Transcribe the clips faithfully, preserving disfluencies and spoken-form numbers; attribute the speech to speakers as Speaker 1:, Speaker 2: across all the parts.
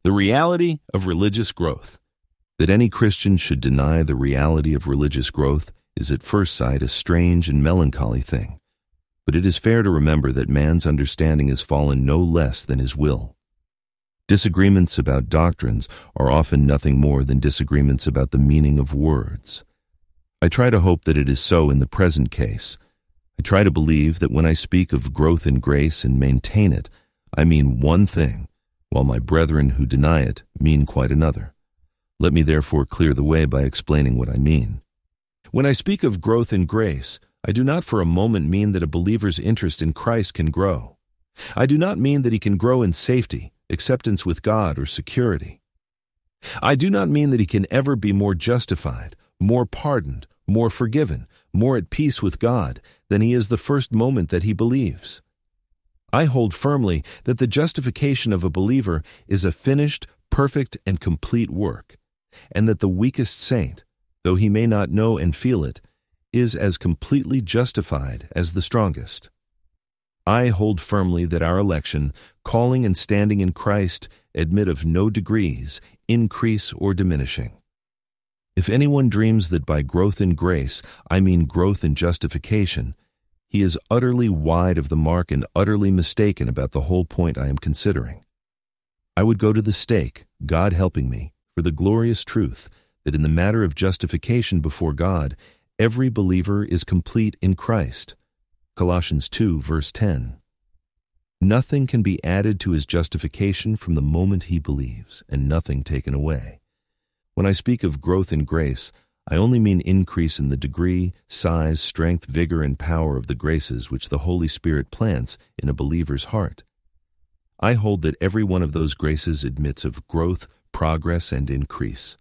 Speaker 1: The reality of religious growth. That any Christian should deny the reality of religious growth is at first sight a strange and melancholy thing. But it is fair to remember that man's understanding has fallen no less than his will. Disagreements about doctrines are often nothing more than disagreements about the meaning of words. I try to hope that it is so in the present case. I try to believe that when I speak of growth in grace and maintain it, I mean one thing, while my brethren who deny it mean quite another. Let me therefore clear the way by explaining what I mean. When I speak of growth in grace, I do not for a moment mean that a believer's interest in Christ can grow. I do not mean that he can grow in safety, acceptance with God, or security. I do not mean that he can ever be more justified, more pardoned, more forgiven, more at peace with God than he is the first moment that he believes. I hold firmly that the justification of a believer is a finished, perfect, and complete work, and that the weakest saint, though he may not know and feel it, is as completely justified as the strongest. I hold firmly that our election, calling and standing in Christ, admit of no degrees, increase, or diminishing. If anyone dreams that by growth in grace I mean growth in justification, he is utterly wide of the mark and utterly mistaken about the whole point I am considering. I would go to the stake, God helping me, for the glorious truth that in the matter of justification before God, every believer is complete in Christ. Colossians two, verse ten. Nothing can be added to his justification from the moment he believes, and nothing taken away. When I speak of growth in grace, I only mean increase in the degree, size, strength, vigor, and power of the graces which the Holy Spirit plants in a believer's heart. I hold that every one of those graces admits of growth, progress, and increase.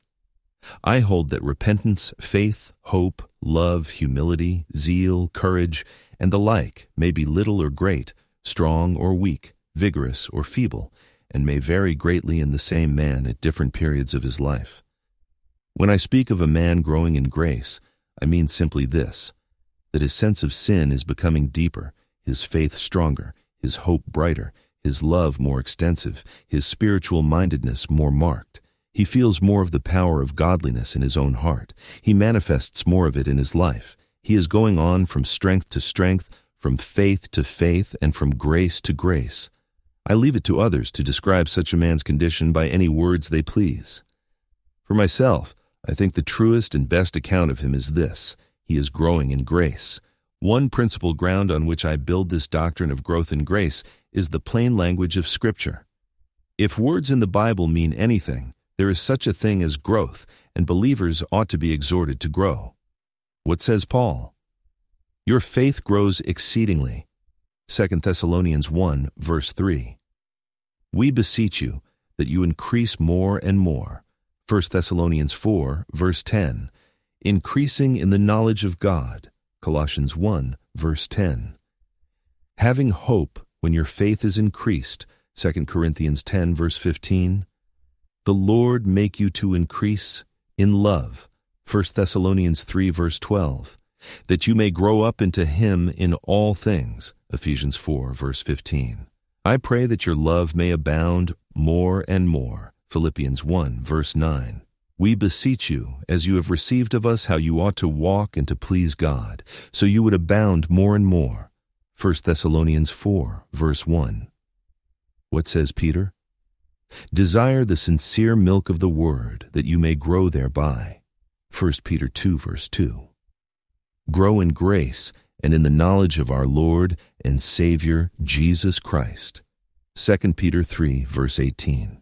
Speaker 1: I hold that repentance, faith, hope, love, humility, zeal, courage, and the like may be little or great, strong or weak, vigorous or feeble, and may vary greatly in the same man at different periods of his life. When I speak of a man growing in grace, I mean simply this, that his sense of sin is becoming deeper, his faith stronger, his hope brighter, his love more extensive, his spiritual mindedness more marked. He feels more of the power of godliness in his own heart. He manifests more of it in his life. He is going on from strength to strength, from faith to faith, and from grace to grace. I leave it to others to describe such a man's condition by any words they please. For myself, I think the truest and best account of him is this: he is growing in grace. One principal ground on which I build this doctrine of growth in grace is the plain language of Scripture. If words in the Bible mean anything, there is such a thing as growth, and believers ought to be exhorted to grow. What says Paul? Your faith grows exceedingly. Second Thessalonians one, verse three. We beseech you that you increase more and more. First Thessalonians four, verse ten, increasing in the knowledge of God. Colossians one, verse ten. Having hope when your faith is increased. Second Corinthians ten, verse fifteen. The Lord make you to increase in love. First Thessalonians three, verse twelve. That you may grow up into Him in all things. Ephesians four, verse fifteen. I pray that your love may abound more and more. Philippians one, verse nine. We beseech you, as you have received of us how you ought to walk and to please God, so you would abound more and more. First Thessalonians four, verse one. What says Peter? Desire the sincere milk of the word, that you may grow thereby. First Peter two, verse two. Grow in grace and in the knowledge of our Lord and Savior, Jesus Christ. Second Peter three, verse eighteen.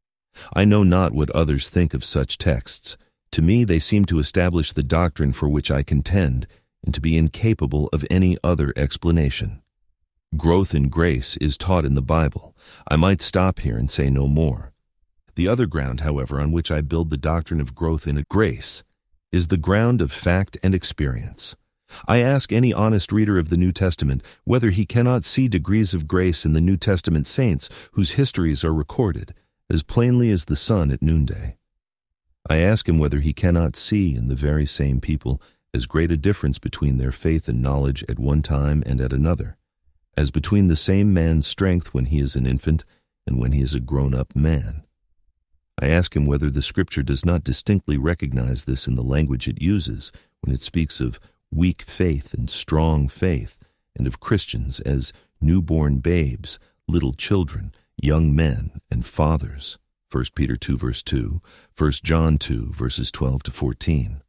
Speaker 1: I know not what others think of such texts. To me they seem to establish the doctrine for which I contend, and to be incapable of any other explanation. Growth in grace is taught in the Bible. I might stop here and say no more. The other ground, however, on which I build the doctrine of growth in grace is the ground of fact and experience. I ask any honest reader of the New Testament whether he cannot see degrees of grace in the New Testament saints whose histories are recorded, as plainly as the sun at noonday. I ask him whether he cannot see in the very same people as great a difference between their faith and knowledge at one time and at another, as between the same man's strength when he is an infant and when he is a grown-up man. I ask him whether the Scripture does not distinctly recognize this in the language it uses when it speaks of weak faith and strong faith, and of Christians as newborn babes, little children, young men, and fathers. First Peter two verse two, First John two verses twelve to fourteen.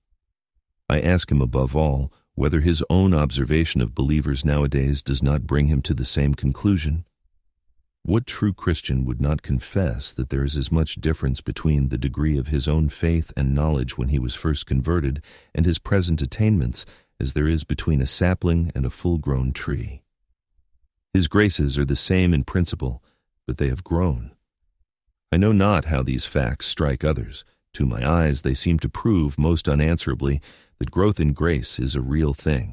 Speaker 1: I ask him above all whether his own observation of believers nowadays does not bring him to the same conclusion. What true Christian would not confess that there is as much difference between the degree of his own faith and knowledge when he was first converted and his present attainments as there is between a sapling and a full-grown tree? His graces are the same in principle, but they have grown. I know not how these facts strike others. To my eyes, they seem to prove most unanswerably that growth in grace is a real thing.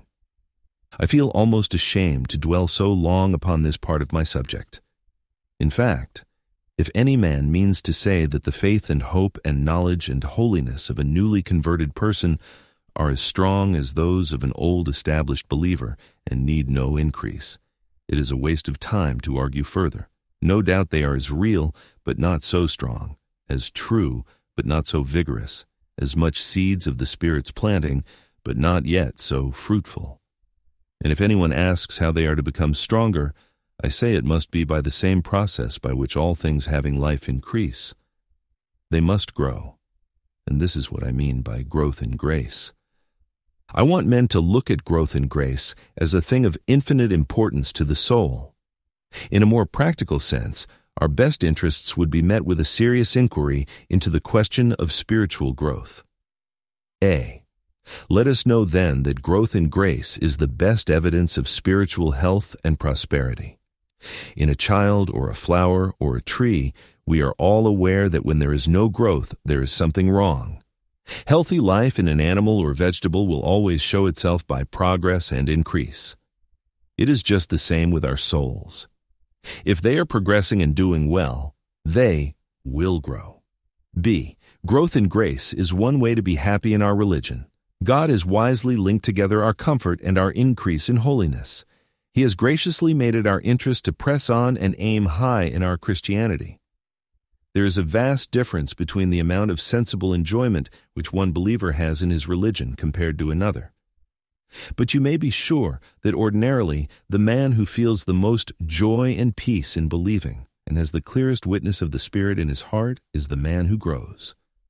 Speaker 1: I feel almost ashamed to dwell so long upon this part of my subject. In fact, if any man means to say that the faith and hope and knowledge and holiness of a newly converted person are as strong as those of an old established believer and need no increase, it is a waste of time to argue further. No doubt they are as real, but not so strong, as true, but not so vigorous, as much seeds of the Spirit's planting, but not yet so fruitful. And if anyone asks how they are to become stronger, I say it must be by the same process by which all things having life increase. They must grow, and this is what I mean by growth in grace. I want men to look at growth in grace as a thing of infinite importance to the soul. In a more practical sense, our best interests would be met with a serious inquiry into the question of spiritual growth. A. Let us know then that growth in grace is the best evidence of spiritual health and prosperity. In a child or a flower or a tree, we are all aware that when there is no growth, there is something wrong. Healthy life in an animal or vegetable will always show itself by progress and increase. It is just the same with our souls. If they are progressing and doing well, they will grow. B. Growth in grace is one way to be happy in our religion. God has wisely linked together our comfort and our increase in holiness. He has graciously made it our interest to press on and aim high in our Christianity. There is a vast difference between the amount of sensible enjoyment which one believer has in his religion compared to another. But you may be sure that ordinarily the man who feels the most joy and peace in believing and has the clearest witness of the Spirit in his heart is the man who grows.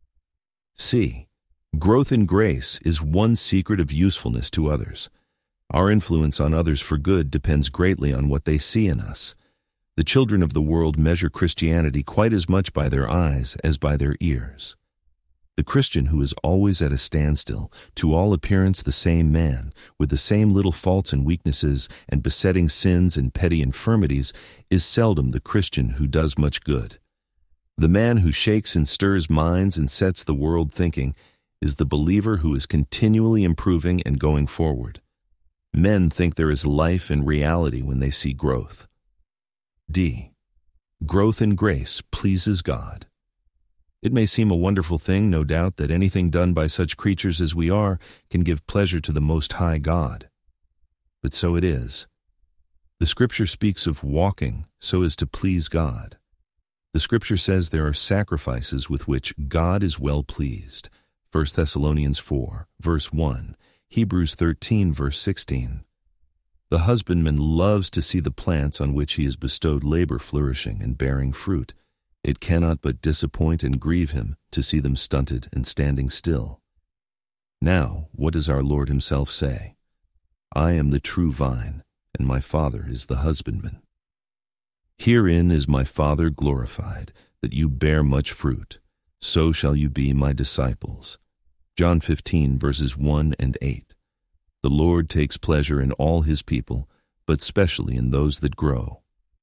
Speaker 1: C. Growth in grace is one secret of usefulness to others. Our influence on others for good depends greatly on what they see in us. The children of the world measure Christianity quite as much by their eyes as by their ears. The Christian who is always at a standstill, to all appearance the same man, with the same little faults and weaknesses and besetting sins and petty infirmities, is seldom the Christian who does much good. The man who shakes and stirs minds and sets the world thinking is the believer who is continually improving and going forward. Men think there is life and reality when they see growth. D. Growth in grace pleases God. It may seem a wonderful thing, no doubt, that anything done by such creatures as we are can give pleasure to the Most High God. But so it is. The Scripture speaks of walking so as to please God. The Scripture says there are sacrifices with which God is well pleased. First Thessalonians four, verse one, Hebrews thirteen, verse sixteen. The husbandman loves to see the plants on which he has bestowed labor flourishing and bearing fruit. It cannot but disappoint and grieve him to see them stunted and standing still. Now, what does our Lord himself say? I am the true vine, and my Father is the husbandman. Herein is my Father glorified, that you bear much fruit. So shall you be my disciples. John fifteen, verses one and eight. The Lord takes pleasure in all his people, but specially in those that grow.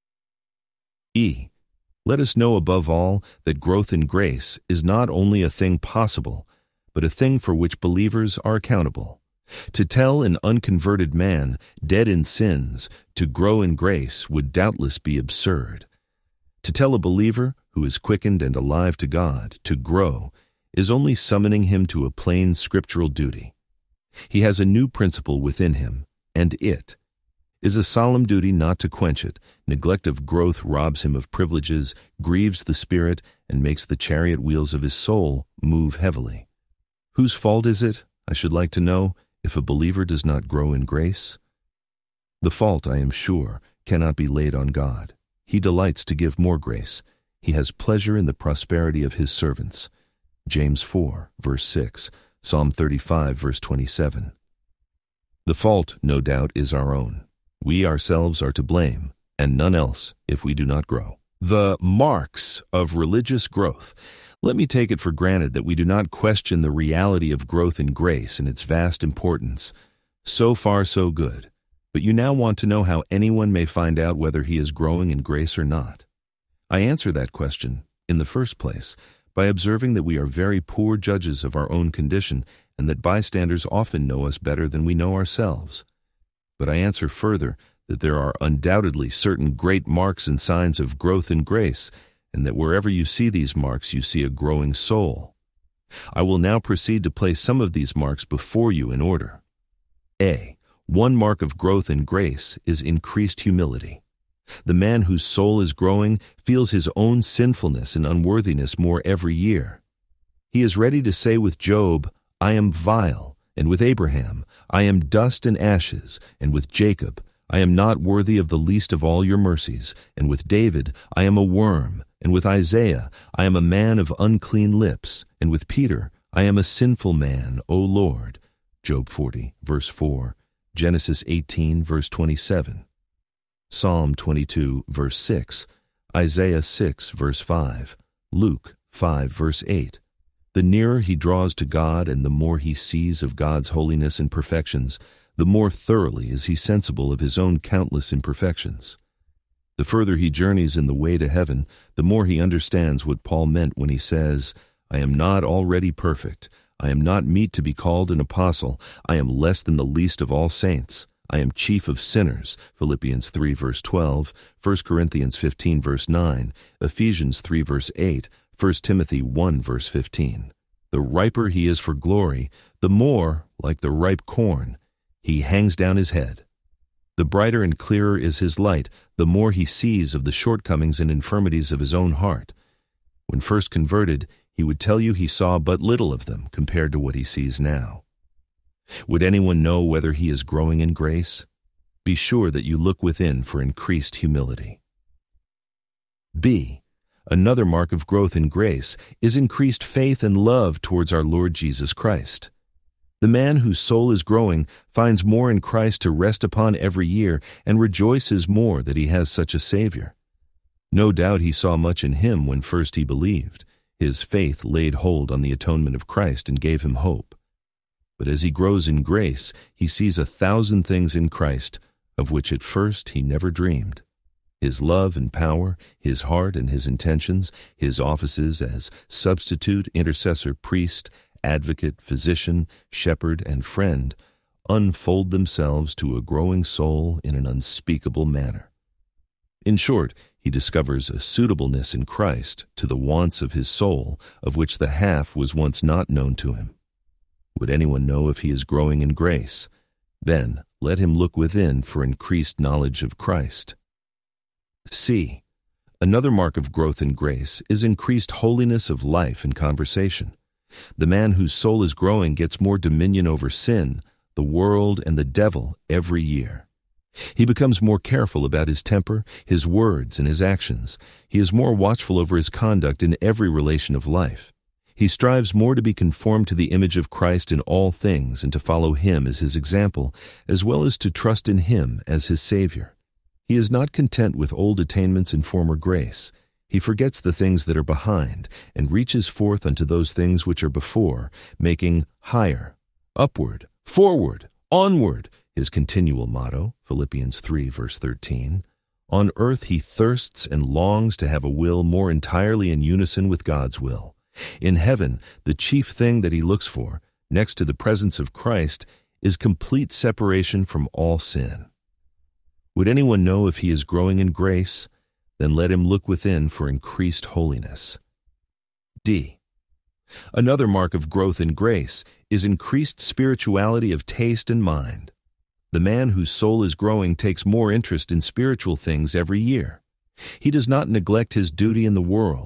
Speaker 1: E. Let us know above all that growth in grace is not only a thing possible, but a thing for which believers are accountable. To tell an unconverted man, dead in sins, to grow in grace would doubtless be absurd. To tell a believer, who is quickened and alive to God, to grow, is only summoning him to a plain scriptural duty. He has a new principle within him, and it is a solemn duty not to quench it. Neglect of growth robs him of privileges, grieves the Spirit, and makes the chariot wheels of his soul move heavily. Whose fault is it, I should like to know, if a believer does not grow in grace? The fault, I am sure, cannot be laid on God. He delights to give more grace. He has pleasure in the prosperity of his servants. James four, verse six, Psalm thirty-five, verse twenty-seven. The fault, no doubt, is our own. We ourselves are to blame, and none else, if we do not grow. The marks of religious growth. Let me take it for granted that we do not question the reality of growth in grace and its vast importance. So far, so good. But you now want to know how anyone may find out whether he is growing in grace or not. I answer that question, in the first place, by observing that we are very poor judges of our own condition and that bystanders often know us better than we know ourselves. But I answer further that there are undoubtedly certain great marks and signs of growth in grace, and that wherever you see these marks, you see a growing soul. I will now proceed to place some of these marks before you in order. A. One mark of growth in grace is increased humility. The man whose soul is growing feels his own sinfulness and unworthiness more every year. He is ready to say with Job, I am vile, and with Abraham, I am dust and ashes, and with Jacob, I am not worthy of the least of all your mercies, and with David, I am a worm, and with Isaiah, I am a man of unclean lips, and with Peter, I am a sinful man, O Lord. Job forty, verse four, Genesis eighteen, verse twenty-seven. Psalm twenty-two, verse six, Isaiah six, verse five, Luke five, verse eight. The nearer he draws to God and the more he sees of God's holiness and perfections, the more thoroughly is he sensible of his own countless imperfections. The further he journeys in the way to heaven, the more he understands what Paul meant when he says, I am not already perfect. I am not meet to be called an apostle. I am less than the least of all saints. I am chief of sinners, Philippians three, verse twelve, First Corinthians fifteen, verse nine, Ephesians three, verse eight, First Timothy one, verse fifteen. The riper he is for glory, the more, like the ripe corn, he hangs down his head. The brighter and clearer is his light, the more he sees of the shortcomings and infirmities of his own heart. When first converted, he would tell you he saw but little of them compared to what he sees now. Would anyone know whether he is growing in grace? Be sure that you look within for increased humility. B. Another mark of growth in grace is increased faith and love towards our Lord Jesus Christ. The man whose soul is growing finds more in Christ to rest upon every year and rejoices more that he has such a Savior. No doubt he saw much in him when first he believed. His faith laid hold on the atonement of Christ and gave him hope. But as he grows in grace, he sees a thousand things in Christ, of which at first he never dreamed. His love and power, his heart and his intentions, his offices as substitute, intercessor, priest, advocate, physician, shepherd, and friend, unfold themselves to a growing soul in an unspeakable manner. In short, he discovers a suitableness in Christ to the wants of his soul, of which the half was once not known to him. Would anyone know if he is growing in grace? Then let him look within for increased knowledge of Christ. C. Another mark of growth in grace is increased holiness of life and conversation. The man whose soul is growing gets more dominion over sin, the world, and the devil every year. He becomes more careful about his temper, his words, and his actions. He is more watchful over his conduct in every relation of life. He strives more to be conformed to the image of Christ in all things and to follow him as his example, as well as to trust in him as his Savior. He is not content with old attainments in former grace. He forgets the things that are behind and reaches forth unto those things which are before, making higher, upward, forward, onward, his continual motto, Philippians three, verse thirteen. On earth he thirsts and longs to have a will more entirely in unison with God's will. In heaven, the chief thing that he looks for, next to the presence of Christ, is complete separation from all sin. Would anyone know if he is growing in grace? Then let him look within for increased holiness. D. Another mark of growth in grace is increased spirituality of taste and mind. The man whose soul is growing takes more interest in spiritual things every year. He does not neglect his duty in the world. He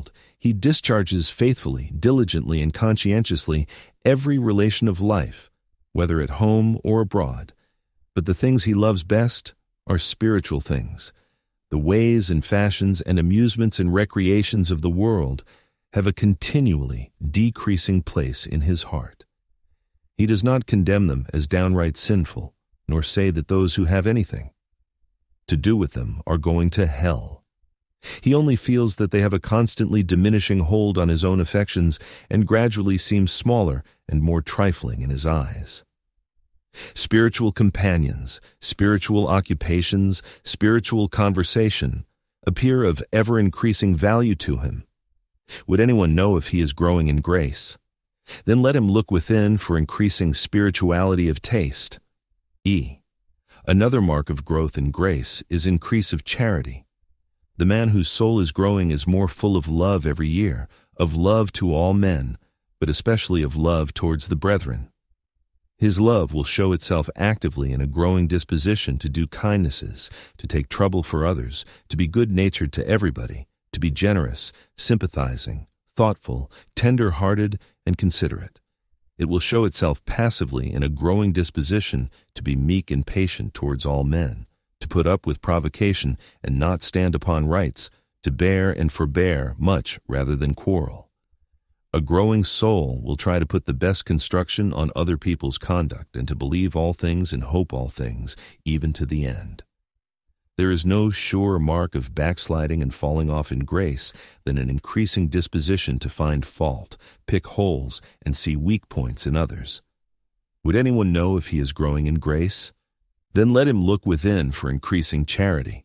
Speaker 1: He discharges faithfully, diligently, and conscientiously every relation of life, whether at home or abroad. But the things he loves best are spiritual things. The ways and fashions and amusements and recreations of the world have a continually decreasing place in his heart. He does not condemn them as downright sinful, nor say that those who have anything to do with them are going to hell. He only feels that they have a constantly diminishing hold on his own affections and gradually seem smaller and more trifling in his eyes. Spiritual companions, spiritual occupations, spiritual conversation appear of ever-increasing value to him. Would anyone know if he is growing in grace? Then let him look within for increasing spirituality of taste. E. Another mark of growth in grace is increase of charity. The man whose soul is growing is more full of love every year, of love to all men, but especially of love towards the brethren. His love will show itself actively in a growing disposition to do kindnesses, to take trouble for others, to be good-natured to everybody, to be generous, sympathizing, thoughtful, tender-hearted, and considerate. It will show itself passively in a growing disposition to be meek and patient towards all men, to put up with provocation and not stand upon rights, to bear and forbear much rather than quarrel. A growing soul will try to put the best construction on other people's conduct and to believe all things and hope all things, even to the end. There is no surer mark of backsliding and falling off in grace than an increasing disposition to find fault, pick holes, and see weak points in others. Would anyone know if he is growing in grace? Then let him look within for increasing charity.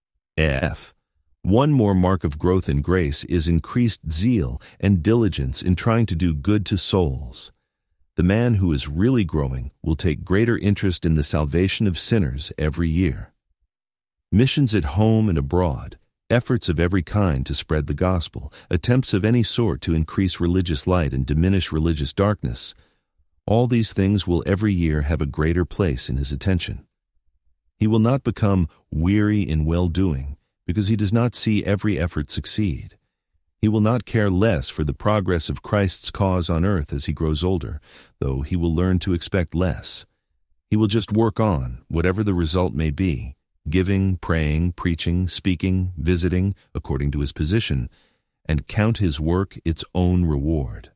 Speaker 1: F. One more mark of growth in grace is increased zeal and diligence in trying to do good to souls. The man who is really growing will take greater interest in the salvation of sinners every year. Missions at home and abroad, efforts of every kind to spread the gospel, attempts of any sort to increase religious light and diminish religious darkness, all these things will every year have a greater place in his attention. He will not become weary in well-doing, because he does not see every effort succeed. He will not care less for the progress of Christ's cause on earth as he grows older, though he will learn to expect less. He will just work on, whatever the result may be, giving, praying, preaching, speaking, visiting, according to his position, and count his work its own reward.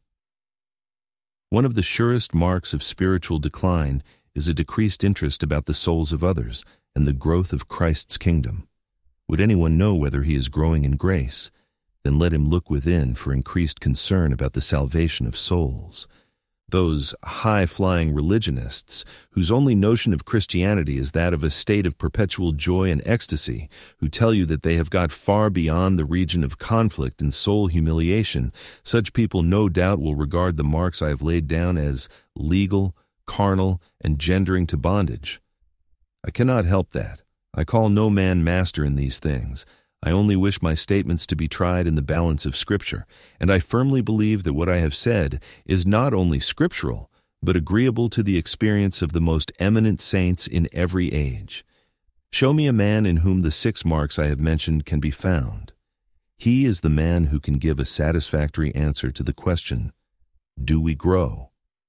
Speaker 1: One of the surest marks of spiritual decline is a decreased interest about the souls of others and the growth of Christ's kingdom. Would anyone know whether he is growing in grace? Then let him look within for increased concern about the salvation of souls. Those high-flying religionists, whose only notion of Christianity is that of a state of perpetual joy and ecstasy, who tell you that they have got far beyond the region of conflict and soul humiliation, such people no doubt will regard the marks I have laid down as legal, carnal, and gendering to bondage. I cannot help that. I call no man master in these things. I only wish my statements to be tried in the balance of Scripture, and I firmly believe that what I have said is not only scriptural, but agreeable to the experience of the most eminent saints in every age. Show me a man in whom the six marks I have mentioned can be found. He is the man who can give a satisfactory answer to the question, do we grow?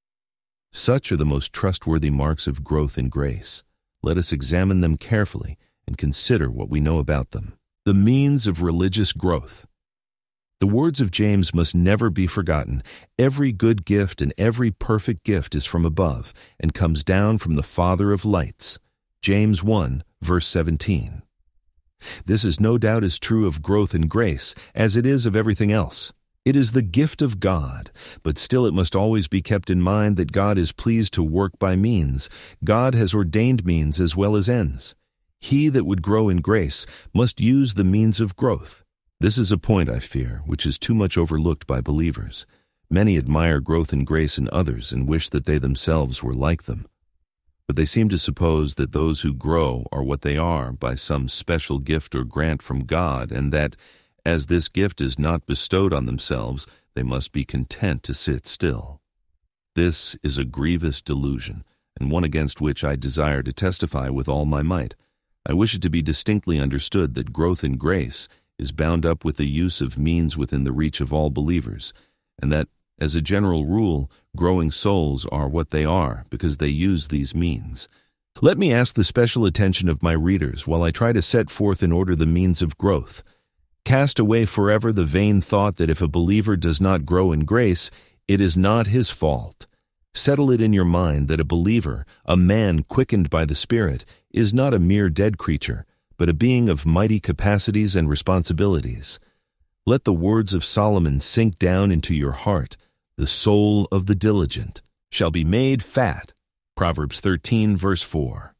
Speaker 1: Such are the most trustworthy marks of growth in grace. Let us examine them carefully and consider what we know about them. The means of religious growth. The words of James must never be forgotten. Every good gift and every perfect gift is from above and comes down from the Father of lights. James one, verse seventeen. This is no doubt as true of growth in grace as it is of everything else. It is the gift of God, but still it must always be kept in mind that God is pleased to work by means. God has ordained means as well as ends. He that would grow in grace must use the means of growth. This is a point, I fear, which is too much overlooked by believers. Many admire growth in grace in others and wish that they themselves were like them. But they seem to suppose that those who grow are what they are by some special gift or grant from God, and that, as this gift is not bestowed on themselves, they must be content to sit still. This is a grievous delusion, and one against which I desire to testify with all my might. I wish it to be distinctly understood that growth in grace is bound up with the use of means within the reach of all believers, and that, as a general rule, growing souls are what they are because they use these means. Let me ask the special attention of my readers while I try to set forth in order the means of growth. Cast away forever the vain thought that if a believer does not grow in grace, it is not his fault. Settle it in your mind that a believer, a man quickened by the Spirit, is not a mere dead creature, but a being of mighty capacities and responsibilities. Let the words of Solomon sink down into your heart. The soul of the diligent shall be made fat. Proverbs thirteen, verse four.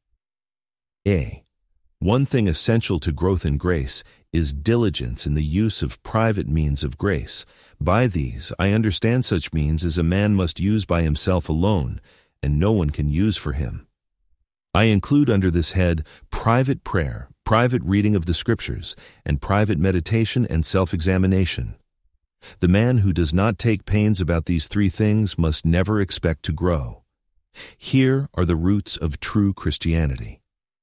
Speaker 1: A. One thing essential to growth in grace is diligence in the use of private means of grace. By these, I understand such means as a man must use by himself alone, and no one can use for him. I include under this head private prayer, private reading of the Scriptures, and private meditation and self-examination. The man who does not take pains about these three things must never expect to grow. Here are the roots of true Christianity.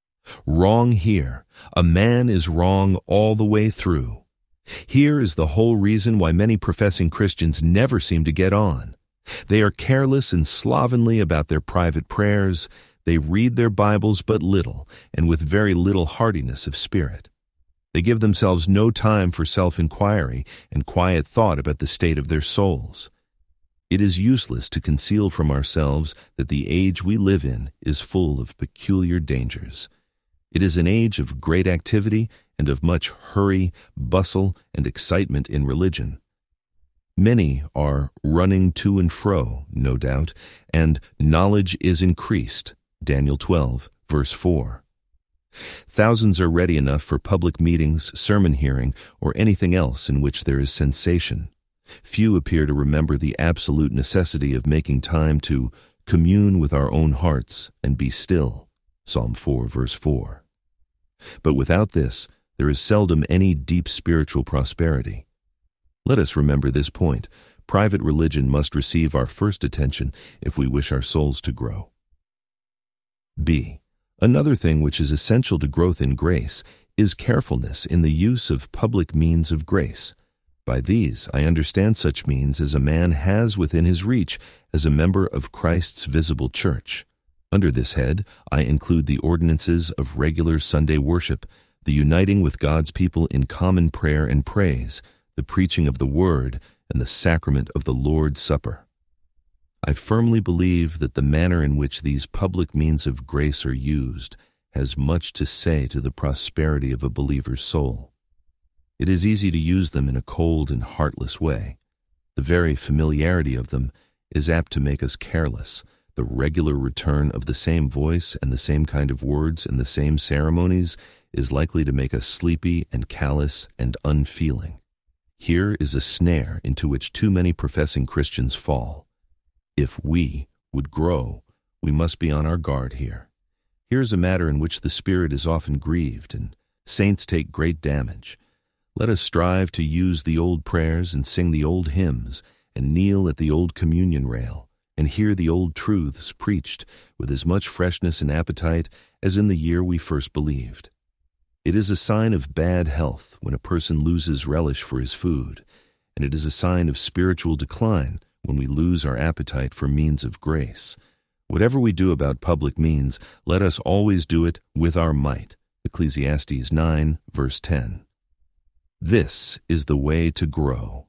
Speaker 1: Wrong here. A man is wrong all the way through. Here is the whole reason why many professing Christians never seem to get on. They are careless and slovenly about their private prayers. They read their Bibles but little, and with very little heartiness of spirit. They give themselves no time for self-inquiry and quiet thought about the state of their souls. It is useless to conceal from ourselves that the age we live in is full of peculiar dangers. It is an age of great activity and of much hurry, bustle, and excitement in religion. Many are running to and fro, no doubt, and knowledge is increased. Daniel twelve, verse four. Thousands are ready enough for public meetings, sermon hearing, or anything else in which there is sensation. Few appear to remember the absolute necessity of making time to commune with our own hearts and be still. Psalm four, verse four. But without this, there is seldom any deep spiritual prosperity. Let us remember this point. Private religion must receive our first attention if we wish our souls to grow. B. Another thing which is essential to growth in grace is carefulness in the use of public means of grace. By these, I understand such means as a man has within his reach as a member of Christ's visible church. Under this head, I include the ordinances of regular Sunday worship, the uniting with God's people in common prayer and praise, the preaching of the Word, and the sacrament of the Lord's Supper. I firmly believe that the manner in which these public means of grace are used has much to say to the prosperity of a believer's soul. It is easy to use them in a cold and heartless way. The very familiarity of them is apt to make us careless. The regular return of the same voice and the same kind of words and the same ceremonies is likely to make us sleepy and callous and unfeeling. Here is a snare into which too many professing Christians fall. If we would grow, we must be on our guard here. Here is a matter in which the Spirit is often grieved, and saints take great damage. Let us strive to use the old prayers and sing the old hymns and kneel at the old communion rail and hear the old truths preached with as much freshness and appetite as in the year we first believed. It is a sign of bad health when a person loses relish for his food, and it is a sign of spiritual decline when we lose our appetite for means of grace. Whatever we do about public means, let us always do it with our might. Ecclesiastes nine, verse ten. This is the way to grow.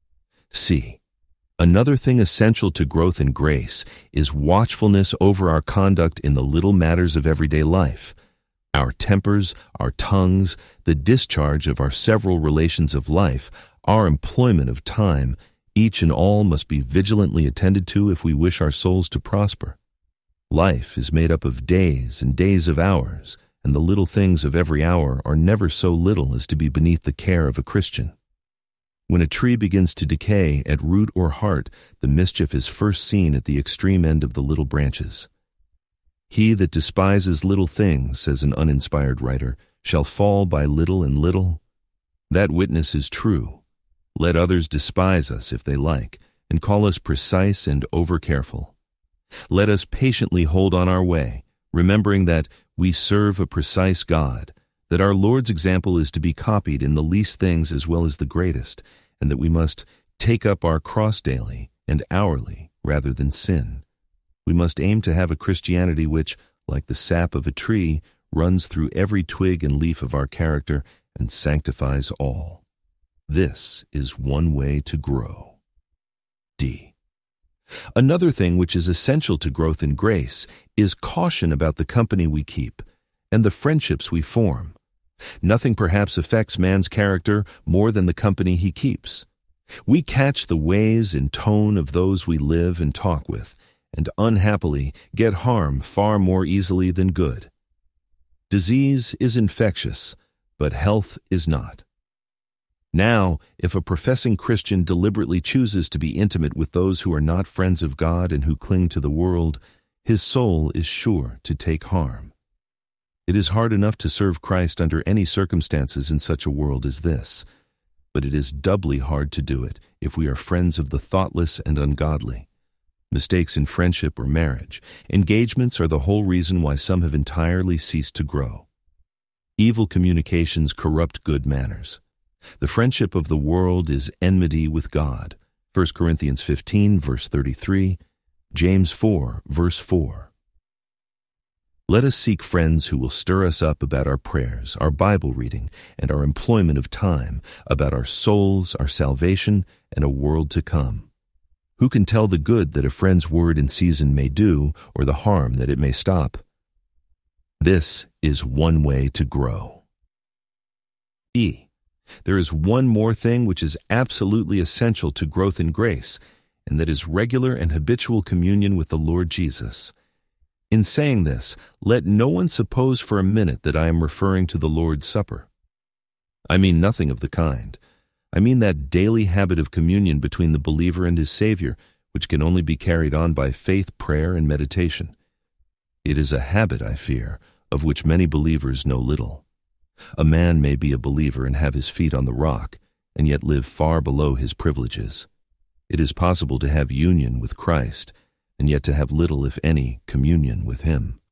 Speaker 1: C. Another thing essential to growth in grace is watchfulness over our conduct in the little matters of everyday life. Our tempers, our tongues, the discharge of our several relations of life, our employment of time, each and all must be vigilantly attended to if we wish our souls to prosper. Life is made up of days and days of hours, and the little things of every hour are never so little as to be beneath the care of a Christian. When a tree begins to decay at root or heart, the mischief is first seen at the extreme end of the little branches. He that despises little things, says an uninspired writer, shall fall by little and little. That witness is true. Let others despise us if they like, and call us precise and over-careful. Let us patiently hold on our way, remembering that we serve a precise God, that our Lord's example is to be copied in the least things as well as the greatest, and that we must take up our cross daily and hourly rather than sin. We must aim to have a Christianity which, like the sap of a tree, runs through every twig and leaf of our character and sanctifies all. This is one way to grow. D. Another thing which is essential to growth in grace is caution about the company we keep and the friendships we form. Nothing perhaps affects man's character more than the company he keeps. We catch the ways and tone of those we live and talk with, and unhappily get harm far more easily than good. Disease is infectious, but health is not. Now, if a professing Christian deliberately chooses to be intimate with those who are not friends of God and who cling to the world, his soul is sure to take harm. It is hard enough to serve Christ under any circumstances in such a world as this, but it is doubly hard to do it if we are friends of the thoughtless and ungodly. Mistakes in friendship or marriage, engagements are the whole reason why some have entirely ceased to grow. Evil communications corrupt good manners. The friendship of the world is enmity with God. First Corinthians fifteen, verse thirty-three, James four, verse four. Let us seek friends who will stir us up about our prayers, our Bible reading, and our employment of time, about our souls, our salvation, and a world to come. Who can tell the good that a friend's word in season may do, or the harm that it may stop? This is one way to grow. E. There is one more thing which is absolutely essential to growth in grace, and that is regular and habitual communion with the Lord Jesus. In saying this, let no one suppose for a minute that I am referring to the Lord's Supper. I mean nothing of the kind. I mean that daily habit of communion between the believer and his Savior, which can only be carried on by faith, prayer, and meditation. It is a habit, I fear, of which many believers know little. A man may be a believer and have his feet on the rock, and yet live far below his privileges. It is possible to have union with Christ, and yet to have little, if any, communion with Him.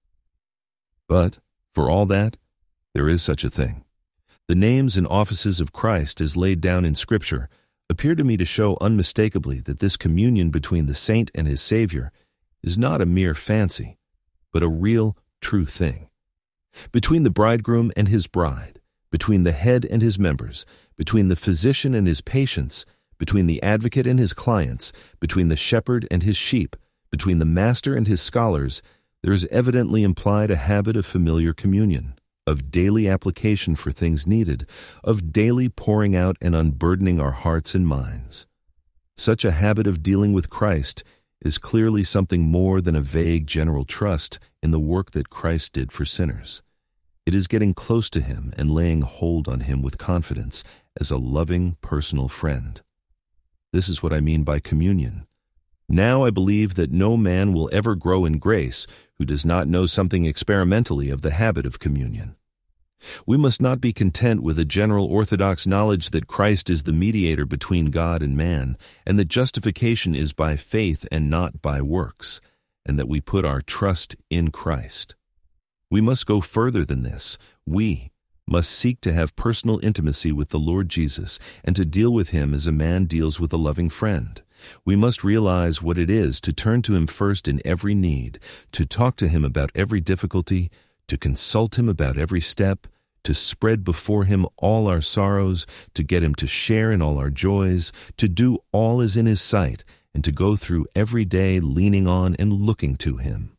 Speaker 1: But, for all that, there is such a thing. The names and offices of Christ as laid down in Scripture appear to me to show unmistakably that this communion between the saint and his Savior is not a mere fancy, but a real, true thing. Between the bridegroom and his bride, between the head and his members, between the physician and his patients, between the advocate and his clients, between the shepherd and his sheep, between the master and his scholars, there is evidently implied a habit of familiar communion, of daily application for things needed, of daily pouring out and unburdening our hearts and minds. Such a habit of dealing with Christ is clearly something more than a vague general trust in the work that Christ did for sinners. It is getting close to Him and laying hold on Him with confidence as a loving, personal friend. This is what I mean by communion. Now I believe that no man will ever grow in grace who does not know something experimentally of the habit of communion. We must not be content with a general orthodox knowledge that Christ is the mediator between God and man, and that justification is by faith and not by works, and that we put our trust in Christ. We must go further than this. We must seek to have personal intimacy with the Lord Jesus and to deal with Him as a man deals with a loving friend. We must realize what it is to turn to Him first in every need, to talk to Him about every difficulty, to consult Him about every step, to spread before Him all our sorrows, to get Him to share in all our joys, to do all as in His sight, and to go through every day leaning on and looking to Him.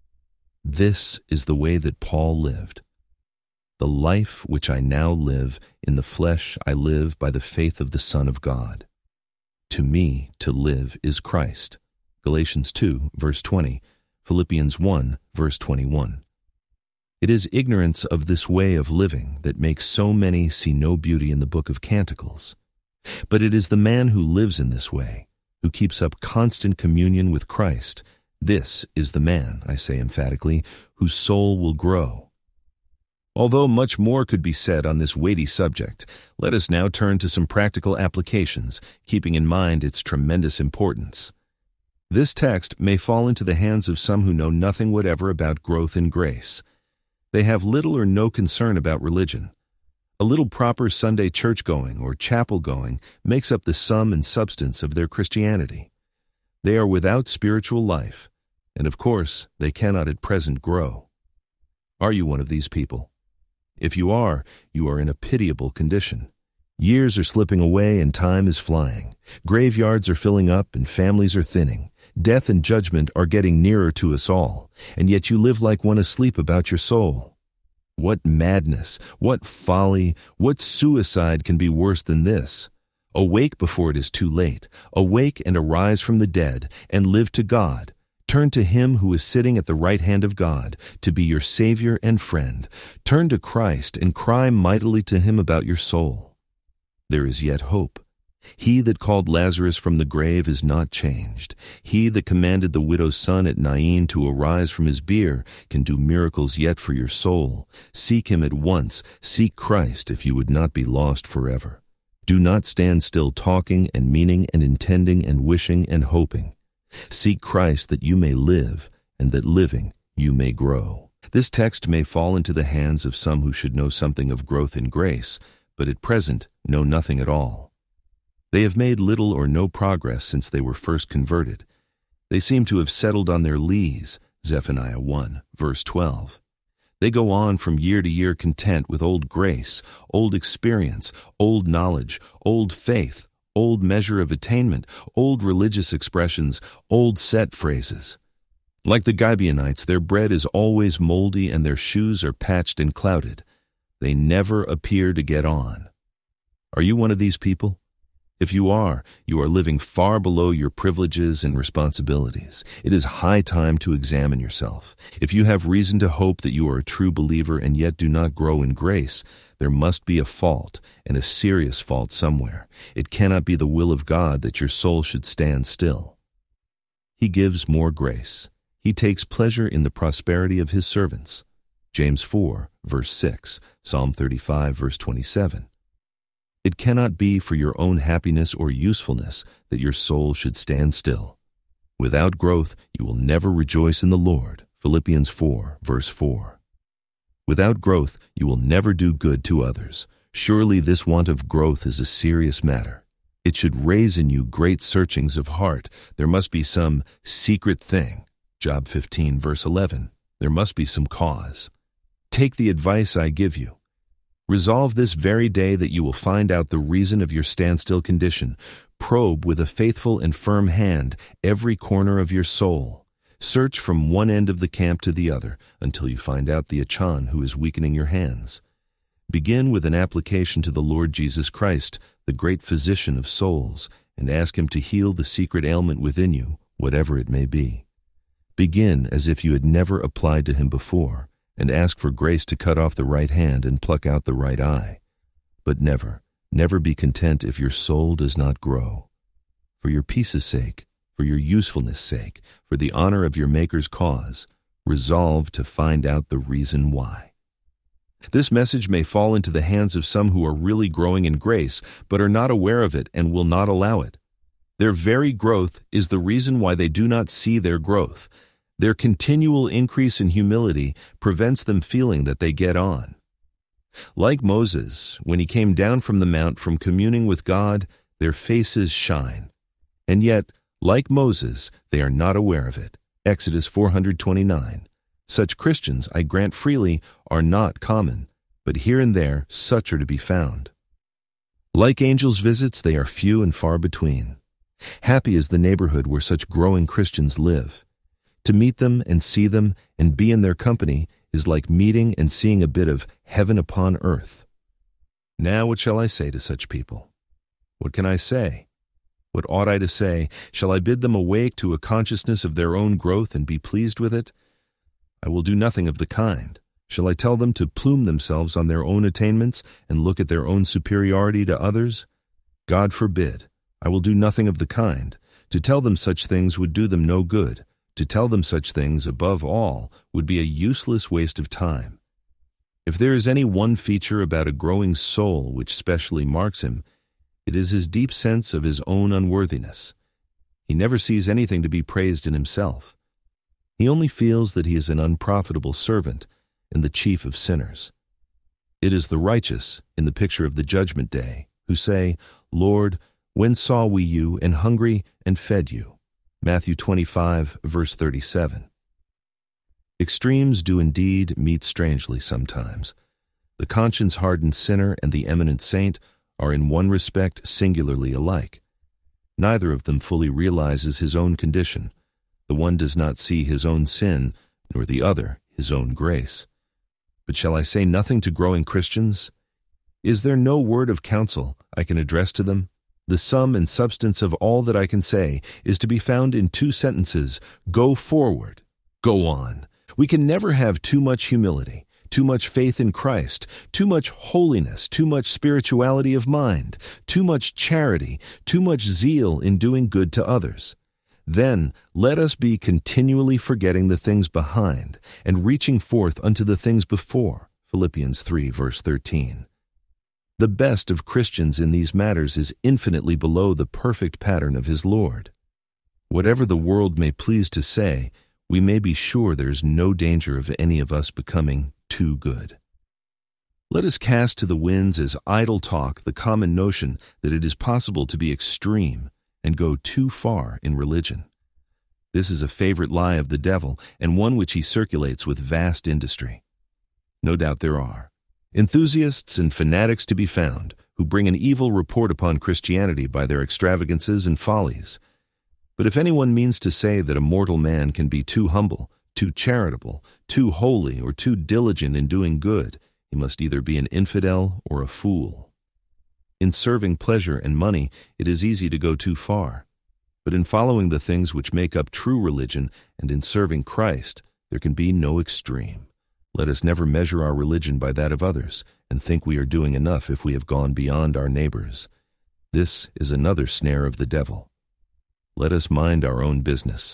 Speaker 1: This is the way that Paul lived. The life which I now live in the flesh I live by the faith of the Son of God. To me to live is Christ. Galatians two, verse twenty, Philippians one, verse twenty-one. It is ignorance of this way of living that makes so many see no beauty in the book of Canticles. But it is the man who lives in this way, who keeps up constant communion with Christ. This is the man, I say emphatically, whose soul will grow. Although much more could be said on this weighty subject, let us now turn to some practical applications, keeping in mind its tremendous importance. This text may fall into the hands of some who know nothing whatever about growth in grace. They have little or no concern about religion. A little proper Sunday church-going or chapel-going makes up the sum and substance of their Christianity. They are without spiritual life, and of course, they cannot at present grow. Are you one of these people? If you are, you are in a pitiable condition. Years are slipping away and time is flying. Graveyards are filling up and families are thinning. Death and judgment are getting nearer to us all, and yet you live like one asleep about your soul. What madness, what folly, what suicide can be worse than this? Awake before it is too late. Awake and arise from the dead, and live to God. Turn to Him who is sitting at the right hand of God, to be your Savior and friend. Turn to Christ and cry mightily to Him about your soul. There is yet hope. He that called Lazarus from the grave is not changed. He that commanded the widow's son at Nain to arise from his bier can do miracles yet for your soul. Seek Him at once. Seek Christ if you would not be lost forever. Do not stand still talking and meaning and intending and wishing and hoping. Seek Christ that you may live, and that living you may grow. This text may fall into the hands of some who should know something of growth in grace, but at present know nothing at all. They have made little or no progress since they were first converted. They seem to have settled on their lees, Zephaniah one, verse twelve. They go on from year to year content with old grace, old experience, old knowledge, old faith, old measure of attainment, old religious expressions, old set phrases. Like the Gibeonites, their bread is always moldy and their shoes are patched and clouted. They never appear to get on. Are you one of these people? If you are, you are living far below your privileges and responsibilities. It is high time to examine yourself. If you have reason to hope that you are a true believer and yet do not grow in grace, there must be a fault, and a serious fault somewhere. It cannot be the will of God that your soul should stand still. He gives more grace. He takes pleasure in the prosperity of His servants. James four, verse six, Psalm thirty-five, verse twenty-seven. It cannot be for your own happiness or usefulness that your soul should stand still. Without growth, you will never rejoice in the Lord. Philippians four, verse four. Without growth, you will never do good to others. Surely this want of growth is a serious matter. It should raise in you great searchings of heart. There must be some secret thing. Job fifteen, verse eleven. There must be some cause. Take the advice I give you. Resolve this very day that you will find out the reason of your standstill condition. Probe with a faithful and firm hand every corner of your soul. Search from one end of the camp to the other until you find out the Achan who is weakening your hands. Begin with an application to the Lord Jesus Christ, the great physician of souls, and ask Him to heal the secret ailment within you, whatever it may be. Begin as if you had never applied to Him before, and ask for grace to cut off the right hand and pluck out the right eye. But never, never be content if your soul does not grow. For your peace's sake, for your usefulness' sake, for the honor of your Maker's cause, resolve to find out the reason why. This message may fall into the hands of some who are really growing in grace, but are not aware of it and will not allow it. Their very growth is the reason why they do not see their growth. Their continual increase in humility prevents them feeling that they get on. Like Moses, when he came down from the mount from communing with God, their faces shine. And yet, like Moses, they are not aware of it. Exodus four twenty-nine. Such Christians, I grant freely, are not common, but here and there such are to be found. Like angels' visits, they are few and far between. Happy is the neighborhood where such growing Christians live. To meet them and see them and be in their company is like meeting and seeing a bit of heaven upon earth. Now what shall I say to such people? What can I say? What ought I to say? Shall I bid them awake to a consciousness of their own growth and be pleased with it? I will do nothing of the kind. Shall I tell them to plume themselves on their own attainments and look at their own superiority to others? God forbid. I will do nothing of the kind. To tell them such things would do them no good. To tell them such things, above all, would be a useless waste of time. If there is any one feature about a growing soul which specially marks him, it is his deep sense of his own unworthiness. He never sees anything to be praised in himself. He only feels that he is an unprofitable servant, and the chief of sinners. It is the righteous, in the picture of the judgment day, who say, Lord, when saw we you and hungry and fed you? Matthew twenty-five, verse thirty-seven. Extremes do indeed meet strangely sometimes. The conscience-hardened sinner and the eminent saint are in one respect singularly alike. Neither of them fully realizes his own condition. The one does not see his own sin, nor the other his own grace. But shall I say nothing to growing Christians? Is there no word of counsel I can address to them? The sum and substance of all that I can say is to be found in two sentences: go forward, go on. We can never have too much humility, too much faith in Christ, too much holiness, too much spirituality of mind, too much charity, too much zeal in doing good to others. Then let us be continually forgetting the things behind and reaching forth unto the things before. Philippians three, verse thirteen. The best of Christians in these matters is infinitely below the perfect pattern of his Lord. Whatever the world may please to say, we may be sure there is no danger of any of us becoming too good. Let us cast to the winds as idle talk the common notion that it is possible to be extreme and go too far in religion. This is a favorite lie of the devil, and one which he circulates with vast industry. No doubt there are enthusiasts and fanatics to be found who bring an evil report upon Christianity by their extravagances and follies. But if anyone means to say that a mortal man can be too humble, too charitable, too holy, or too diligent in doing good, he must either be an infidel or a fool. In serving pleasure and money, it is easy to go too far. But in following the things which make up true religion and in serving Christ, there can be no extreme. Let us never measure our religion by that of others, and think we are doing enough if we have gone beyond our neighbors. This is another snare of the devil. Let us mind our own business.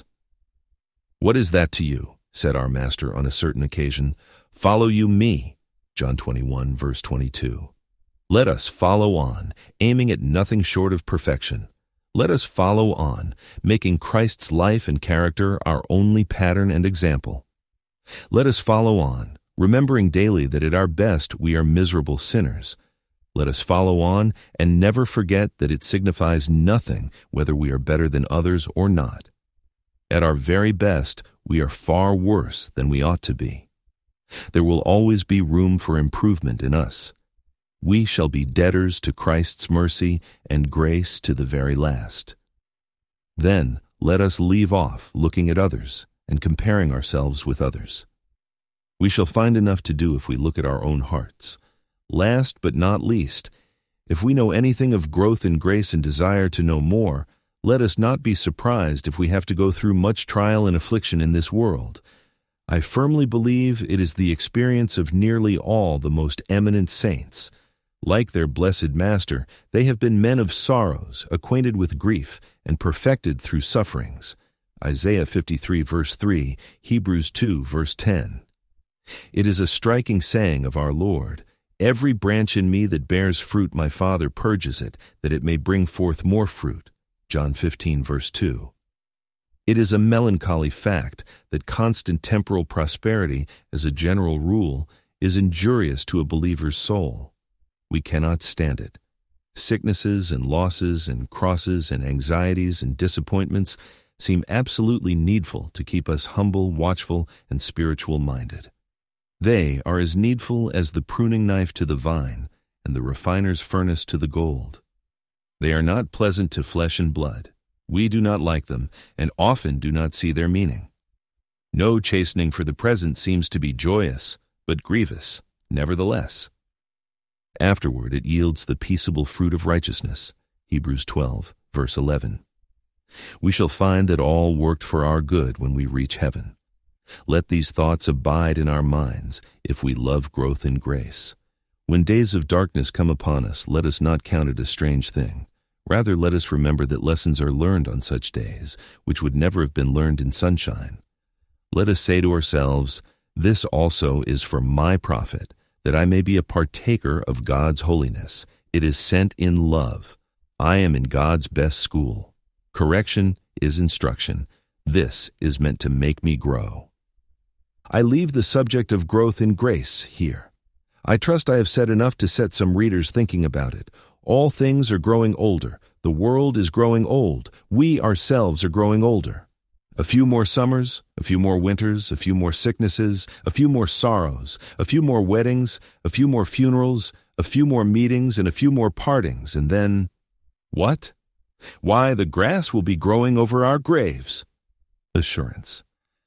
Speaker 1: What is that to you? Said our Master on a certain occasion. Follow you me. John twenty-one, verse twenty-two. Let us follow on, aiming at nothing short of perfection. Let us follow on, making Christ's life and character our only pattern and example. Let us follow on, remembering daily that at our best we are miserable sinners. Let us follow on and never forget that it signifies nothing whether we are better than others or not. At our very best, we are far worse than we ought to be. There will always be room for improvement in us. We shall be debtors to Christ's mercy and grace to the very last. Then let us leave off looking at others and comparing ourselves with others. We shall find enough to do if we look at our own hearts. Last but not least, if we know anything of growth in grace and desire to know more, let us not be surprised if we have to go through much trial and affliction in this world. I firmly believe it is the experience of nearly all the most eminent saints. Like their blessed Master, they have been men of sorrows, acquainted with grief, and perfected through sufferings. Isaiah fifty-three, verse three, Hebrews two, verse ten. It is a striking saying of our Lord, "Every branch in me that bears fruit my Father purges it, that it may bring forth more fruit." John fifteen, verse two. It is a melancholy fact that constant temporal prosperity, as a general rule, is injurious to a believer's soul. We cannot stand it. Sicknesses and losses and crosses and anxieties and disappointments seem absolutely needful to keep us humble, watchful, and spiritual-minded. They are as needful as the pruning knife to the vine and the refiner's furnace to the gold. They are not pleasant to flesh and blood. We do not like them, and often do not see their meaning. No chastening for the present seems to be joyous, but grievous, nevertheless. Afterward it yields the peaceable fruit of righteousness. Hebrews twelve, verse eleven. We shall find that all worked for our good when we reach heaven. Let these thoughts abide in our minds if we love growth in grace. When days of darkness come upon us, let us not count it a strange thing. Rather, let us remember that lessons are learned on such days, which would never have been learned in sunshine. Let us say to ourselves, "This also is for my profit, that I may be a partaker of God's holiness. It is sent in love. I am in God's best school. Correction is instruction. This is meant to make me grow." I leave the subject of growth in grace here. I trust I have said enough to set some readers thinking about it. All things are growing older. The world is growing old. We ourselves are growing older. A few more summers, a few more winters, a few more sicknesses, a few more sorrows, a few more weddings, a few more funerals, a few more meetings, and a few more partings, and then, what? Why, the grass will be growing over our graves. Assurance.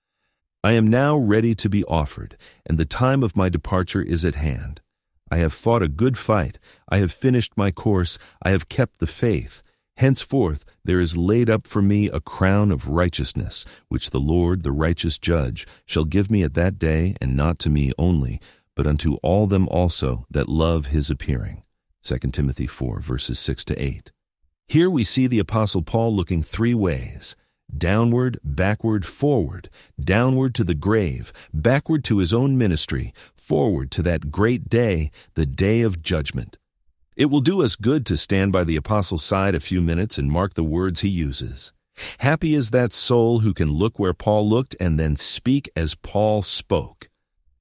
Speaker 1: I am now ready to be offered, and the time of my departure is at hand. I have fought a good fight. I have finished my course. I have kept the faith. Henceforth there is laid up for me a crown of righteousness, which the Lord, the righteous judge, shall give me at that day, and not to me only, but unto all them also that love his appearing. Second Timothy four, verses six to eight. Here we see the Apostle Paul looking three ways: downward, backward, forward, downward to the grave, backward to his own ministry, forward to that great day, the day of judgment. It will do us good to stand by the apostle's side a few minutes and mark the words he uses. Happy is that soul who can look where Paul looked and then speak as Paul spoke.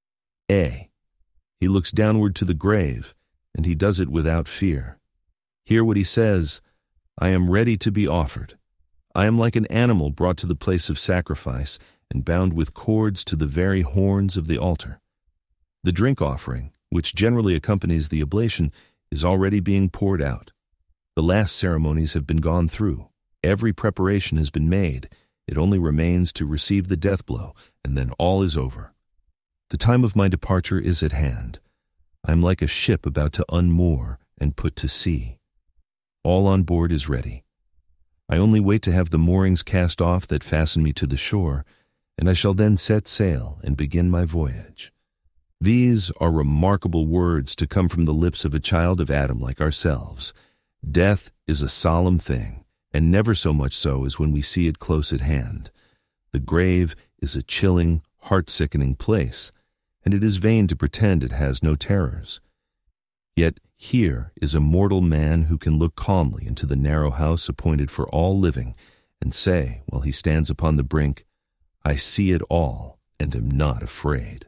Speaker 1: A. He looks downward to the grave, and he does it without fear. Hear what he says: I am ready to be offered. I am like an animal brought to the place of sacrifice and bound with cords to the very horns of the altar. The drink offering, which generally accompanies the oblation, is already being poured out. The last ceremonies have been gone through. Every preparation has been made. It only remains to receive the death blow, and then all is over. The time of my departure is at hand. I am like a ship about to unmoor and put to sea. All on board is ready. I only wait to have the moorings cast off that fasten me to the shore, and I shall then set sail and begin my voyage. These are remarkable words to come from the lips of a child of Adam like ourselves. Death is a solemn thing, and never so much so as when we see it close at hand. The grave is a chilling, heart-sickening place, and it is vain to pretend it has no terrors. Yet here is a mortal man who can look calmly into the narrow house appointed for all living and say, while he stands upon the brink, I see it all and am not afraid.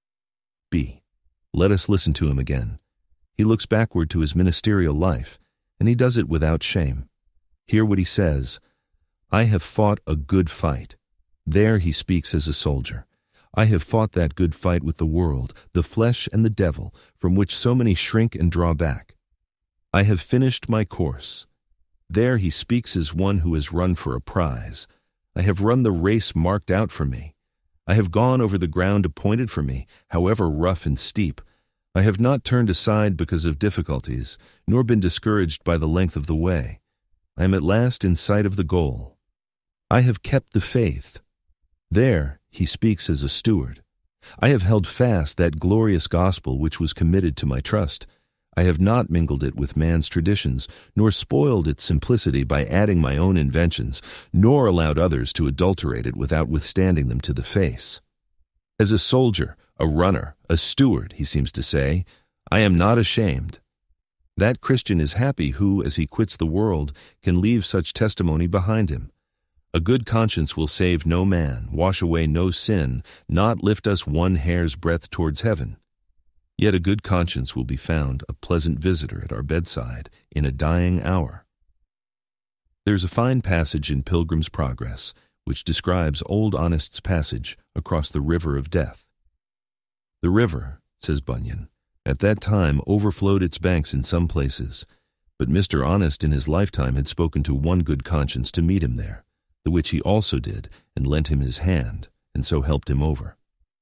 Speaker 1: B. Let us listen to him again. He looks backward to his ministerial life, and he does it without shame. Hear what he says: I have fought a good fight. There he speaks as a soldier. I have fought that good fight with the world, the flesh and the devil, from which so many shrink and draw back. I have finished my course. There he speaks as one who has run for a prize. I have run the race marked out for me. I have gone over the ground appointed for me, however rough and steep. I have not turned aside because of difficulties, nor been discouraged by the length of the way. I am at last in sight of the goal. I have kept the faith. There he speaks as a steward. I have held fast that glorious gospel which was committed to my trust. I have not mingled it with man's traditions, nor spoiled its simplicity by adding my own inventions, nor allowed others to adulterate it without withstanding them to the face. As a soldier, a runner, a steward, he seems to say, I am not ashamed. That Christian is happy who, as he quits the world, can leave such testimony behind him. A good conscience will save no man, wash away no sin, not lift us one hair's breadth towards heaven. Yet a good conscience will be found a pleasant visitor at our bedside in a dying hour. There's a fine passage in Pilgrim's Progress which describes Old Honest's passage across the river of death. The river, says Bunyan, at that time overflowed its banks in some places, but Mister Honest in his lifetime had spoken to one good conscience to meet him there, the which he also did, and lent him his hand, and so helped him over.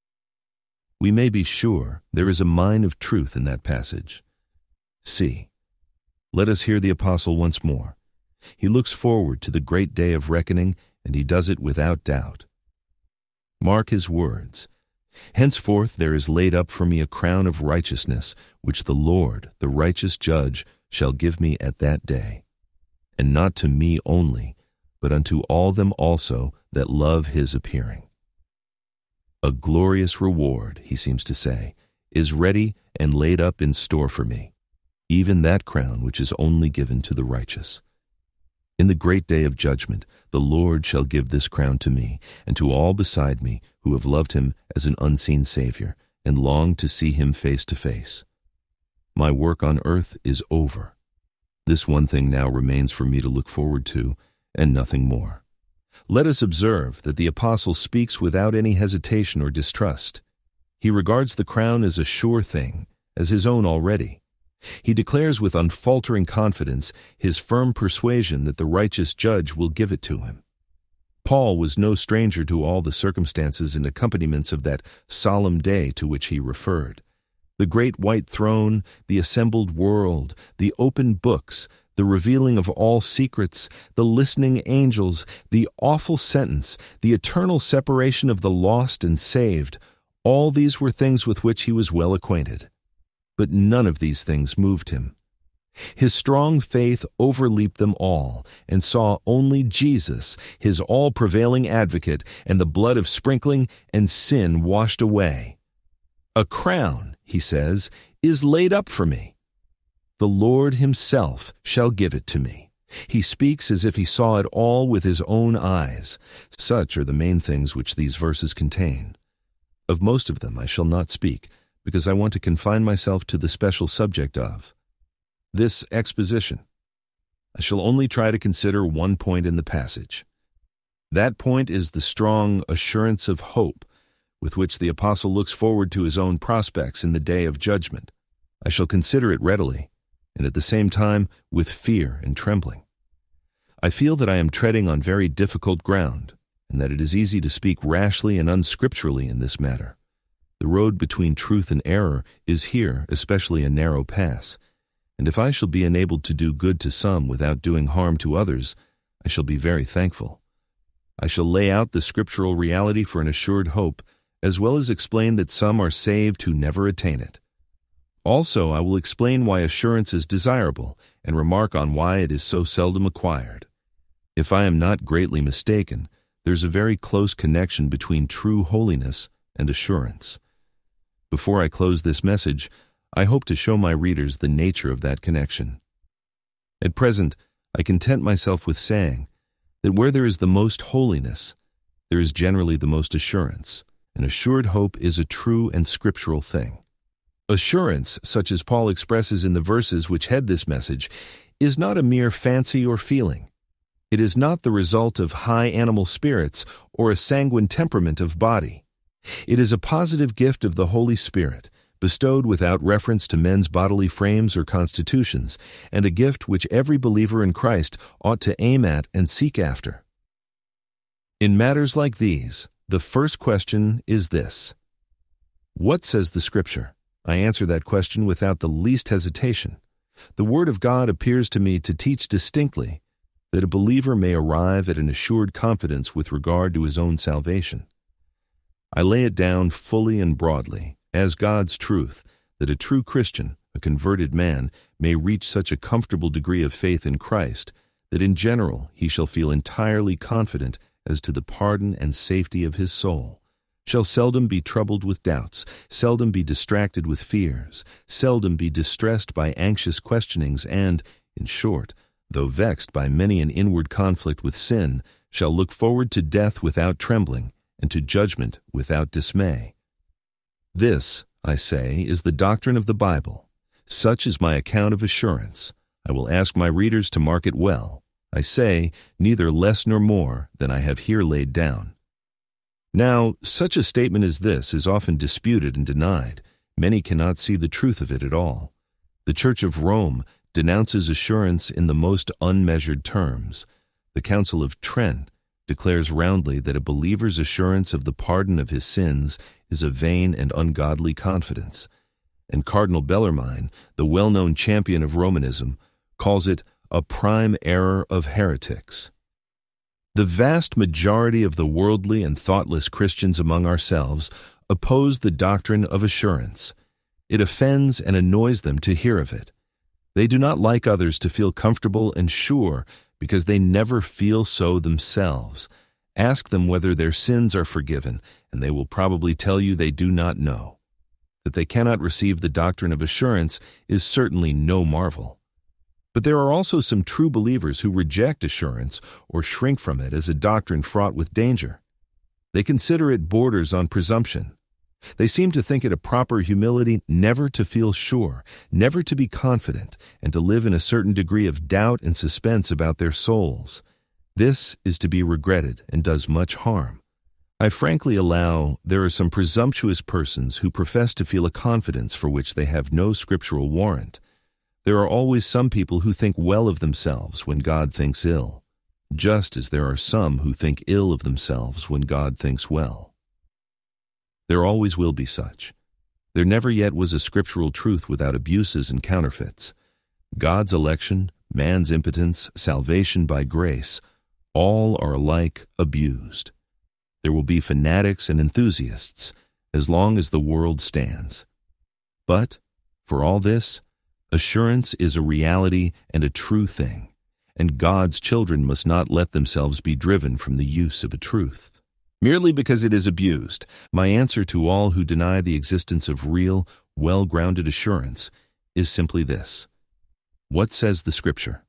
Speaker 1: We may be sure there is a mine of truth in that passage. C. Let us hear the apostle once more. He looks forward to the great day of reckoning, and he does it without doubt. Mark his words. Henceforth there is laid up for me a crown of righteousness, which the Lord, the righteous judge, shall give me at that day. And not to me only, but unto all them also that love his appearing. A glorious reward, he seems to say, is ready and laid up in store for me, even that crown which is only given to the righteous. In the great day of judgment, the Lord shall give this crown to me, and to all beside me who have loved him as an unseen Savior, and long to see him face to face. My work on earth is over. This one thing now remains for me to look forward to, and nothing more. Let us observe that the apostle speaks without any hesitation or distrust. He regards the crown as a sure thing, as his own already. He declares with unfaltering confidence his firm persuasion that the righteous judge will give it to him. Paul was no stranger to all the circumstances and accompaniments of that solemn day to which he referred. The great white throne, the assembled world, the open books, the revealing of all secrets, the listening angels, the awful sentence, the eternal separation of the lost and saved, all these were things with which he was well acquainted. But none of these things moved him. His strong faith overleaped them all and saw only Jesus, his all-prevailing advocate, and the blood of sprinkling and sin washed away. A crown, he says, is laid up for me. The Lord himself shall give it to me. He speaks as if he saw it all with his own eyes. Such are the main things which these verses contain. Of most of them I shall not speak, because I want to confine myself to the special subject of this exposition. I shall only try to consider one point in the passage. That point is the strong assurance of hope with which the apostle looks forward to his own prospects in the day of judgment. I shall consider it readily, and at the same time with fear and trembling. I feel that I am treading on very difficult ground, and that it is easy to speak rashly and unscripturally in this matter. The road between truth and error is here especially a narrow pass, and if I shall be enabled to do good to some without doing harm to others, I shall be very thankful. I shall lay out the scriptural reality for an assured hope, as well as explain that some are saved who never attain it. Also, I will explain why assurance is desirable, and remark on why it is so seldom acquired. If I am not greatly mistaken, there's a very close connection between true holiness and assurance. Before I close this message, I hope to show my readers the nature of that connection. At present, I content myself with saying that where there is the most holiness, there is generally the most assurance. An assured hope is a true and scriptural thing. Assurance, such as Paul expresses in the verses which head this message, is not a mere fancy or feeling. It is not the result of high animal spirits or a sanguine temperament of body. It is a positive gift of the Holy Spirit, bestowed without reference to men's bodily frames or constitutions, and a gift which every believer in Christ ought to aim at and seek after. In matters like these, the first question is this: what says the Scripture? I answer that question without the least hesitation. The Word of God appears to me to teach distinctly that a believer may arrive at an assured confidence with regard to his own salvation. I lay it down fully and broadly, as God's truth, that a true Christian, a converted man, may reach such a comfortable degree of faith in Christ that in general he shall feel entirely confident as to the pardon and safety of his soul, shall seldom be troubled with doubts, seldom be distracted with fears, seldom be distressed by anxious questionings, and, in short, though vexed by many an inward conflict with sin, shall look forward to death without trembling, and to judgment without dismay. This, I say, is the doctrine of the Bible. Such is my account of assurance. I will ask my readers to mark it well. I say, neither less nor more than I have here laid down. Now, such a statement as this is often disputed and denied. Many cannot see the truth of it at all. The Church of Rome denounces assurance in the most unmeasured terms. The Council of Trent declares roundly that a believer's assurance of the pardon of his sins is a vain and ungodly confidence. And Cardinal Bellarmine, the well-known champion of Romanism, calls it a prime error of heretics. The vast majority of the worldly and thoughtless Christians among ourselves oppose the doctrine of assurance. It offends and annoys them to hear of it. They do not like others to feel comfortable and sure because they never feel so themselves. Ask them whether their sins are forgiven, and they will probably tell you they do not know. That they cannot receive the doctrine of assurance is certainly no marvel. But there are also some true believers who reject assurance or shrink from it as a doctrine fraught with danger. They consider it borders on presumption. They seem to think it a proper humility never to feel sure, never to be confident, and to live in a certain degree of doubt and suspense about their souls. This is to be regretted and does much harm. I frankly allow there are some presumptuous persons who profess to feel a confidence for which they have no scriptural warrant. There are always some people who think well of themselves when God thinks ill, just as there are some who think ill of themselves when God thinks well. There always will be such. There never yet was a scriptural truth without abuses and counterfeits. God's election, man's impotence, salvation by grace, all are alike abused. There will be fanatics and enthusiasts as long as the world stands. But, for all this, assurance is a reality and a true thing, and God's children must not let themselves be driven from the use of a truth. Merely because it is abused, my answer to all who deny the existence of real, well-grounded assurance is simply this. What says the Scripture?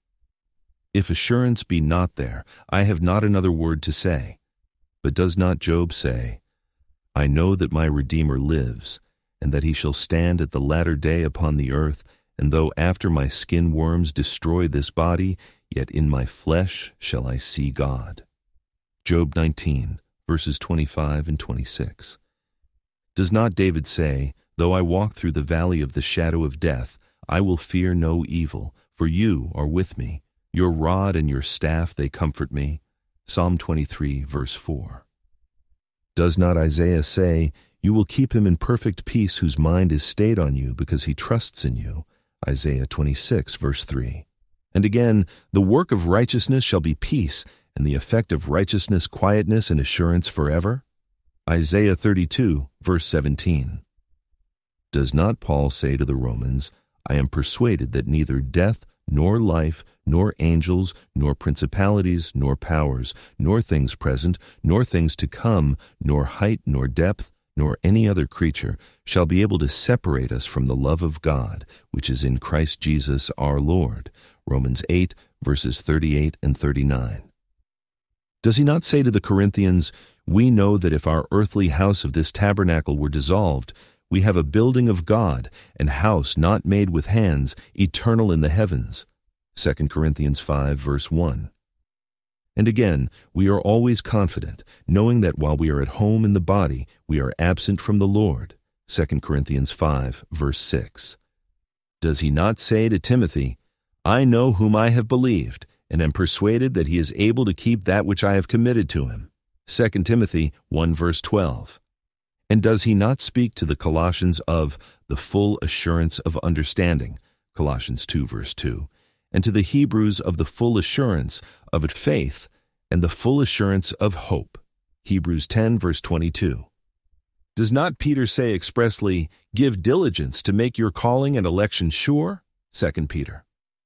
Speaker 1: If assurance be not there, I have not another word to say. But does not Job say, I know that my Redeemer lives, and that he shall stand at the latter day upon the earth, and though after my skin worms destroy this body, yet in my flesh shall I see God. Job nineteen, verses twenty-five and twenty-six. Does not David say, Though I walk through the valley of the shadow of death, I will fear no evil, for you are with me. Your rod and your staff, they comfort me. Psalm twenty-three, verse four. Does not Isaiah say, You will keep him in perfect peace whose mind is stayed on you because he trusts in you? Isaiah twenty-six, verse three. And again, the work of righteousness shall be peace, and the effect of righteousness quietness and assurance forever? Isaiah thirty-two, verse seventeen. Does not Paul say to the Romans, I am persuaded that neither death, nor life, nor angels, nor principalities, nor powers, nor things present, nor things to come, nor height, nor depth, nor any other creature shall be able to separate us from the love of God, which is in Christ Jesus our Lord. Romans eight, verses thirty-eight and thirty-nine. Does he not say to the Corinthians, We know that if our earthly house of this tabernacle were dissolved, we have a building of God, and house not made with hands, eternal in the heavens? Second Corinthians five, verse one. And again, we are always confident, knowing that while we are at home in the body, we are absent from the Lord. Second Corinthians five, verse six. Does he not say to Timothy, I know whom I have believed, and am persuaded that he is able to keep that which I have committed to him? Second Timothy one, verse twelve. And does he not speak to the Colossians of the full assurance of understanding? Colossians two, verse two. And to the Hebrews of the full assurance of faith and the full assurance of hope? Hebrews ten, verse twenty-two. Does not Peter say expressly, Give diligence to make your calling and election sure? Second Peter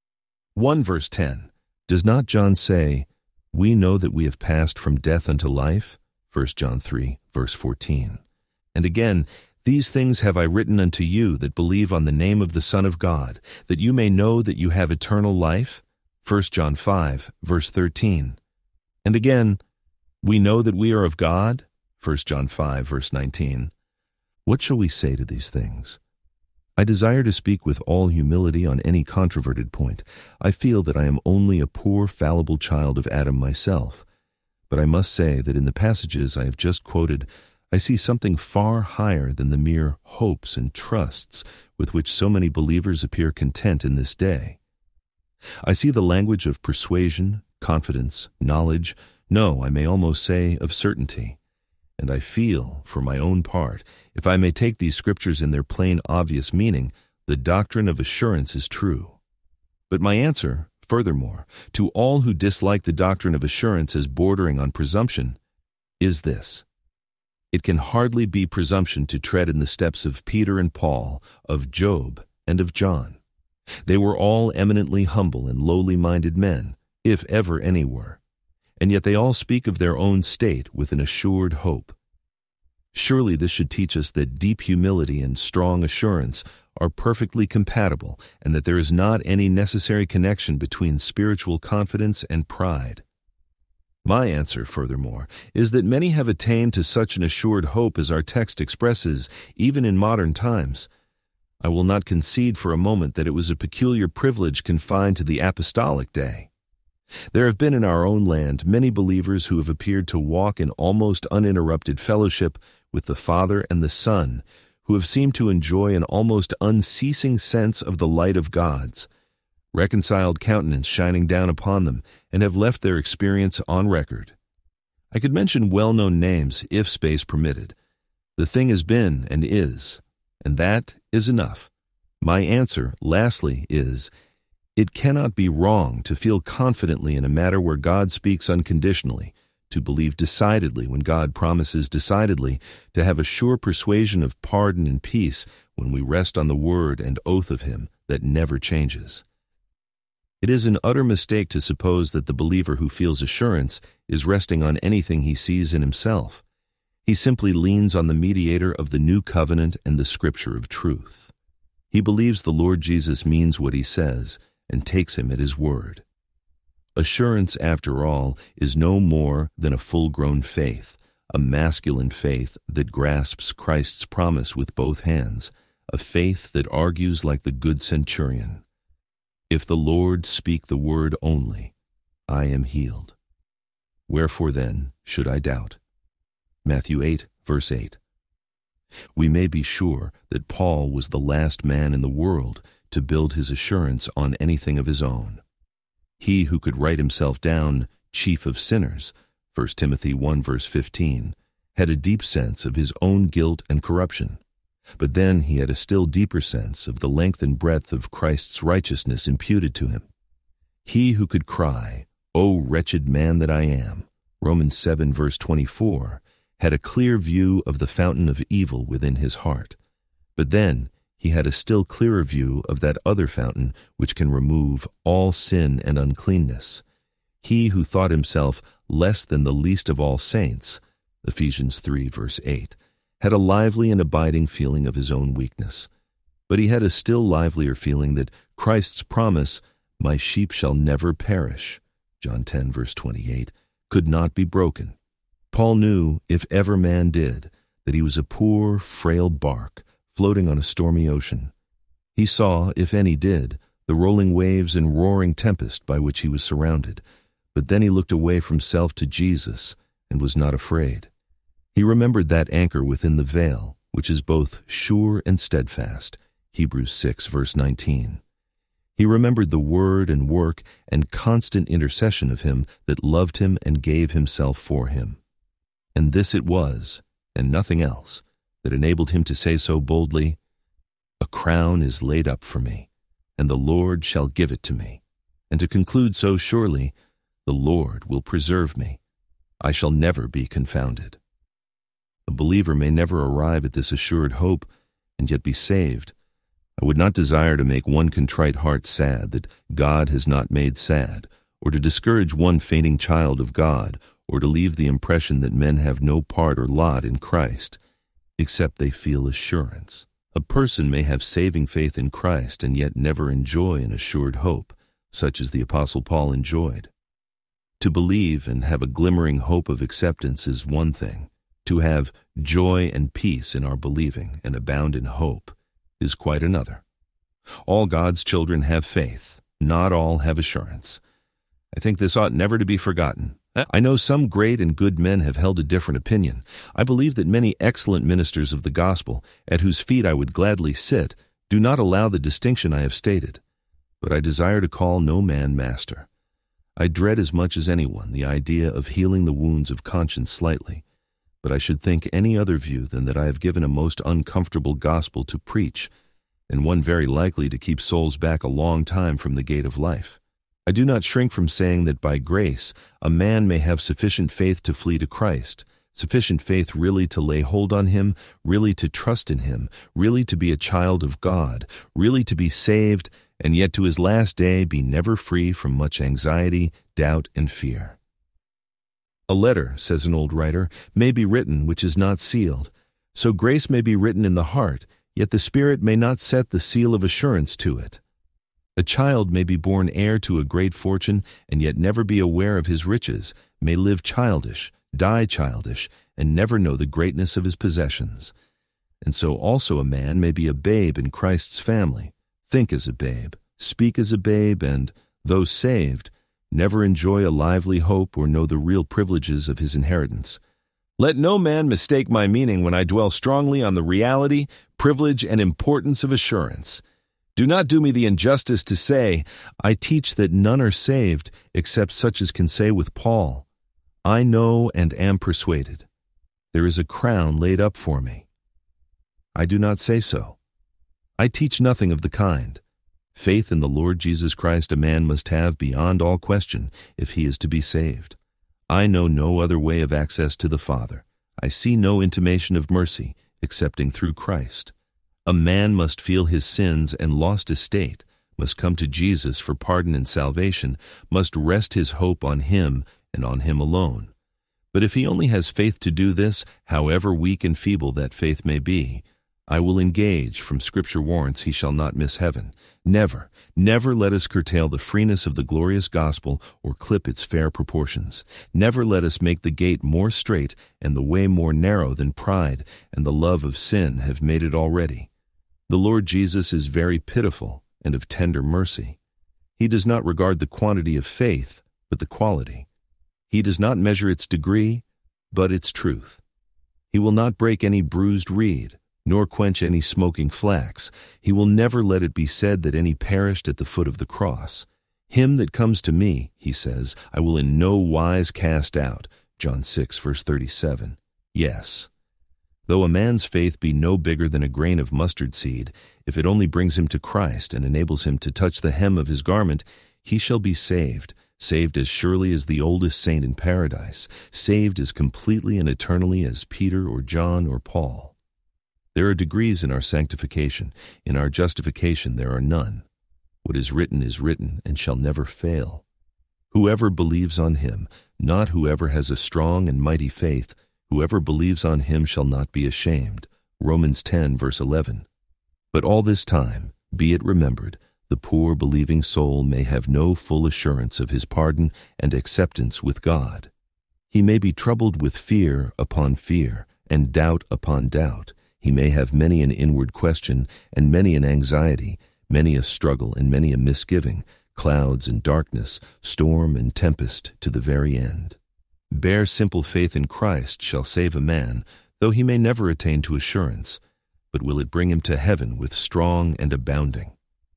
Speaker 1: one, verse ten. Does not John say, We know that we have passed from death unto life? First John three, verse fourteen. And again, These things have I written unto you that believe on the name of the Son of God, that you may know that you have eternal life? First John five, verse thirteen. And again, We know that we are of God? First John five, verse nineteen. What shall we say to these things? I desire to speak with all humility on any controverted point. I feel that I am only a poor, fallible child of Adam myself. But I must say that in the passages I have just quoted, I see something far higher than the mere hopes and trusts with which so many believers appear content in this day. I see the language of persuasion, confidence, knowledge, no, I may almost say of certainty. And I feel, for my own part, if I may take these scriptures in their plain obvious meaning, the doctrine of assurance is true. But my answer, furthermore, to all who dislike the doctrine of assurance as bordering on presumption, is this. It can hardly be presumption to tread in the steps of Peter and Paul, of Job, and of John. They were all eminently humble and lowly-minded men, if ever any were, and yet they all speak of their own state with an assured hope. Surely this should teach us that deep humility and strong assurance are perfectly compatible and that there is not any necessary connection between spiritual confidence and pride. My answer, furthermore, is that many have attained to such an assured hope as our text expresses, even in modern times. I will not concede for a moment that it was a peculiar privilege confined to the apostolic day. There have been in our own land many believers who have appeared to walk in almost uninterrupted fellowship with the Father and the Son, who have seemed to enjoy an almost unceasing sense of the light of God's reconciled countenance shining down upon them, and have left their experience on record. I could mention well-known names if space permitted. The thing has been and is, and that is enough. My answer, lastly, is, it cannot be wrong to feel confidently in a matter where God speaks unconditionally, to believe decidedly when God promises decidedly, to have a sure persuasion of pardon and peace when we rest on the word and oath of Him that never changes. It is an utter mistake to suppose that the believer who feels assurance is resting on anything he sees in himself. He simply leans on the mediator of the new covenant and the scripture of truth. He believes the Lord Jesus means what He says and takes Him at His word. Assurance, after all, is no more than a full-grown faith, a masculine faith that grasps Christ's promise with both hands, a faith that argues like the good centurion. If the Lord speak the word only, I am healed. Wherefore then should I doubt? Matthew eight, verse eight. We may be sure that Paul was the last man in the world to build his assurance on anything of his own. He who could write himself down chief of sinners, First Timothy one, verse fifteen, had a deep sense of his own guilt and corruption. But then he had a still deeper sense of the length and breadth of Christ's righteousness imputed to him. He who could cry, "O wretched man that I am," Romans seven, verse twenty-four, had a clear view of the fountain of evil within his heart. But then he had a still clearer view of that other fountain which can remove all sin and uncleanness. He who thought himself less than the least of all saints, Ephesians three, verse eight, had a lively and abiding feeling of his own weakness. But he had a still livelier feeling that Christ's promise, "My sheep shall never perish," John ten, verse twenty-eight, could not be broken. Paul knew, if ever man did, that he was a poor, frail bark floating on a stormy ocean. He saw, if any did, the rolling waves and roaring tempest by which he was surrounded, but then he looked away from self to Jesus and was not afraid. He remembered that anchor within the veil, which is both sure and steadfast, Hebrews six, verse nineteen. He remembered the word and work and constant intercession of Him that loved him and gave Himself for him. And this it was, and nothing else, that enabled him to say so boldly, "A crown is laid up for me, and the Lord shall give it to me," and to conclude so surely, "The Lord will preserve me. I shall never be confounded." A believer may never arrive at this assured hope and yet be saved. I would not desire to make one contrite heart sad that God has not made sad, or to discourage one fainting child of God, or to leave the impression that men have no part or lot in Christ, except they feel assurance. A person may have saving faith in Christ and yet never enjoy an assured hope, such as the Apostle Paul enjoyed. To believe and have a glimmering hope of acceptance is one thing. To have joy and peace in our believing and abound in hope is quite another. All God's children have faith, not all have assurance. I think this ought never to be forgotten. I know some great and good men have held a different opinion. I believe that many excellent ministers of the gospel, at whose feet I would gladly sit, do not allow the distinction I have stated. But I desire to call no man master. I dread as much as anyone the idea of healing the wounds of conscience slightly, but I should think any other view than that I have given a most uncomfortable gospel to preach, and one very likely to keep souls back a long time from the gate of life. I do not shrink from saying that by grace a man may have sufficient faith to flee to Christ, sufficient faith really to lay hold on Him, really to trust in Him, really to be a child of God, really to be saved, and yet to his last day be never free from much anxiety, doubt, and fear. A letter, says an old writer, may be written which is not sealed. So grace may be written in the heart, yet the Spirit may not set the seal of assurance to it. A child may be born heir to a great fortune and yet never be aware of his riches, may live childish, die childish, and never know the greatness of his possessions. And so also a man may be a babe in Christ's family, think as a babe, speak as a babe, and, though saved, never enjoy a lively hope or know the real privileges of his inheritance. Let no man mistake my meaning when I dwell strongly on the reality, privilege, and importance of assurance. Do not do me the injustice to say, I teach that none are saved except such as can say with Paul, I know and am persuaded. There is a crown laid up for me. I do not say so. I teach nothing of the kind. Faith in the Lord Jesus Christ a man must have beyond all question if he is to be saved. I know no other way of access to the Father. I see no intimation of mercy excepting through Christ. A man must feel his sins and lost estate, must come to Jesus for pardon and salvation, must rest his hope on him and on him alone. But if he only has faith to do this, however weak and feeble that faith may be, I will engage, from Scripture warrants he shall not miss heaven. Never, never let us curtail the freeness of the glorious gospel or clip its fair proportions. Never let us make the gate more strait and the way more narrow than pride and the love of sin have made it already. The Lord Jesus is very pitiful and of tender mercy. He does not regard the quantity of faith, but the quality. He does not measure its degree, but its truth. He will not break any bruised reed, nor quench any smoking flax. He will never let it be said that any perished at the foot of the cross. Him that comes to me, he says, I will in no wise cast out. John six, verse thirty-seven. Yes. Though a man's faith be no bigger than a grain of mustard seed, if it only brings him to Christ and enables him to touch the hem of his garment, he shall be saved, saved as surely as the oldest saint in paradise, saved as completely and eternally as Peter or John or Paul. There are degrees in our sanctification. In our justification there are none. What is written is written and shall never fail. Whoever believes on him, not whoever has a strong and mighty faith, whoever believes on him shall not be ashamed. Romans ten, verse eleven. But all this time, be it remembered, the poor believing soul may have no full assurance of his pardon and acceptance with God. He may be troubled with fear upon fear, and doubt upon doubt. He may have many an inward question, and many an anxiety, many a struggle, and many a misgiving, clouds and darkness, storm and tempest, to the very end. Bare simple faith in Christ shall save a man, though he may never attain to assurance, but will it bring him to heaven with strong and abounding.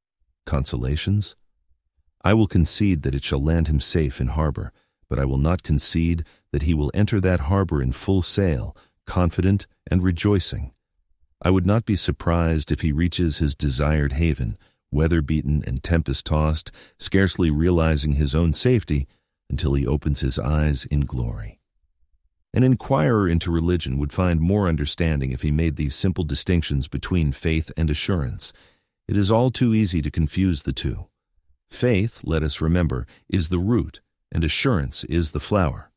Speaker 1: Consolations? I will concede that it shall land him safe in harbor, but I will not concede that he will enter that harbor in full sail, confident and rejoicing. I would not be surprised if he reaches his desired haven, weather-beaten and tempest-tossed, scarcely realizing his own safety until he opens his eyes in glory. An inquirer into religion would find more understanding if he made these simple distinctions between faith and assurance. It is all too easy to confuse the two. Faith, let us remember, is the root, and assurance is the flower.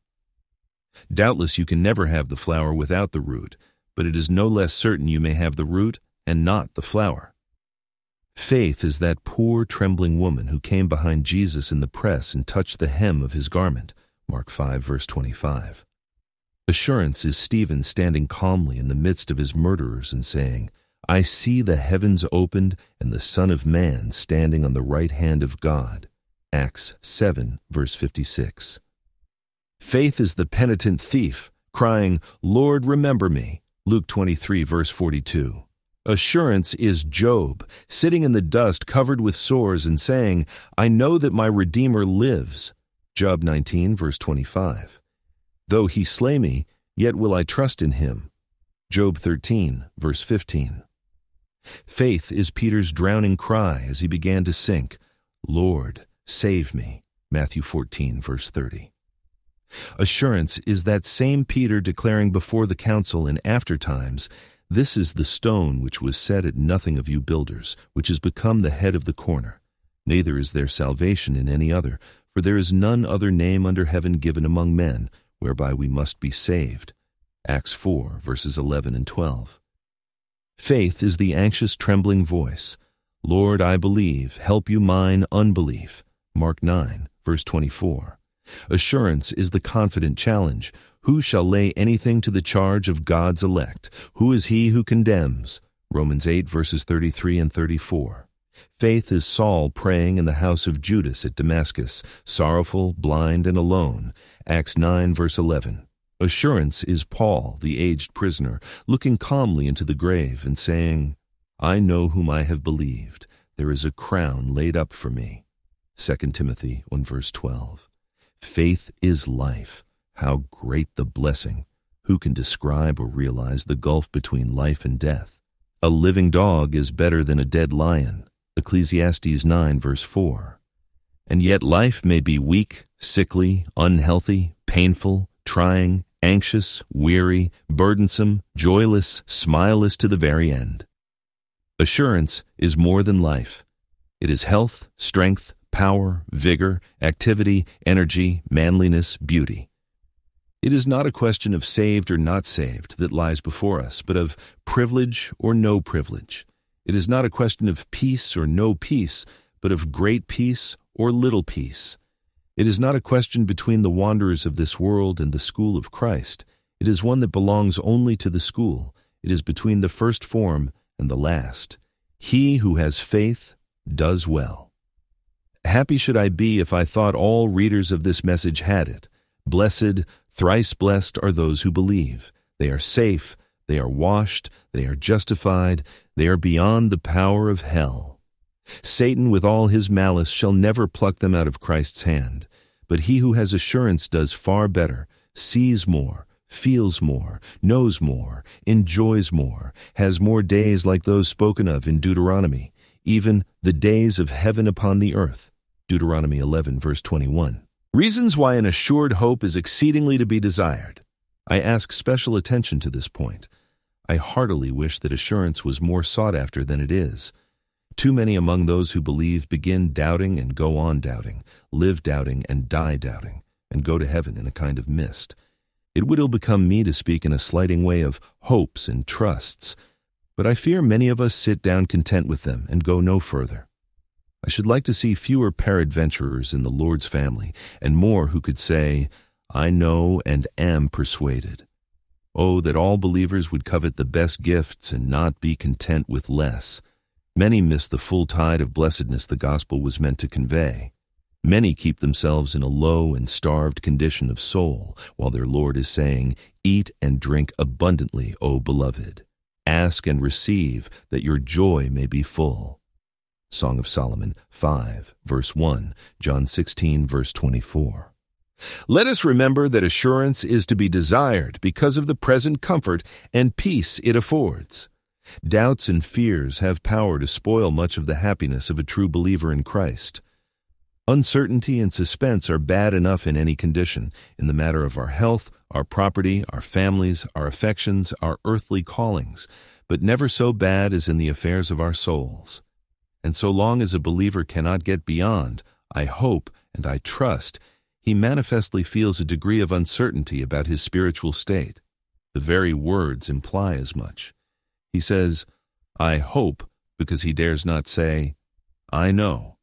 Speaker 1: Doubtless you can never have the flower without the root, but it is no less certain you may have the root and not the flower. Faith is that poor, trembling woman who came behind Jesus in the press and touched the hem of his garment, Mark five, verse twenty-five. Assurance is Stephen standing calmly in the midst of his murderers and saying, I see the heavens opened and the Son of Man standing on the right hand of God, Acts seven, verse fifty-six. Faith is the penitent thief, crying, Lord, remember me, Luke twenty-three, verse forty-two. Assurance is Job, sitting in the dust covered with sores and saying, I know that my Redeemer lives. Job nineteen, verse twenty-five. Though he slay me, yet will I trust in him. Job thirteen, verse fifteen. Faith is Peter's drowning cry as he began to sink, Lord, save me. Matthew fourteen, verse thirty. Assurance is that same Peter declaring before the council in after times, This is the stone which was set at nothing of you builders, which has become the head of the corner. Neither is there salvation in any other, for there is none other name under heaven given among men, whereby we must be saved. Acts four, verses eleven and twelve. Faith is the anxious, trembling voice. Lord, I believe, help you mine unbelief. Mark nine, verse twenty-four. Assurance is the confident challenge. Who shall lay anything to the charge of God's elect? Who is he who condemns? Romans eight, verses thirty-three and thirty-four. Faith is Saul praying in the house of Judas at Damascus, sorrowful, blind, and alone. Acts nine, verse eleven. Assurance is Paul, the aged prisoner, looking calmly into the grave and saying, I know whom I have believed. There is a crown laid up for me. Second Timothy one, verse twelve. Faith is life. How great the blessing! Who can describe or realize the gulf between life and death? A living dog is better than a dead lion. Ecclesiastes nine, verse four. And yet life may be weak, sickly, unhealthy, painful, trying, anxious, weary, burdensome, joyless, smileless to the very end. Assurance is more than life. It is health, strength, power, vigor, activity, energy, manliness, beauty. It is not a question of saved or not saved that lies before us, but of privilege or no privilege. It is not a question of peace or no peace, but of great peace or little peace. It is not a question between the wanderers of this world and the school of Christ. It is one that belongs only to the school. It is between the first form and the last. He who has faith does well. Happy should I be if I thought all readers of this message had it. Blessed, thrice blessed are those who believe. They are safe, they are washed, they are justified, they are beyond the power of hell. Satan with all his malice shall never pluck them out of Christ's hand. But he who has assurance does far better, sees more, feels more, knows more, enjoys more, has more days like those spoken of in Deuteronomy, even the days of heaven upon the earth. Deuteronomy eleven, verse twenty-one. Reasons why an assured hope is exceedingly to be desired. I ask special attention to this point. I heartily wish that assurance was more sought after than it is. Too many among those who believe begin doubting and go on doubting, live doubting and die doubting, and go to heaven in a kind of mist. It would ill become me to speak in a slighting way of hopes and trusts, but I fear many of us sit down content with them and go no further. I should like to see fewer peradventurers in the Lord's family, and more who could say, I know and am persuaded. Oh, that all believers would covet the best gifts and not be content with less. Many miss the full tide of blessedness the gospel was meant to convey. Many keep themselves in a low and starved condition of soul, while their Lord is saying, Eat and drink abundantly, O beloved. Ask and receive, that your joy may be full. Song of Solomon five, verse one, John sixteen, verse twenty-four. Let us remember that assurance is to be desired because of the present comfort and peace it affords. Doubts and fears have power to spoil much of the happiness of a true believer in Christ. Uncertainty and suspense are bad enough in any condition, in the matter of our health, our property, our families, our affections, our earthly callings, but never so bad as in the affairs of our souls. And so long as a believer cannot get beyond, I hope and I trust, he manifestly feels a degree of uncertainty about his spiritual state. The very words imply as much. He says, I hope, because he dares not say, I know.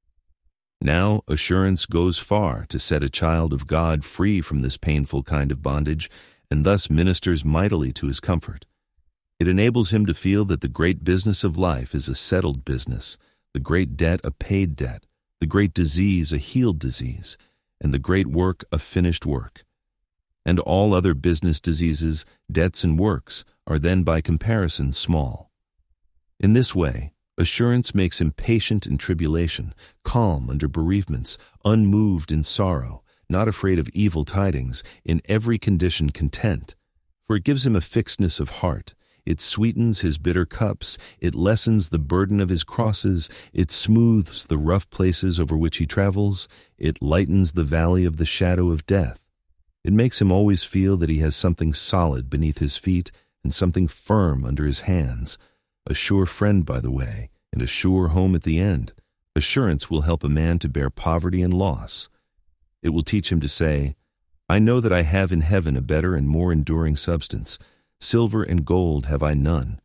Speaker 1: Now assurance goes far to set a child of God free from this painful kind of bondage, and thus ministers mightily to his comfort. It enables him to feel that the great business of life is a settled business, the great debt a paid debt, the great disease a healed disease, and the great work a finished work. And all other business diseases, debts, and works are then by comparison small. In this way, assurance makes him patient in tribulation, calm under bereavements, unmoved in sorrow, not afraid of evil tidings, in every condition content, for it gives him a fixedness of heart. It sweetens his bitter cups, it lessens the burden of his crosses, it smooths the rough places over which he travels, it lightens the valley of the shadow of death. It makes him always feel that he has something solid beneath his feet and something firm under his hands, a sure friend by the way, and a sure home at the end. Assurance will help a man to bear poverty and loss. It will teach him to say, I know that I have in heaven a better and more enduring substance. Silver and gold have I none,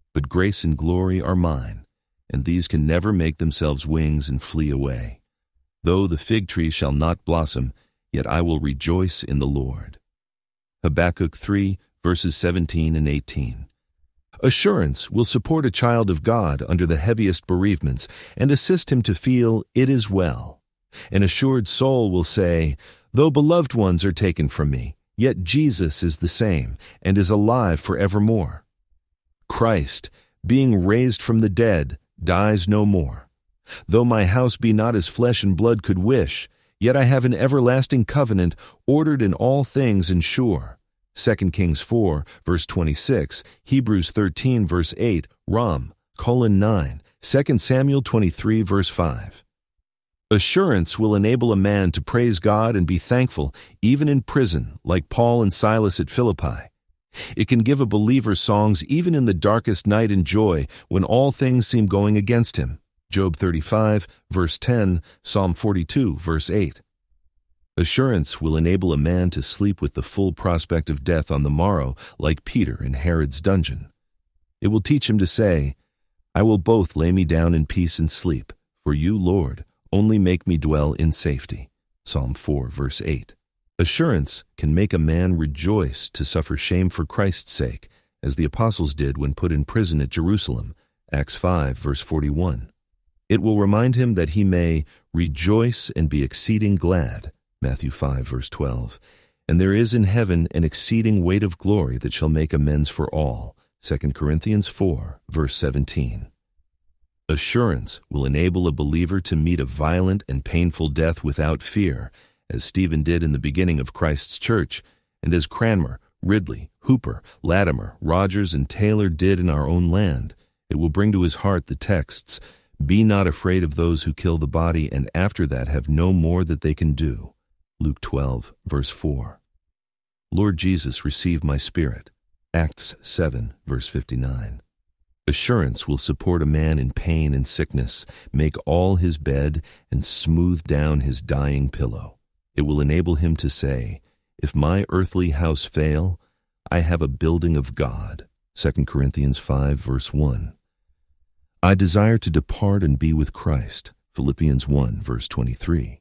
Speaker 1: but grace and glory are mine, and these can never make themselves wings and flee away. Though the fig tree shall not blossom, yet I will rejoice in the Lord. Habakkuk three, verses seventeen and eighteen. Assurance will support a child of God under the heaviest bereavements and assist him to feel it is well. An assured soul will say, though beloved ones are taken from me, yet Jesus is the same and is alive forevermore. Christ, being raised from the dead, dies no more. Though my house be not as flesh and blood could wish, yet I have an everlasting covenant ordered in all things and sure. Second Kings four, verse twenty-six, Hebrews thirteen, verse eight, Rom, colon nine, Second Samuel twenty-three, verse five. Assurance will enable a man to praise God and be thankful, even in prison, like Paul and Silas at Philippi. It can give a believer songs even in the darkest night and joy when all things seem going against him. Job thirty-five, verse ten, Psalm forty-two, verse eight. Assurance will enable a man to sleep with the full prospect of death on the morrow, like Peter in Herod's dungeon. It will teach him to say, I will both lay me down in peace and sleep, for you, Lord, only make me dwell in safety. Psalm four, verse eight. Assurance can make a man rejoice to suffer shame for Christ's sake, as the apostles did when put in prison at Jerusalem, Acts five, verse forty-one. It will remind him that he may rejoice and be exceeding glad, Matthew five, verse twelve, and there is in heaven an exceeding weight of glory that shall make amends for all, Second Corinthians four, verse seventeen. Assurance will enable a believer to meet a violent and painful death without fear, as Stephen did in the beginning of Christ's church, and as Cranmer, Ridley, Hooper, Latimer, Rogers, and Taylor did in our own land. It will bring to his heart the texts, Be not afraid of those who kill the body, and after that have no more that they can do. Luke twelve, verse four. Lord Jesus, receive my spirit. Acts seven, verse fifty-nine. Assurance will support a man in pain and sickness, make all his bed, and smooth down his dying pillow. It will enable him to say, If my earthly house fail, I have a building of God. Second Corinthians five, verse one. I desire to depart and be with Christ. Philippians one, verse twenty-three.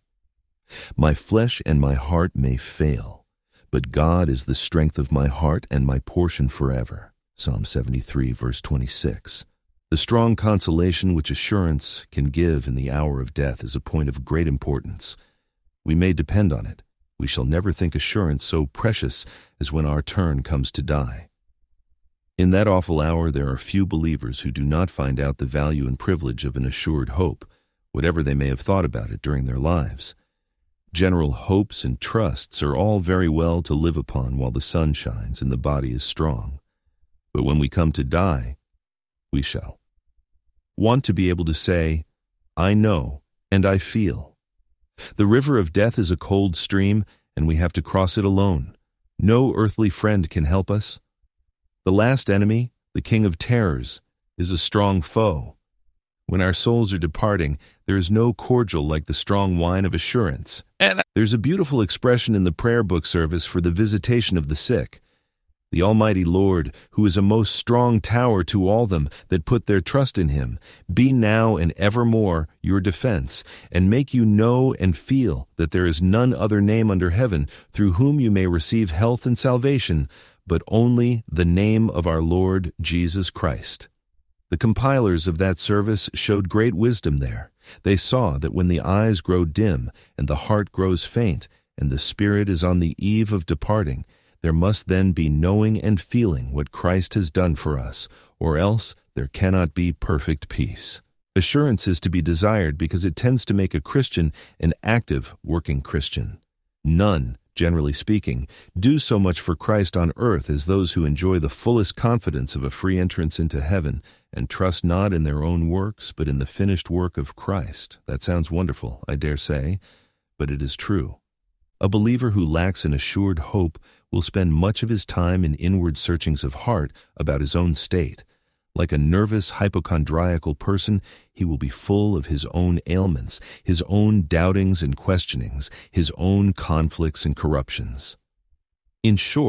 Speaker 1: My flesh and my heart may fail, but God is the strength of my heart and my portion forever. Psalm seventy-three, verse twenty-six. The strong consolation which assurance can give in the hour of death is a point of great importance. We may depend on it. We shall never think assurance so precious as when our turn comes to die. In that awful hour there are few believers who do not find out the value and privilege of an assured hope, whatever they may have thought about it during their lives. General hopes and trusts are all very well to live upon while the sun shines and the body is strong. But when we come to die, we shall want to be able to say, I know and I feel. The river of death is a cold stream, and we have to cross it alone. No earthly friend can help us. The last enemy, the king of terrors, is a strong foe. When our souls are departing, there is no cordial like the strong wine of assurance. And there's a beautiful expression in the prayer book service for the visitation of the sick. The Almighty Lord, who is a most strong tower to all them that put their trust in him, be now and evermore your defense, and make you know and feel that there is none other name under heaven through whom you may receive health and salvation, but only the name of our Lord Jesus Christ. The compilers of that service showed great wisdom there. They saw that when the eyes grow dim and the heart grows faint and the spirit is on the eve of departing, there must then be knowing and feeling what Christ has done for us, or else there cannot be perfect peace. Assurance is to be desired because it tends to make a Christian an active, working Christian. None, generally speaking, do so much for Christ on earth as those who enjoy the fullest confidence of a free entrance into heaven and trust not in their own works, but in the finished work of Christ. That sounds wonderful, I dare say, but it is true. A believer who lacks an assured hope will spend much of his time in inward searchings of heart about his own state. Like a nervous, hypochondriacal person, he will be full of his own ailments, his own doubtings and questionings, his own conflicts and corruptions. In short,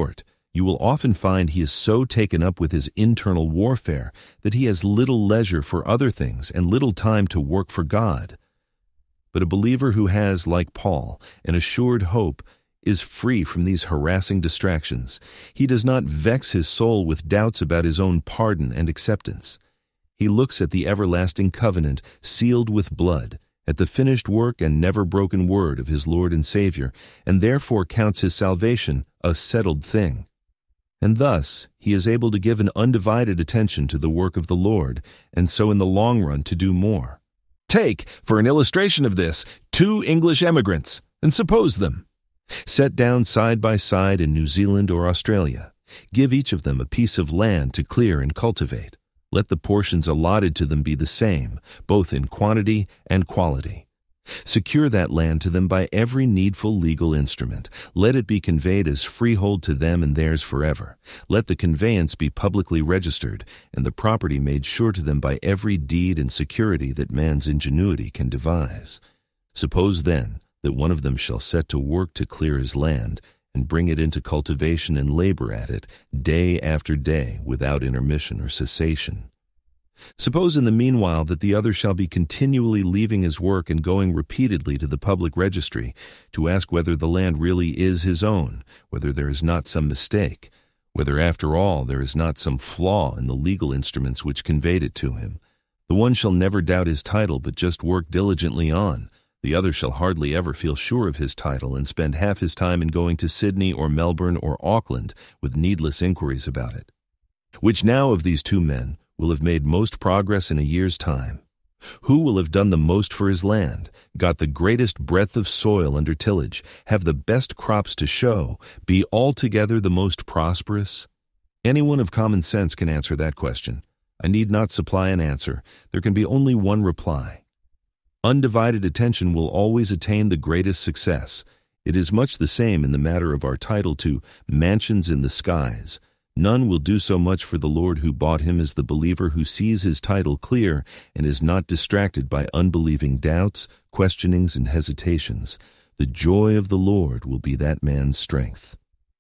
Speaker 1: you will often find he is so taken up with his internal warfare that he has little leisure for other things and little time to work for God. But a believer who has, like Paul, an assured hope is free from these harassing distractions. He does not vex his soul with doubts about his own pardon and acceptance. He looks at the everlasting covenant sealed with blood, at the finished work and never broken word of his Lord and Savior, and therefore counts his salvation a settled thing. And thus he is able to give an undivided attention to the work of the Lord, and so in the long run to do more. Take, for an illustration of this, two English emigrants, and suppose them. Set down side by side in New Zealand or Australia. Give each of them a piece of land to clear and cultivate. Let the portions allotted to them be the same, both in quantity and quality. Secure that land to them by every needful legal instrument. Let it be conveyed as freehold to them and theirs forever. Let the conveyance be publicly registered, and the property made sure to them by every deed and security that man's ingenuity can devise. Suppose, then, that one of them shall set to work to clear his land, and bring it into cultivation and labor at it, day after day, without intermission or cessation. Suppose in the meanwhile that the other shall be continually leaving his work and going repeatedly to the public registry to ask whether the land really is his own, whether there is not some mistake, whether after all there is not some flaw in the legal instruments which conveyed it to him. The one shall never doubt his title, but just work diligently on. The other shall hardly ever feel sure of his title and spend half his time in going to Sydney or Melbourne or Auckland with needless inquiries about it. Which now of these two men will have made most progress in a year's time? Who will have done the most for his land, got the greatest breadth of soil under tillage, have the best crops to show, be altogether the most prosperous? Anyone of common sense can answer that question. I need not supply an answer. There can be only one reply. Undivided attention will always attain the greatest success. It is much the same in the matter of our title to mansions in the skies. None will do so much for the Lord who bought him as the believer who sees his title clear and is not distracted by unbelieving doubts, questionings, and hesitations. The joy of the Lord will be that man's strength.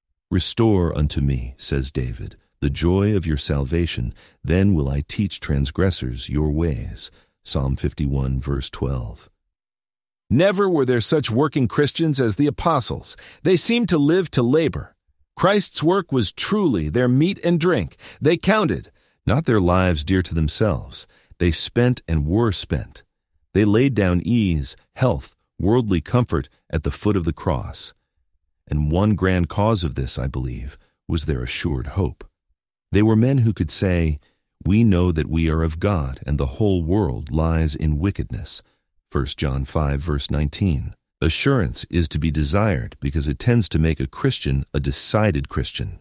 Speaker 1: Restore unto me, says David, the joy of your salvation, then will I teach transgressors your ways. Psalm fifty-one, verse twelve. Never were there such working Christians as the apostles. They seemed to live to labor. Christ's work was truly their meat and drink. They counted, not their lives dear to themselves. They spent and were spent. They laid down ease, health, worldly comfort at the foot of the cross. And one grand cause of this, I believe, was their assured hope. They were men who could say, "We know that we are of God, and the whole world lies in wickedness." First John five, verse nineteen. Assurance is to be desired because it tends to make a Christian a decided Christian.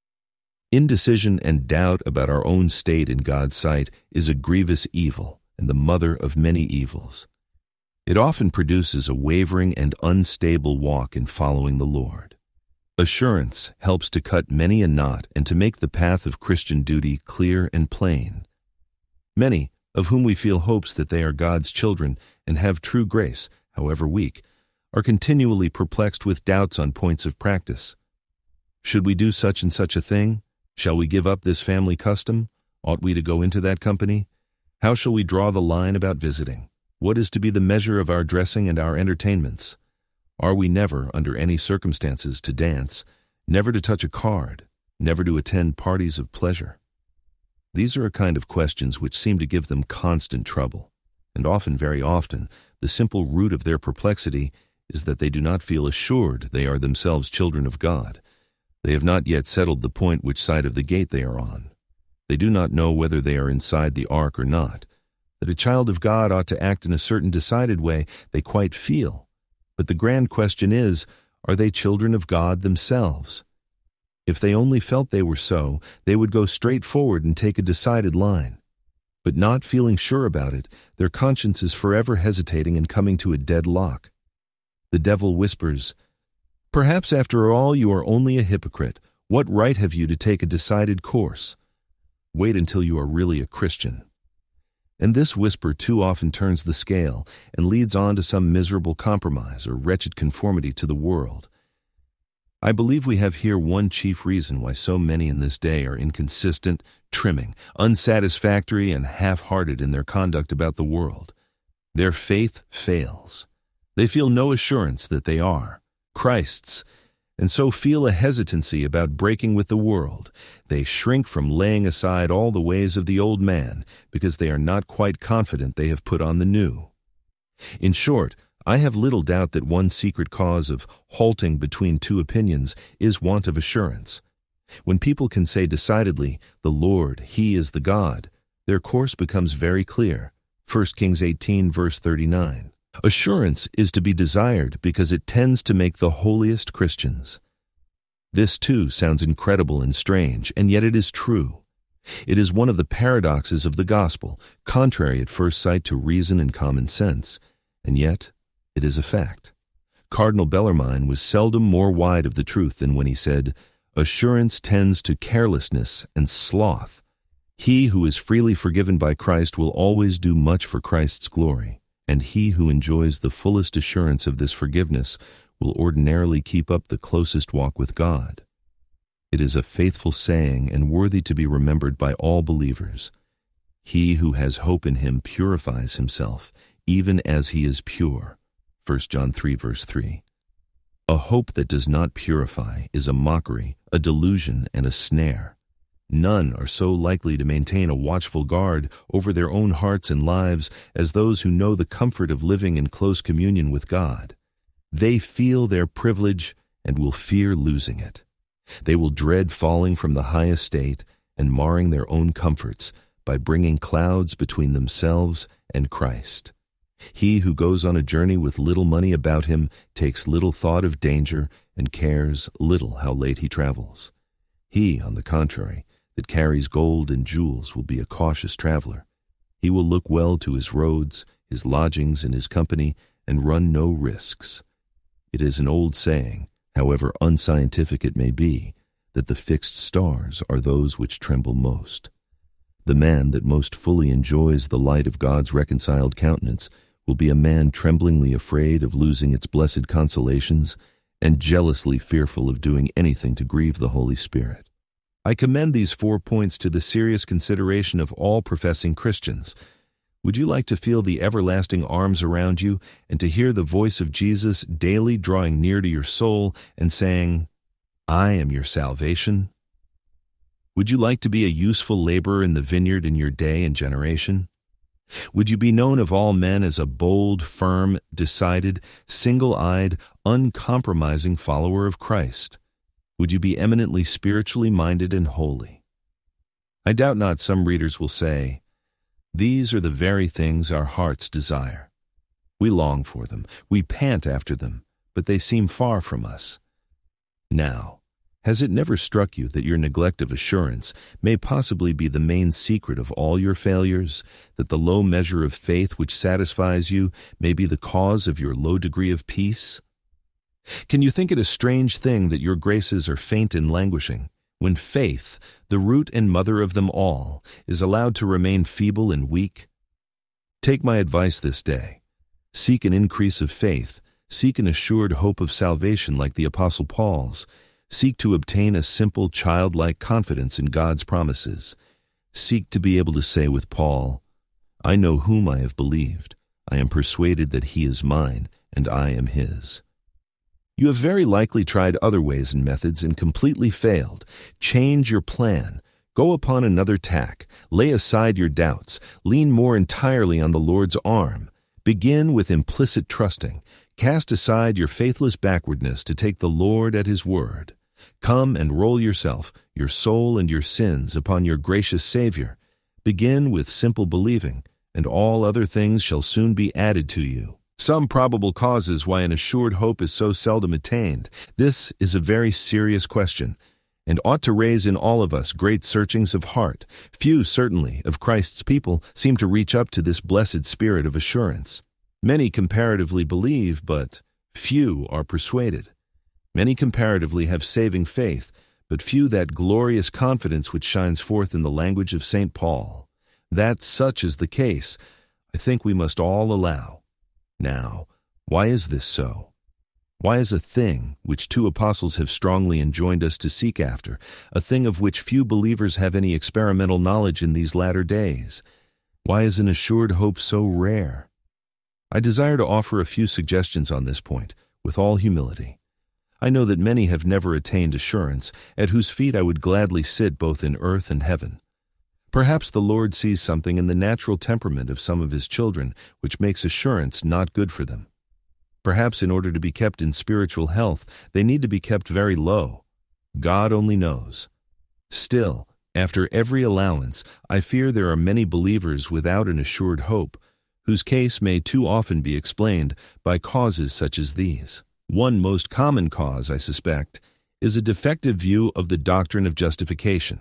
Speaker 1: Indecision and doubt about our own state in God's sight is a grievous evil and the mother of many evils. It often produces a wavering and unstable walk in following the Lord. Assurance helps to cut many a knot and to make the path of Christian duty clear and plain. Many, of whom we feel hopes that they are God's children and have true grace, however weak, are continually perplexed with doubts on points of practice. Should we do such and such a thing? Shall we give up this family custom? Ought we to go into that company? How shall we draw the line about visiting? What is to be the measure of our dressing and our entertainments? Are we never, under any circumstances, to dance, never to touch a card, never to attend parties of pleasure? These are a kind of questions which seem to give them constant trouble, and often, very often, the simple root of their perplexity is that they do not feel assured they are themselves children of God. They have not yet settled the point which side of the gate they are on. They do not know whether they are inside the ark or not. That a child of God ought to act in a certain decided way, they quite feel. But the grand question is, are they children of God themselves? If they only felt they were so, they would go straight forward and take a decided line. But not feeling sure about it, their conscience is forever hesitating and coming to a dead lock. The devil whispers, "Perhaps after all you are only a hypocrite. What right have you to take a decided course? Wait until you are really a Christian." And this whisper too often turns the scale and leads on to some miserable compromise or wretched conformity to the world. I believe we have here one chief reason why so many in this day are inconsistent, trimming, unsatisfactory, and half-hearted in their conduct about the world. Their faith fails. They feel no assurance that they are Christ's, and so feel a hesitancy about breaking with the world. They shrink from laying aside all the ways of the old man because they are not quite confident they have put on the new. In short, I have little doubt that one secret cause of halting between two opinions is want of assurance. When people can say decidedly, "The Lord, He is the God," their course becomes very clear. First Kings eighteen, verse thirty-nine. Assurance is to be desired because it tends to make the holiest Christians. This, too, sounds incredible and strange, and yet it is true. It is one of the paradoxes of the gospel, contrary at first sight to reason and common sense, and yet it is a fact. Cardinal Bellarmine was seldom more wide of the truth than when he said, "Assurance tends to carelessness and sloth. He who is freely forgiven by Christ will always do much for Christ's glory, and he who enjoys the fullest assurance of this forgiveness will ordinarily keep up the closest walk with God." It is a faithful saying and worthy to be remembered by all believers. He who has hope in Him purifies himself, even as He is pure. First John three, verse three. A hope that does not purify is a mockery, a delusion, and a snare. None are so likely to maintain a watchful guard over their own hearts and lives as those who know the comfort of living in close communion with God. They feel their privilege and will fear losing it. They will dread falling from the high estate and marring their own comforts by bringing clouds between themselves and Christ. He who goes on a journey with little money about him takes little thought of danger and cares little how late he travels. He, on the contrary, that carries gold and jewels will be a cautious traveler. He will look well to his roads, his lodgings, and his company, and run no risks. It is an old saying, however unscientific it may be, that the fixed stars are those which tremble most. The man that most fully enjoys the light of God's reconciled countenance will be a man tremblingly afraid of losing its blessed consolations and jealously fearful of doing anything to grieve the Holy Spirit. I commend these four points to the serious consideration of all professing Christians. Would you like to feel the everlasting arms around you and to hear the voice of Jesus daily drawing near to your soul and saying, "I am your salvation"? Would you like to be a useful laborer in the vineyard in your day and generation? Would you be known of all men as a bold, firm, decided, single-eyed, uncompromising follower of Christ? Would you be eminently spiritually minded and holy? I doubt not some readers will say, "These are the very things our hearts desire. We long for them, we pant after them, but they seem far from us." Now, has it never struck you that your neglect of assurance may possibly be the main secret of all your failures, that the low measure of faith which satisfies you may be the cause of your low degree of peace? Can you think it a strange thing that your graces are faint and languishing, when faith, the root and mother of them all, is allowed to remain feeble and weak? Take my advice this day. Seek an increase of faith, seek an assured hope of salvation like the Apostle Paul's. Seek to obtain a simple, childlike confidence in God's promises. Seek to be able to say with Paul, "I know whom I have believed. I am persuaded that He is mine, and I am His." You have very likely tried other ways and methods and completely failed. Change your plan. Go upon another tack. Lay aside your doubts. Lean more entirely on the Lord's arm. Begin with implicit trusting. Cast aside your faithless backwardness to take the Lord at His word. Come and roll yourself, your soul and your sins upon your gracious Savior. Begin with simple believing, and all other things shall soon be added to you. Some probable causes why an assured hope is so seldom attained. This is a very serious question, and ought to raise in all of us great searchings of heart. Few, certainly, of Christ's people seem to reach up to this blessed spirit of assurance. Many comparatively believe, but few are persuaded. Many comparatively have saving faith, but few that glorious confidence which shines forth in the language of Saint Paul. That such is the case, I think we must all allow. Now, why is this so? Why is a thing, which two apostles have strongly enjoined us to seek after, a thing of which few believers have any experimental knowledge in these latter days? Why is an assured hope so rare? I desire to offer a few suggestions on this point, with all humility. I know that many have never attained assurance, at whose feet I would gladly sit both in earth and heaven. Perhaps the Lord sees something in the natural temperament of some of His children which makes assurance not good for them. Perhaps in order to be kept in spiritual health, they need to be kept very low. God only knows. Still, after every allowance, I fear there are many believers without an assured hope, whose case may too often be explained by causes such as these. One most common cause, I suspect, is a defective view of the doctrine of justification.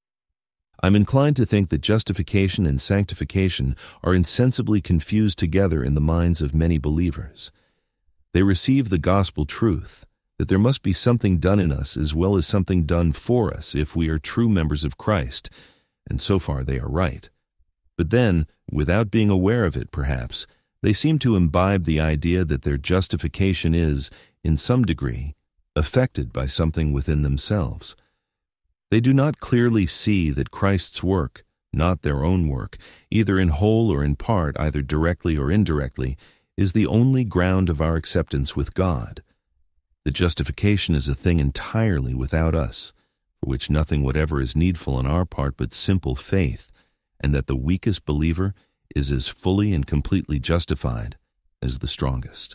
Speaker 1: I'm inclined to think that justification and sanctification are insensibly confused together in the minds of many believers. They receive the gospel truth, that there must be something done in us as well as something done for us if we are true members of Christ, and so far they are right. But then, without being aware of it perhaps, they seem to imbibe the idea that their justification is, in some degree, affected by something within themselves. They do not clearly see that Christ's work, not their own work, either in whole or in part, either directly or indirectly, is the only ground of our acceptance with God. That justification is a thing entirely without us, for which nothing whatever is needful on our part but simple faith, and that the weakest believer is as fully and completely justified as the strongest.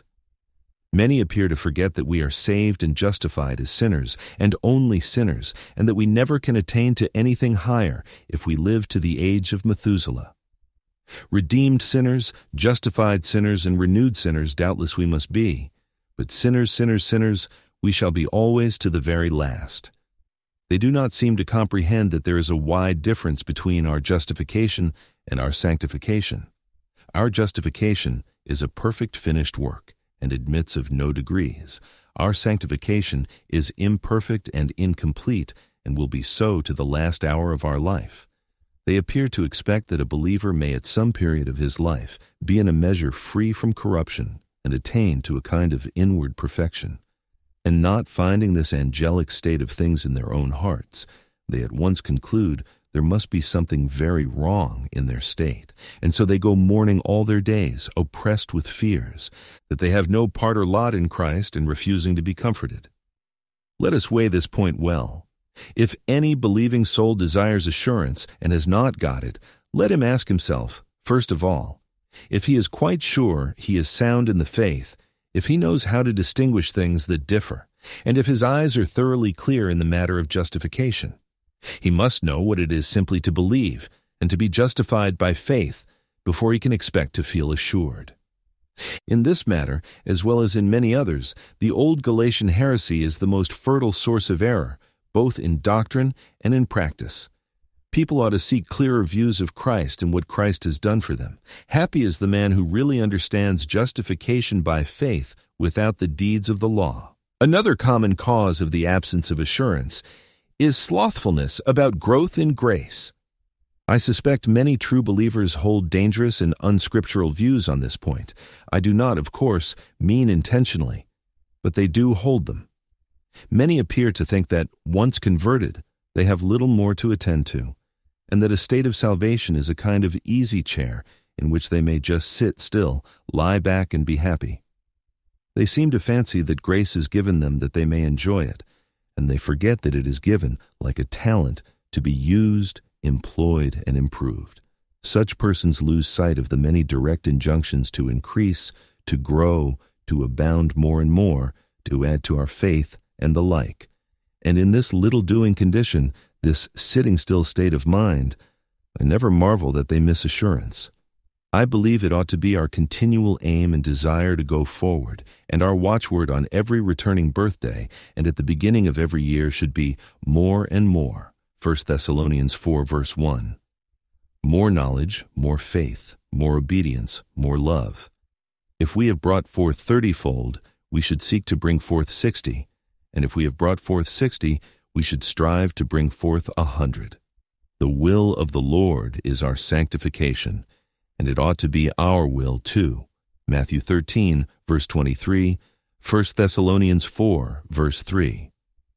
Speaker 1: Many appear to forget that we are saved and justified as sinners, and only sinners, and that we never can attain to anything higher if we live to the age of Methuselah. Redeemed sinners, justified sinners, and renewed sinners doubtless we must be, but sinners, sinners, sinners, we shall be always to the very last. They do not seem to comprehend that there is a wide difference between our justification and our sanctification. Our justification is a perfect finished work, and admits of no degrees. Our sanctification is imperfect and incomplete, and will be so to the last hour of our life. They appear to expect that a believer may at some period of his life be in a measure free from corruption and attain to a kind of inward perfection. And not finding this angelic state of things in their own hearts, they at once conclude there must be something very wrong in their state, and so they go mourning all their days, oppressed with fears, that they have no part or lot in Christ and refusing to be comforted. Let us weigh this point well. If any believing soul desires assurance and has not got it, let him ask himself, first of all, if he is quite sure he is sound in the faith, if he knows how to distinguish things that differ, and if his eyes are thoroughly clear in the matter of justification. He must know what it is simply to believe and to be justified by faith before he can expect to feel assured. In this matter, as well as in many others, the old Galatian heresy is the most fertile source of error, both in doctrine and in practice. People ought to seek clearer views of Christ and what Christ has done for them. Happy is the man who really understands justification by faith without the deeds of the law. Another common cause of the absence of assurance is slothfulness about growth in grace. I suspect many true believers hold dangerous and unscriptural views on this point. I do not, of course, mean intentionally, but they do hold them. Many appear to think that, once converted, they have little more to attend to, and that a state of salvation is a kind of easy chair in which they may just sit still, lie back, and be happy. They seem to fancy that grace is given them that they may enjoy it, and they forget that it is given, like a talent, to be used, employed, and improved. Such persons lose sight of the many direct injunctions to increase, to grow, to abound more and more, to add to our faith, and the like. And in this little-doing condition, this sitting-still state of mind, I never marvel that they miss assurance. I believe it ought to be our continual aim and desire to go forward, and our watchword on every returning birthday and at the beginning of every year should be more and more. First Thessalonians four, verse one. More knowledge, more faith, more obedience, more love. If we have brought forth thirty-fold, we should seek to bring forth sixty, and if we have brought forth sixty, we should strive to bring forth a hundred. The will of the Lord is our sanctification, and it ought to be our will too. Matthew thirteen, verse twenty-three, First Thessalonians four, verse three.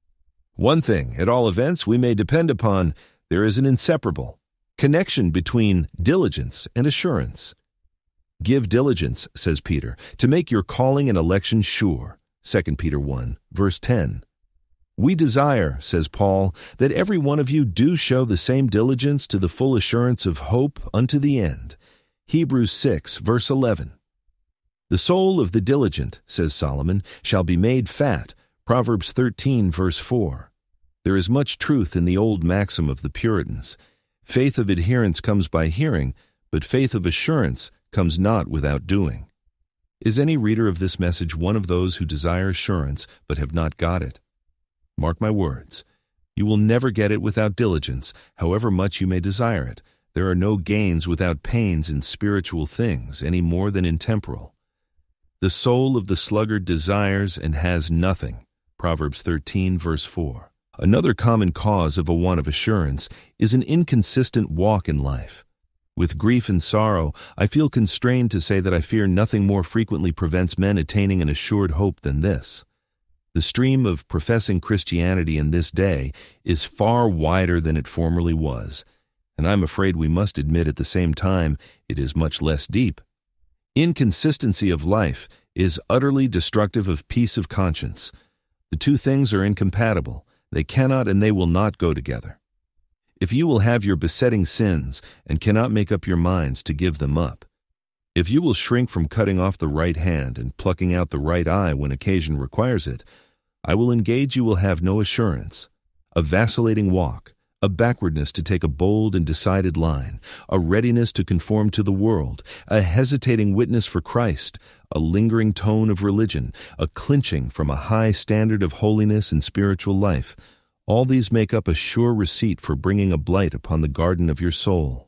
Speaker 1: One thing, at all events, we may depend upon: there is an inseparable connection between diligence and assurance. Give diligence, says Peter, to make your calling and election sure. Second Peter one, verse ten. We desire, says Paul, that every one of you do show the same diligence to the full assurance of hope unto the end. Hebrews six, verse eleven. The soul of the diligent, says Solomon, shall be made fat. Proverbs thirteen, verse four. There is much truth in the old maxim of the Puritans. Faith of adherence comes by hearing, but faith of assurance comes not without doing. Is any reader of this message one of those who desire assurance but have not got it? Mark my words. You will never get it without diligence, however much you may desire it. There are no gains without pains in spiritual things, any more than in temporal. The soul of the sluggard desires and has nothing. Proverbs thirteen, verse four. Another common cause of a want of assurance is an inconsistent walk in life. With grief and sorrow, I feel constrained to say that I fear nothing more frequently prevents men attaining an assured hope than this. The stream of professing Christianity in this day is far wider than it formerly was, and I'm afraid we must admit at the same time it is much less deep. Inconsistency of life is utterly destructive of peace of conscience. The two things are incompatible. They cannot and they will not go together. If you will have your besetting sins and cannot make up your minds to give them up, if you will shrink from cutting off the right hand and plucking out the right eye when occasion requires it, I will engage you will have no assurance, a vacillating walk, a backwardness to take a bold and decided line, a readiness to conform to the world, a hesitating witness for Christ, a lingering tone of religion, a clinching from a high standard of holiness and spiritual life. All these make up a sure receipt for bringing a blight upon the garden of your soul.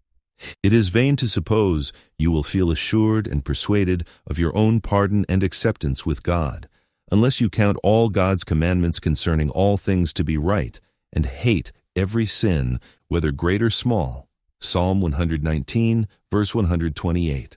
Speaker 1: It is vain to suppose you will feel assured and persuaded of your own pardon and acceptance with God, unless you count all God's commandments concerning all things to be right, and hate every sin, whether great or small. Psalm one nineteen, verse one twenty-eight.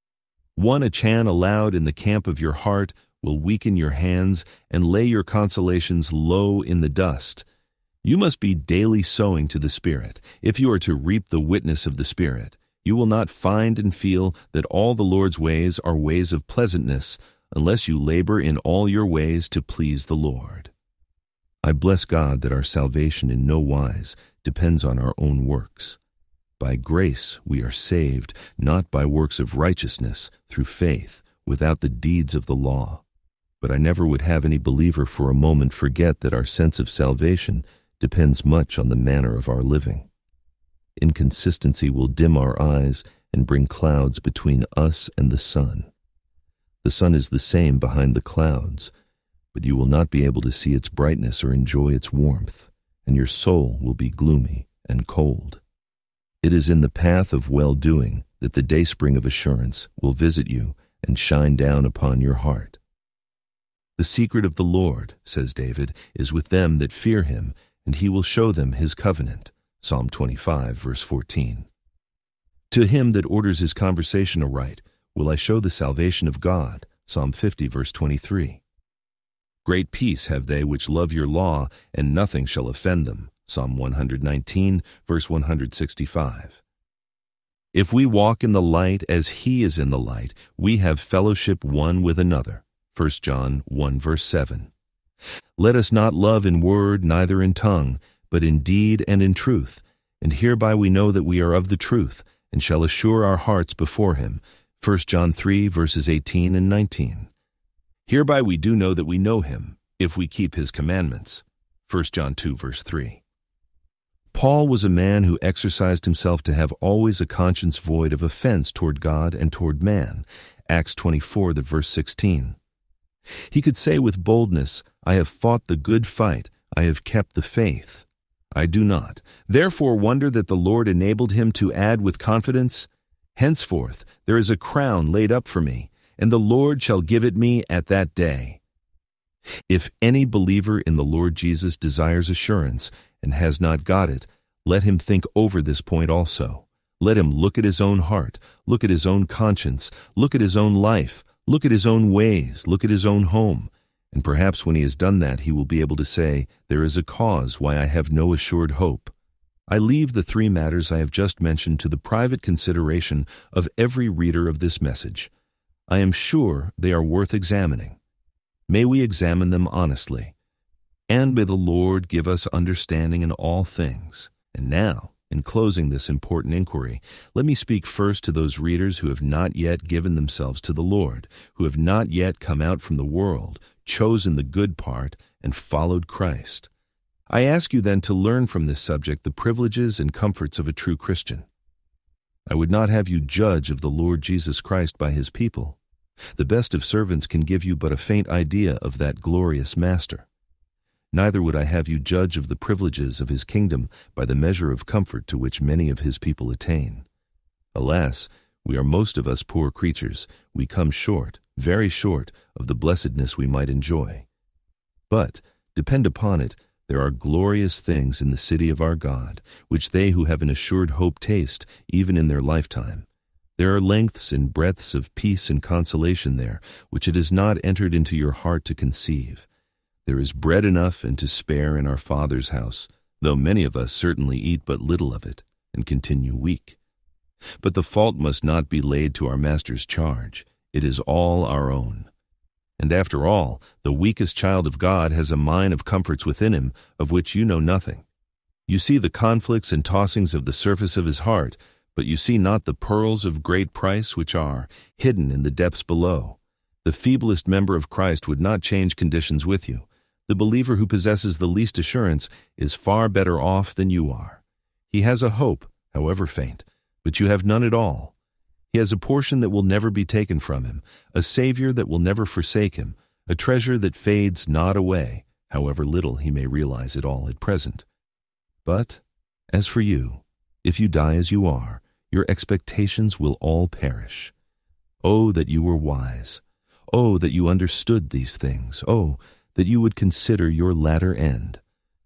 Speaker 1: One a chan aloud in the camp of your heart will weaken your hands and lay your consolations low in the dust. You must be daily sowing to the Spirit. If you are to reap the witness of the Spirit, you will not find and feel that all the Lord's ways are ways of pleasantness, unless you labor in all your ways to please the Lord. I bless God that our salvation in no wise depends on our own works. By grace we are saved, not by works of righteousness, through faith, without the deeds of the law. But I never would have any believer for a moment forget that our sense of salvation depends much on the manner of our living. Inconsistency will dim our eyes and bring clouds between us and the sun. The sun is the same behind the clouds, but you will not be able to see its brightness or enjoy its warmth, and your soul will be gloomy and cold. It is in the path of well-doing that the dayspring of assurance will visit you and shine down upon your heart. The secret of the Lord, says David, is with them that fear him, and he will show them his covenant. Psalm twenty-five, verse fourteen. To him that orders his conversation aright will I show the salvation of God. Psalm fifty, verse twenty-three. Great peace have they which love your law, and nothing shall offend them. Psalm one nineteen, verse one sixty-five. If we walk in the light as he is in the light, we have fellowship one with another. First John one, verse seven. Let us not love in word, neither in tongue, but in deed and in truth. And hereby we know that we are of the truth, and shall assure our hearts before him. First John three, verses eighteen and nineteen. Hereby we do know that we know him, if we keep his commandments. First John two, verse three. Paul was a man who exercised himself to have always a conscience void of offense toward God and toward man. Acts twenty-four, the verse sixteen. He could say with boldness, I have fought the good fight, I have kept the faith. I do not, therefore, wonder that the Lord enabled him to add with confidence, henceforth there is a crown laid up for me, and the Lord shall give it me at that day. If any believer in the Lord Jesus desires assurance and has not got it, let him think over this point also. Let him look at his own heart, look at his own conscience, look at his own life, Look at his own ways, look at his own home, and perhaps when he has done that he will be able to say, "There is a cause why I have no assured hope." I leave the three matters I have just mentioned to the private consideration of every reader of this message. I am sure they are worth examining. May we examine them honestly. And may the Lord give us understanding in all things. And now, in closing this important inquiry, let me speak first to those readers who have not yet given themselves to the Lord, who have not yet come out from the world, chosen the good part, and followed Christ. I ask you then to learn from this subject the privileges and comforts of a true Christian. I would not have you judge of the Lord Jesus Christ by his people. The best of servants can give you but a faint idea of that glorious Master. Neither would I have you judge of the privileges of his kingdom by the measure of comfort to which many of his people attain. Alas, we are most of us poor creatures. We come short, very short, of the blessedness we might enjoy. But, depend upon it, there are glorious things in the city of our God, which they who have an assured hope taste, even in their lifetime. There are lengths and breadths of peace and consolation there, which it has not entered into your heart to conceive. There is bread enough and to spare in our Father's house, though many of us certainly eat but little of it, and continue weak. But the fault must not be laid to our Master's charge. It is all our own. And after all, the weakest child of God has a mine of comforts within him, of which you know nothing. You see the conflicts and tossings of the surface of his heart, but you see not the pearls of great price which are hidden in the depths below. The feeblest member of Christ would not change conditions with you. The believer who possesses the least assurance is far better off than you are. He has a hope, however faint, but you have none at all. He has a portion that will never be taken from him, a Savior that will never forsake him, a treasure that fades not away, however little he may realize it all at present. But, as for you, if you die as you are, your expectations will all perish. Oh, that you were wise! Oh, that you understood these things! Oh, that you would consider your latter end!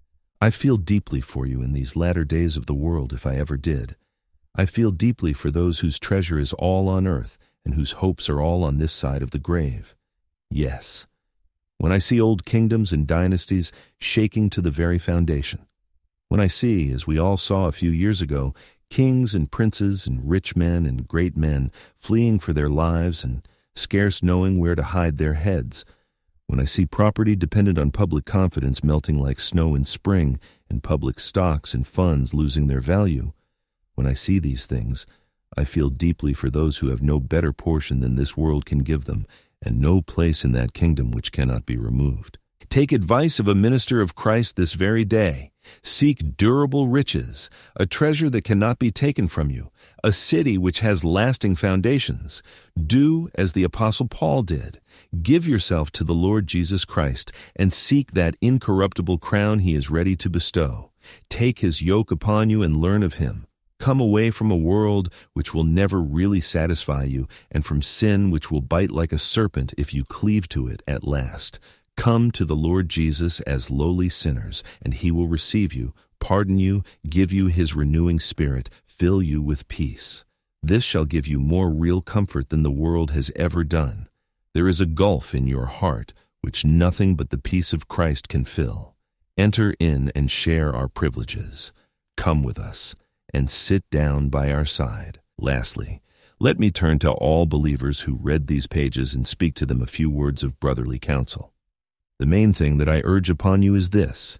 Speaker 1: I feel deeply for you in these latter days of the world, if I ever did. I feel deeply for those whose treasure is all on earth and whose hopes are all on this side of the grave. Yes, when I see old kingdoms and dynasties shaking to the very foundation, when I see, as we all saw a few years ago, kings and princes and rich men and great men fleeing for their lives and scarce knowing where to hide their heads, when I see property dependent on public confidence melting like snow in spring and public stocks and funds losing their value, when I see these things, I feel deeply for those who have no better portion than this world can give them, and no place in that kingdom which cannot be removed. Take advice of a minister of Christ this very day. Seek durable riches, a treasure that cannot be taken from you, a city which has lasting foundations. Do as the Apostle Paul did. Give yourself to the Lord Jesus Christ, and seek that incorruptible crown he is ready to bestow. Take his yoke upon you and learn of him. Come away from a world which will never really satisfy you, and from sin which will bite like a serpent if you cleave to it at last. Come to the Lord Jesus as lowly sinners, and he will receive you, pardon you, give you his renewing spirit, fill you with peace. This shall give you more real comfort than the world has ever done. There is a gulf in your heart which nothing but the peace of Christ can fill. Enter in and share our privileges. Come with us and sit down by our side. Lastly, let me turn to all believers who read these pages and speak to them a few words of brotherly counsel. The main thing that I urge upon you is this: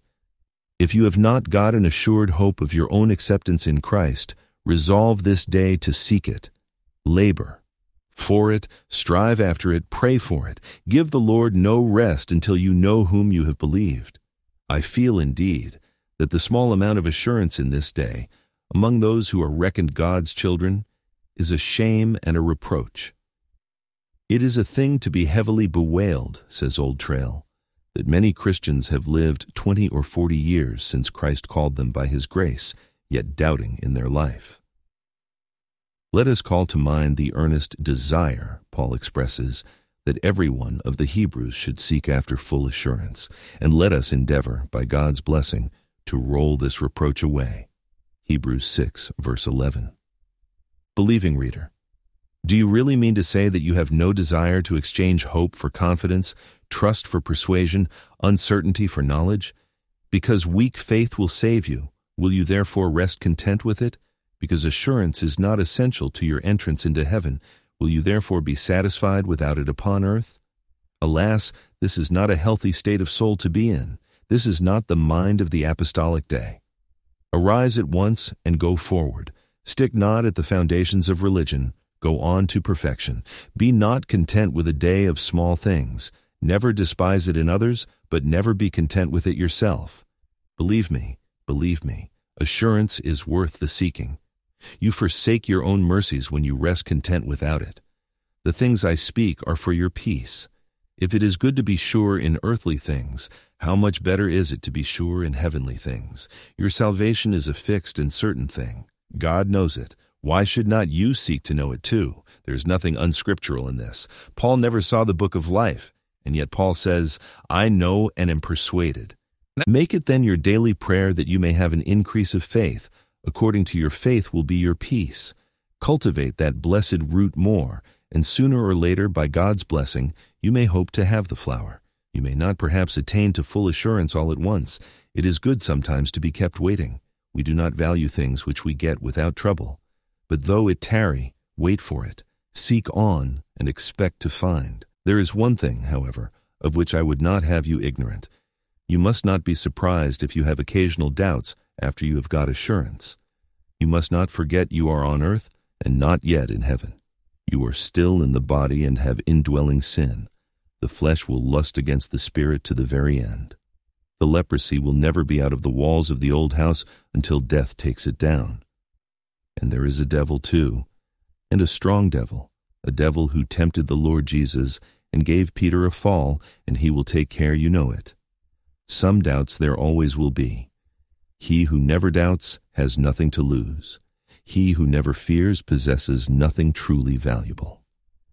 Speaker 1: if you have not got an assured hope of your own acceptance in Christ, resolve this day to seek it. Labor for it, strive after it, pray for it. Give the Lord no rest until you know whom you have believed. I feel indeed that the small amount of assurance in this day, among those who are reckoned God's children, is a shame and a reproach. It is a thing to be heavily bewailed, says Old Trail, that many Christians have lived twenty or forty years since Christ called them by his grace, yet doubting in their life. Let us call to mind the earnest desire Paul expresses that every one of the Hebrews should seek after full assurance, and let us endeavor, by God's blessing, to roll this reproach away. Hebrews six, verse eleven. Believing reader, Do you really mean to say that you have no desire to exchange hope for confidence, trust for persuasion, uncertainty for knowledge? Because weak faith will save you, will you therefore rest content with it? Because assurance is not essential to your entrance into heaven, will you therefore be satisfied without it upon earth? Alas, this is not a healthy state of soul to be in. This is not the mind of the apostolic day. Arise at once and go forward. Stick not at the foundations of religion. Go on to perfection. Be not content with a day of small things. Never despise it in others, but never be content with it yourself. Believe me, believe me, assurance is worth the seeking. You forsake your own mercies when you rest content without it. The things I speak are for your peace. If it is good to be sure in earthly things, how much better is it to be sure in heavenly things? Your salvation is a fixed and certain thing. God knows it. Why should not you seek to know it too? There's nothing unscriptural in this. Paul never saw the book of life, and yet Paul says, I know and am persuaded. Make it then your daily prayer that you may have an increase of faith. According to your faith will be your peace. Cultivate that blessed root more, and sooner or later, by God's blessing, you may hope to have the flower. You may not perhaps attain to full assurance all at once. It is good sometimes to be kept waiting. We do not value things which we get without trouble. But though it tarry, wait for it, seek on, and expect to find. There is one thing, however, of which I would not have you ignorant. You must not be surprised if you have occasional doubts after you have got assurance. You must not forget you are on earth and not yet in heaven. You are still in the body and have indwelling sin. The flesh will lust against the spirit to the very end. The leprosy will never be out of the walls of the old house until death takes it down. And there is a devil too, and a strong devil, a devil who tempted the Lord Jesus and gave Peter a fall, and he will take care you know it. Some doubts there always will be. He who never doubts has nothing to lose. He who never fears possesses nothing truly valuable.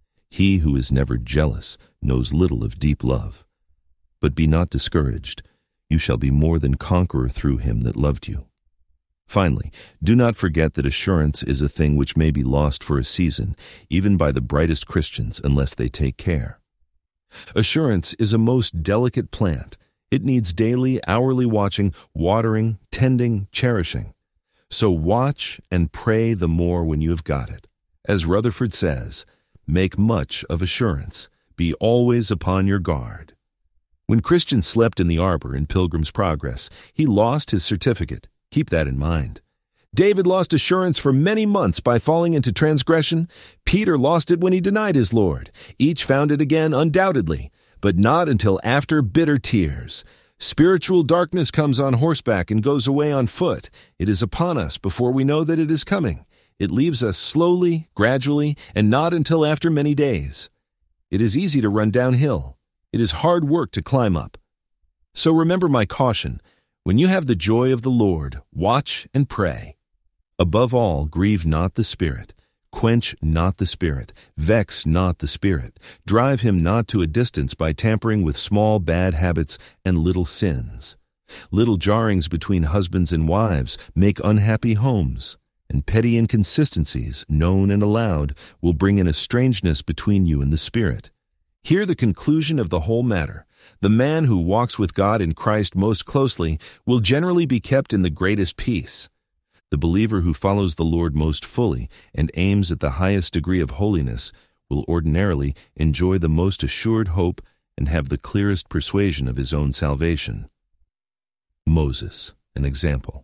Speaker 1: He who is never jealous knows little of deep love. But be not discouraged. You shall be more than conqueror through him that loved you. Finally, do not forget that assurance is a thing which may be lost for a season, even by the brightest Christians, unless they take care. Assurance is a most delicate plant. It needs daily, hourly watching, watering, tending, cherishing. So watch and pray the more when you have got it. As Rutherford says, make much of assurance. Be always upon your guard. When Christian slept in the arbor in Pilgrim's Progress, he lost his certificate. Keep that in mind. David lost assurance for many months by falling into transgression. Peter lost it when he denied his Lord. Each found it again undoubtedly, but not until after bitter tears. Spiritual darkness comes on horseback and goes away on foot. It is upon us before we know that it is coming. It leaves us slowly, gradually, and not until after many days. It is easy to run downhill. It is hard work to climb up. So remember my caution. When you have the joy of the Lord, watch and pray. Above all, grieve not the Spirit. Quench not the Spirit. Vex not the Spirit. Drive him not to a distance by tampering with small bad habits and little sins. Little jarrings between husbands and wives make unhappy homes, and petty inconsistencies, known and allowed, will bring in a strangeness between you and the Spirit. Hear the conclusion of the whole matter. The man who walks with God in Christ most closely will generally be kept in the greatest peace. The believer who follows the Lord most fully and aims at the highest degree of holiness will ordinarily enjoy the most assured hope and have the clearest persuasion of his own salvation. Moses, an example.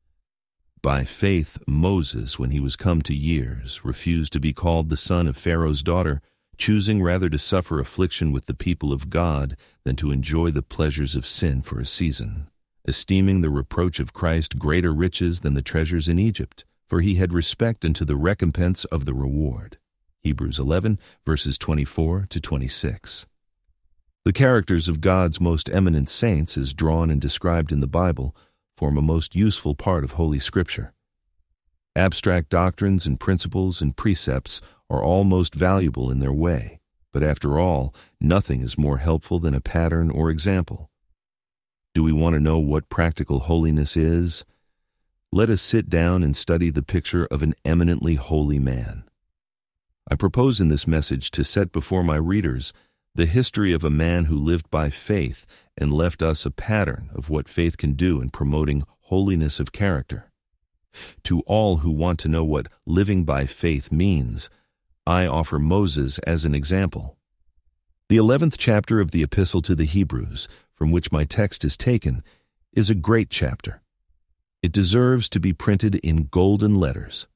Speaker 1: By faith, Moses, when he was come to years, refused to be called the son of Pharaoh's daughter, choosing rather to suffer affliction with the people of God than to enjoy the pleasures of sin for a season, esteeming the reproach of Christ greater riches than the treasures in Egypt, for he had respect unto the recompense of the reward. Hebrews eleven, verses twenty-four to twenty-six. The characters of God's most eminent saints, as drawn and described in the Bible, form a most useful part of Holy Scripture. Abstract doctrines and principles and precepts are all most valuable in their way, but after all, nothing is more helpful than a pattern or example. Do we want to know what practical holiness is? Let us sit down and study the picture of an eminently holy man. I propose in this message to set before my readers the history of a man who lived by faith and left us a pattern of what faith can do in promoting holiness of character. To all who want to know what living by faith means, I offer Moses as an example. The eleventh chapter of the Epistle to the Hebrews, from which my text is taken, is a great chapter. It deserves to be printed in golden letters.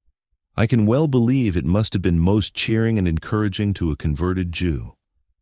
Speaker 1: I can well believe it must have been most cheering and encouraging to a converted Jew.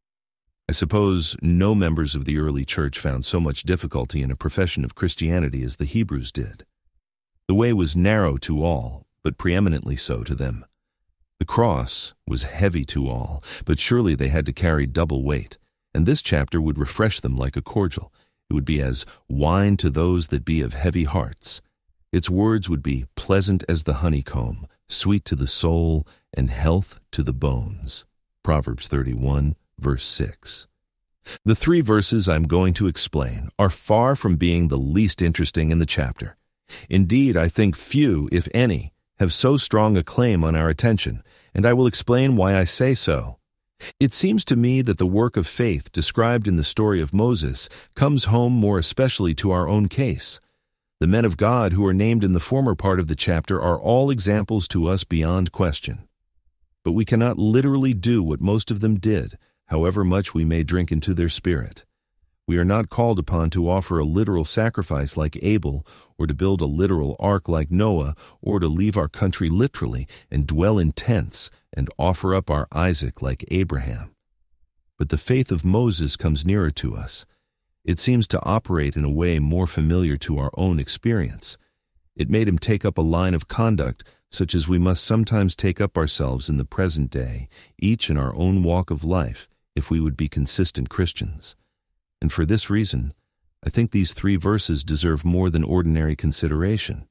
Speaker 1: I suppose no members of the early church found so much difficulty in a profession of Christianity as the Hebrews did. The way was narrow to all, but preeminently so to them. The cross was heavy to all, but surely they had to carry double weight, and this chapter would refresh them like a cordial. It would be as wine to those that be of heavy hearts. Its words would be pleasant as the honeycomb, sweet to the soul, and health to the bones. Proverbs thirty-one, verse six. The three verses I'm going to explain are far from being the least interesting in the chapter. Indeed, I think few, if any, have so strong a claim on our attention, and I will explain why I say so. It seems to me that the work of faith described in the story of Moses comes home more especially to our own case. The men of God who are named in the former part of the chapter are all examples to us beyond question. But we cannot literally do what most of them did, however much we may drink into their spirit. We are not called upon to offer a literal sacrifice like Abel, or to build a literal ark like Noah, or to leave our country literally and dwell in tents and offer up our Isaac like Abraham. But the faith of Moses comes nearer to us. It seems to operate in a way more familiar to our own experience. It made him take up a line of conduct such as we must sometimes take up ourselves in the present day, each in our own walk of life, if we would be consistent Christians. And for this reason, I think these three verses deserve more than ordinary consideration.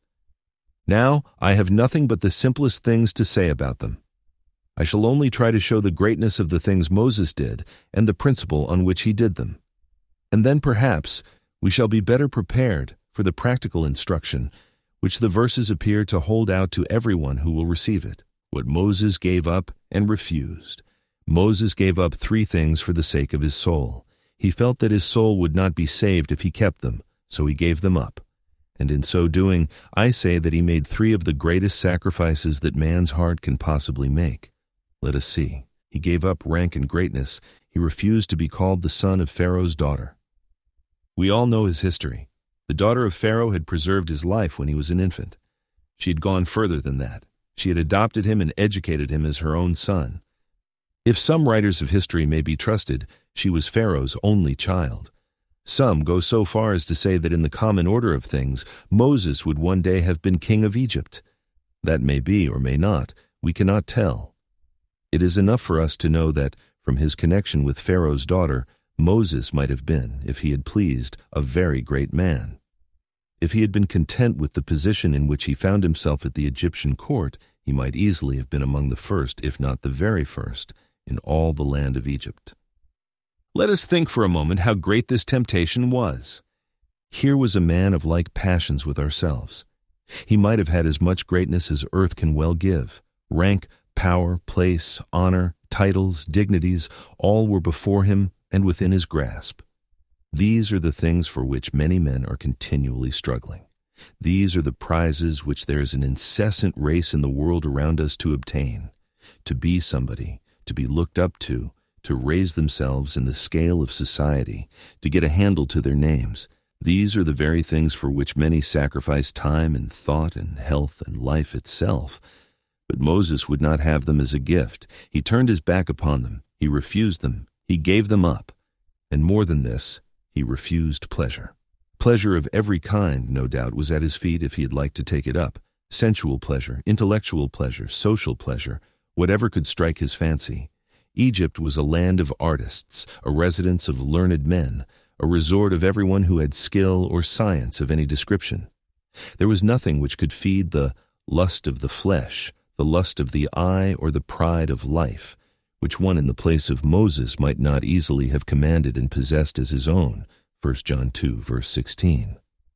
Speaker 1: Now, I have nothing but the simplest things to say about them. I shall only try to show the greatness of the things Moses did and the principle on which he did them. And then perhaps we shall be better prepared for the practical instruction which the verses appear to hold out to everyone who will receive it, what Moses gave up and refused. Moses gave up three things for the sake of his soul. He felt that his soul would not be saved if he kept them, so he gave them up. And in so doing, I say that he made three of the greatest sacrifices that man's heart can possibly make. Let us see. He gave up rank and greatness. He refused to be called the son of Pharaoh's daughter. We all know his history. The daughter of Pharaoh had preserved his life when he was an infant. She had gone further than that. She had adopted him and educated him as her own son. If some writers of history may be trusted, she was Pharaoh's only child. Some go so far as to say that in the common order of things, Moses would one day have been king of Egypt. That may be or may not. We cannot tell. It is enough for us to know that, from his connection with Pharaoh's daughter, Moses might have been, if he had pleased, a very great man. If he had been content with the position in which he found himself at the Egyptian court, he might easily have been among the first, if not the very first, in all the land of Egypt. Let us think for a moment how great this temptation was. Here was a man of like passions with ourselves. He might have had as much greatness as earth can well give. Rank, power, place, honor, titles, dignities, all were before him and within his grasp. These are the things for which many men are continually struggling. These are the prizes which there is an incessant race in the world around us to obtain. To be somebody, to be looked up to, to raise themselves in the scale of society, to get a handle to their names. These are the very things for which many sacrifice time and thought and health and life itself. But Moses would not have them as a gift. He turned his back upon them. He refused them. He gave them up. And more than this, he refused pleasure. Pleasure of every kind, no doubt, was at his feet if he had liked to take it up. Sensual pleasure, intellectual pleasure, social pleasure, whatever could strike his fancy. Egypt was a land of artists, a residence of learned men, a resort of everyone who had skill or science of any description. There was nothing which could feed the lust of the flesh, the lust of the eye, or the pride of life, which one in the place of Moses might not easily have commanded and possessed as his own. First John two, verse sixteen.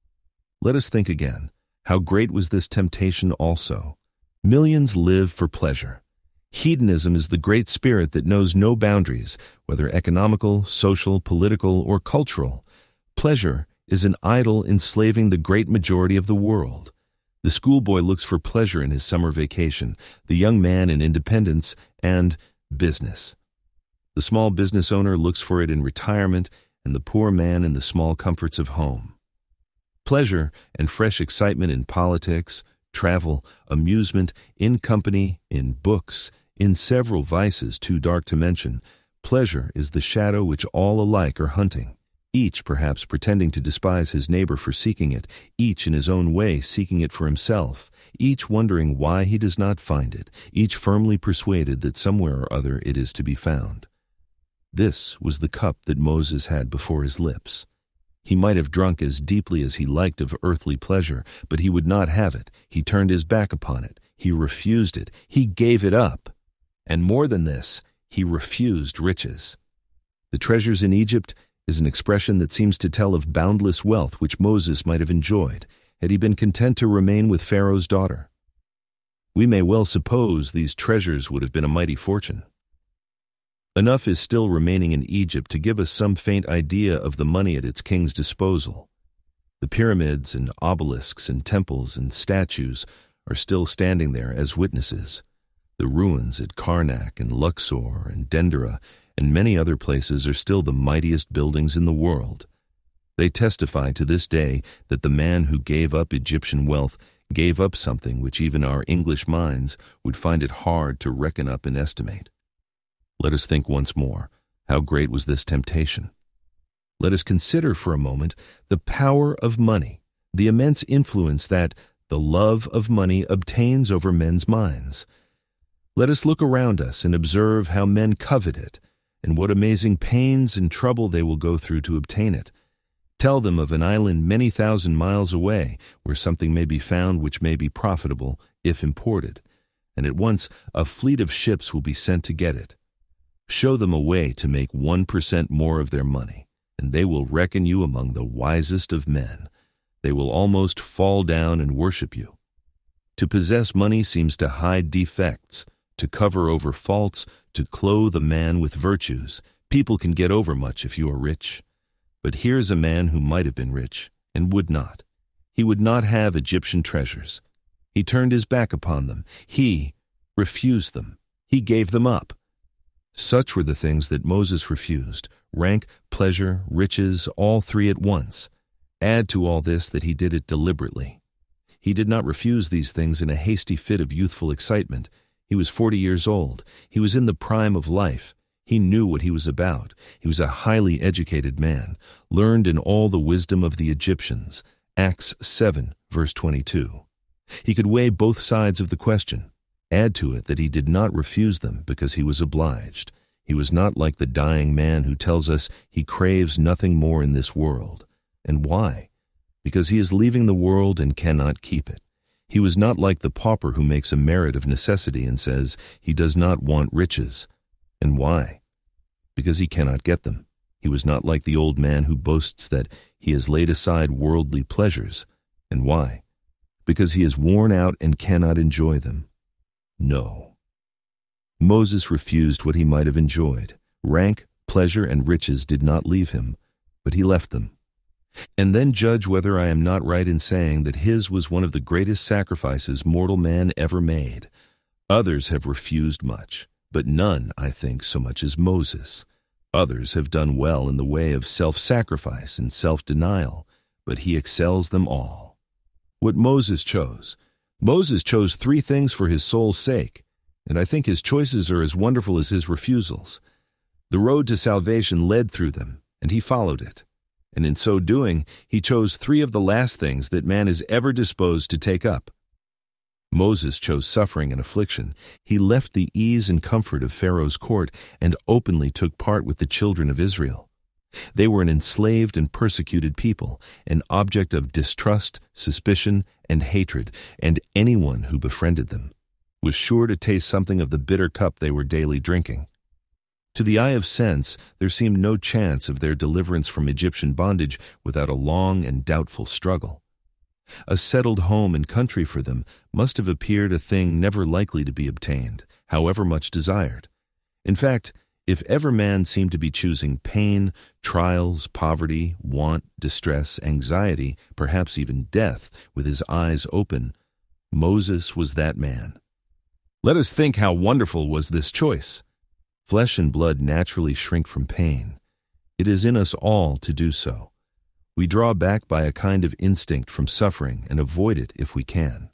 Speaker 1: Let us think again. How great was this temptation also? Millions live for pleasure. Hedonism is the great spirit that knows no boundaries, whether economical, social, political, or cultural. Pleasure is an idol enslaving the great majority of the world. The schoolboy looks for pleasure in his summer vacation, the young man in independence and business. The small business owner looks for it in retirement, and the poor man in the small comforts of home. Pleasure and fresh excitement in politics, travel, amusement, in company, in books, in several vices too dark to mention, pleasure is the shadow which all alike are hunting, each perhaps pretending to despise his neighbor for seeking it, each in his own way seeking it for himself, each wondering why he does not find it, each firmly persuaded that somewhere or other it is to be found. This was the cup that Moses had before his lips. He might have drunk as deeply as he liked of earthly pleasure, but he would not have it. He turned his back upon it. He refused it. He gave it up. And more than this, he refused riches. The treasures in Egypt is an expression that seems to tell of boundless wealth which Moses might have enjoyed had he been content to remain with Pharaoh's daughter. We may well suppose these treasures would have been a mighty fortune. Enough is still remaining in Egypt to give us some faint idea of the money at its king's disposal. The pyramids and obelisks and temples and statues are still standing there as witnesses. The ruins at Karnak and Luxor and Dendera and many other places are still the mightiest buildings in the world. They testify to this day that the man who gave up Egyptian wealth gave up something which even our English minds would find it hard to reckon up and estimate. Let us think once more, how great was this temptation? Let us consider for a moment the power of money, the immense influence that the love of money obtains over men's minds. Let us look around us and observe how men covet it, and what amazing pains and trouble they will go through to obtain it. Tell them of an island many thousand miles away, where something may be found which may be profitable, if imported, and at once a fleet of ships will be sent to get it. Show them a way to make one percent more of their money, and they will reckon you among the wisest of men. They will almost fall down and worship you. To possess money seems to hide defects, to cover over faults, to clothe a man with virtues. People can get over much if you are rich. But here's a man who might have been rich, and would not. He would not have Egyptian treasures. He turned his back upon them. He refused them. He gave them up. Such were the things that Moses refused: rank, pleasure, riches, all three at once. Add to all this that he did it deliberately. He did not refuse these things in a hasty fit of youthful excitement. He was forty years old. He was in the prime of life. He knew what he was about. He was a highly educated man, learned in all the wisdom of the Egyptians. Acts seven, verse twenty-two. He could weigh both sides of the question. Add to it that he did not refuse them because he was obliged. He was not like the dying man who tells us he craves nothing more in this world. And why? Because he is leaving the world and cannot keep it. He was not like the pauper who makes a merit of necessity and says he does not want riches. And why? Because he cannot get them. He was not like the old man who boasts that he has laid aside worldly pleasures. And why? Because he is worn out and cannot enjoy them. No. Moses refused what he might have enjoyed. Rank, pleasure, and riches did not leave him, but he left them. And then judge whether I am not right in saying that his was one of the greatest sacrifices mortal man ever made. Others have refused much, but none, I think, so much as Moses. Others have done well in the way of self-sacrifice and self-denial, but he excels them all. What Moses chose. Moses chose three things for his soul's sake, and I think his choices are as wonderful as his refusals. The road to salvation led through them, and he followed it. And in so doing, he chose three of the last things that man is ever disposed to take up. Moses chose suffering and affliction. He left the ease and comfort of Pharaoh's court and openly took part with the children of Israel. They were an enslaved and persecuted people, an object of distrust, suspicion, and hatred, and anyone who befriended them was sure to taste something of the bitter cup they were daily drinking. To the eye of sense, there seemed no chance of their deliverance from Egyptian bondage without a long and doubtful struggle. A settled home and country for them must have appeared a thing never likely to be obtained, however much desired. In fact, if ever man seemed to be choosing pain, trials, poverty, want, distress, anxiety, perhaps even death, with his eyes open, Moses was that man. Let us think how wonderful was this choice. Flesh and blood naturally shrink from pain. It is in us all to do so. We draw back by a kind of instinct from suffering and avoid it if we can.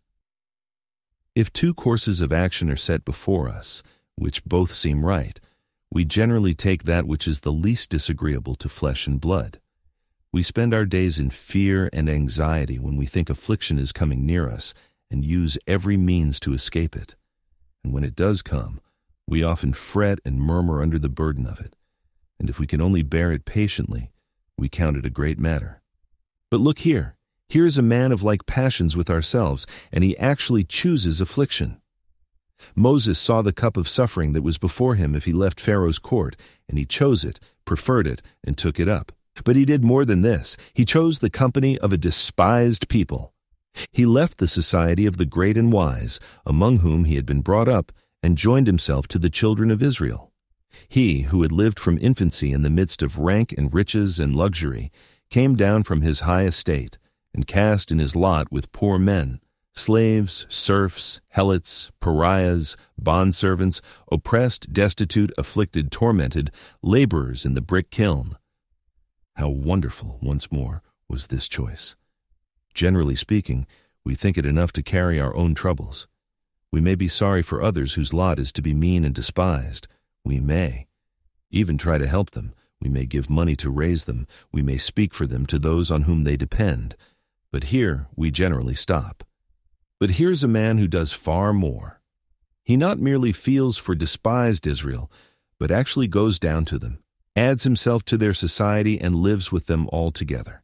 Speaker 1: If two courses of action are set before us, which both seem right, we generally take that which is the least disagreeable to flesh and blood. We spend our days in fear and anxiety when we think affliction is coming near us and use every means to escape it. And when it does come, we often fret and murmur under the burden of it. And if we can only bear it patiently, we count it a great matter. But look here. Here is a man of like passions with ourselves, and he actually chooses affliction. Moses saw the cup of suffering that was before him if he left Pharaoh's court, and he chose it, preferred it, and took it up. But he did more than this. He chose the company of a despised people. He left the society of the great and wise, among whom he had been brought up, and joined himself to the children of Israel. He, who had lived from infancy in the midst of rank and riches and luxury, came down from his high estate, and cast in his lot with poor men, slaves, serfs, helots, pariahs, bondservants, oppressed, destitute, afflicted, tormented, laborers in the brick kiln. How wonderful, once more, was this choice. Generally speaking, we think it enough to carry our own troubles. We may be sorry for others whose lot is to be mean and despised. We may even try to help them. We may give money to raise them. We may speak for them to those on whom they depend. But here we generally stop. But here's a man who does far more. He not merely feels for despised Israel, but actually goes down to them, adds himself to their society, and lives with them altogether.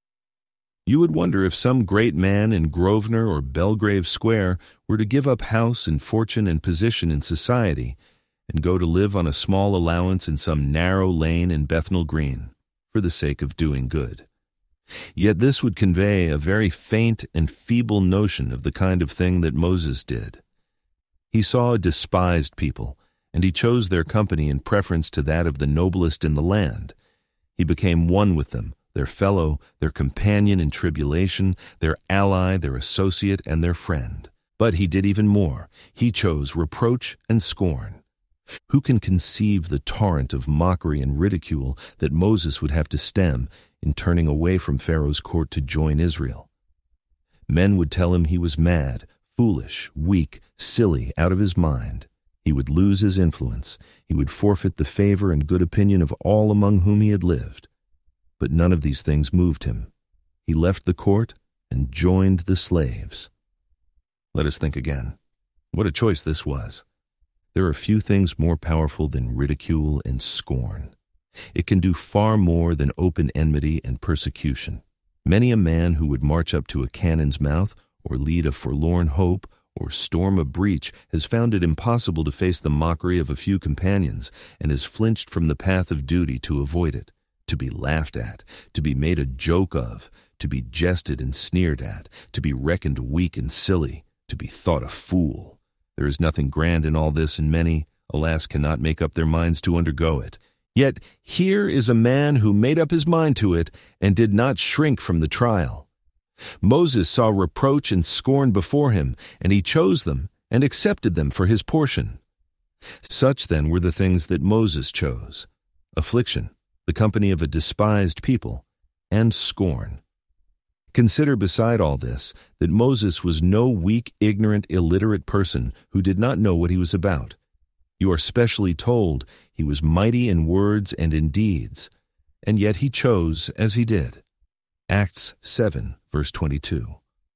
Speaker 1: You would wonder if some great man in Grosvenor or Belgrave Square were to give up house and fortune and position in society and go to live on a small allowance in some narrow lane in Bethnal Green for the sake of doing good. Yet this would convey a very faint and feeble notion of the kind of thing that Moses did. He saw a despised people, and he chose their company in preference to that of the noblest in the land. He became one with them, their fellow, their companion in tribulation, their ally, their associate, and their friend. But he did even more. He chose reproach and scorn. Who can conceive the torrent of mockery and ridicule that Moses would have to stem in turning away from Pharaoh's court to join Israel? Men would tell him he was mad, foolish, weak, silly, out of his mind. He would lose his influence. He would forfeit the favor and good opinion of all among whom he had lived. But none of these things moved him. He left the court and joined the slaves. Let us think again. What a choice this was. There are few things more powerful than ridicule and scorn. It can do far more than open enmity and persecution. Many a man who would march up to a cannon's mouth, or lead a forlorn hope, or storm a breach, has found it impossible to face the mockery of a few companions, and has flinched from the path of duty to avoid it, to be laughed at, to be made a joke of, to be jested and sneered at, to be reckoned weak and silly, to be thought a fool. There is nothing grand in all this, and many, alas, cannot make up their minds to undergo it. Yet here is a man who made up his mind to it and did not shrink from the trial. Moses saw reproach and scorn before him, and he chose them and accepted them for his portion. Such then were the things that Moses chose: affliction, the company of a despised people, and scorn. Consider beside all this that Moses was no weak, ignorant, illiterate person who did not know what he was about. You are specially told he was mighty in words and in deeds, and yet he chose as he did. Acts seven, verse twenty-two.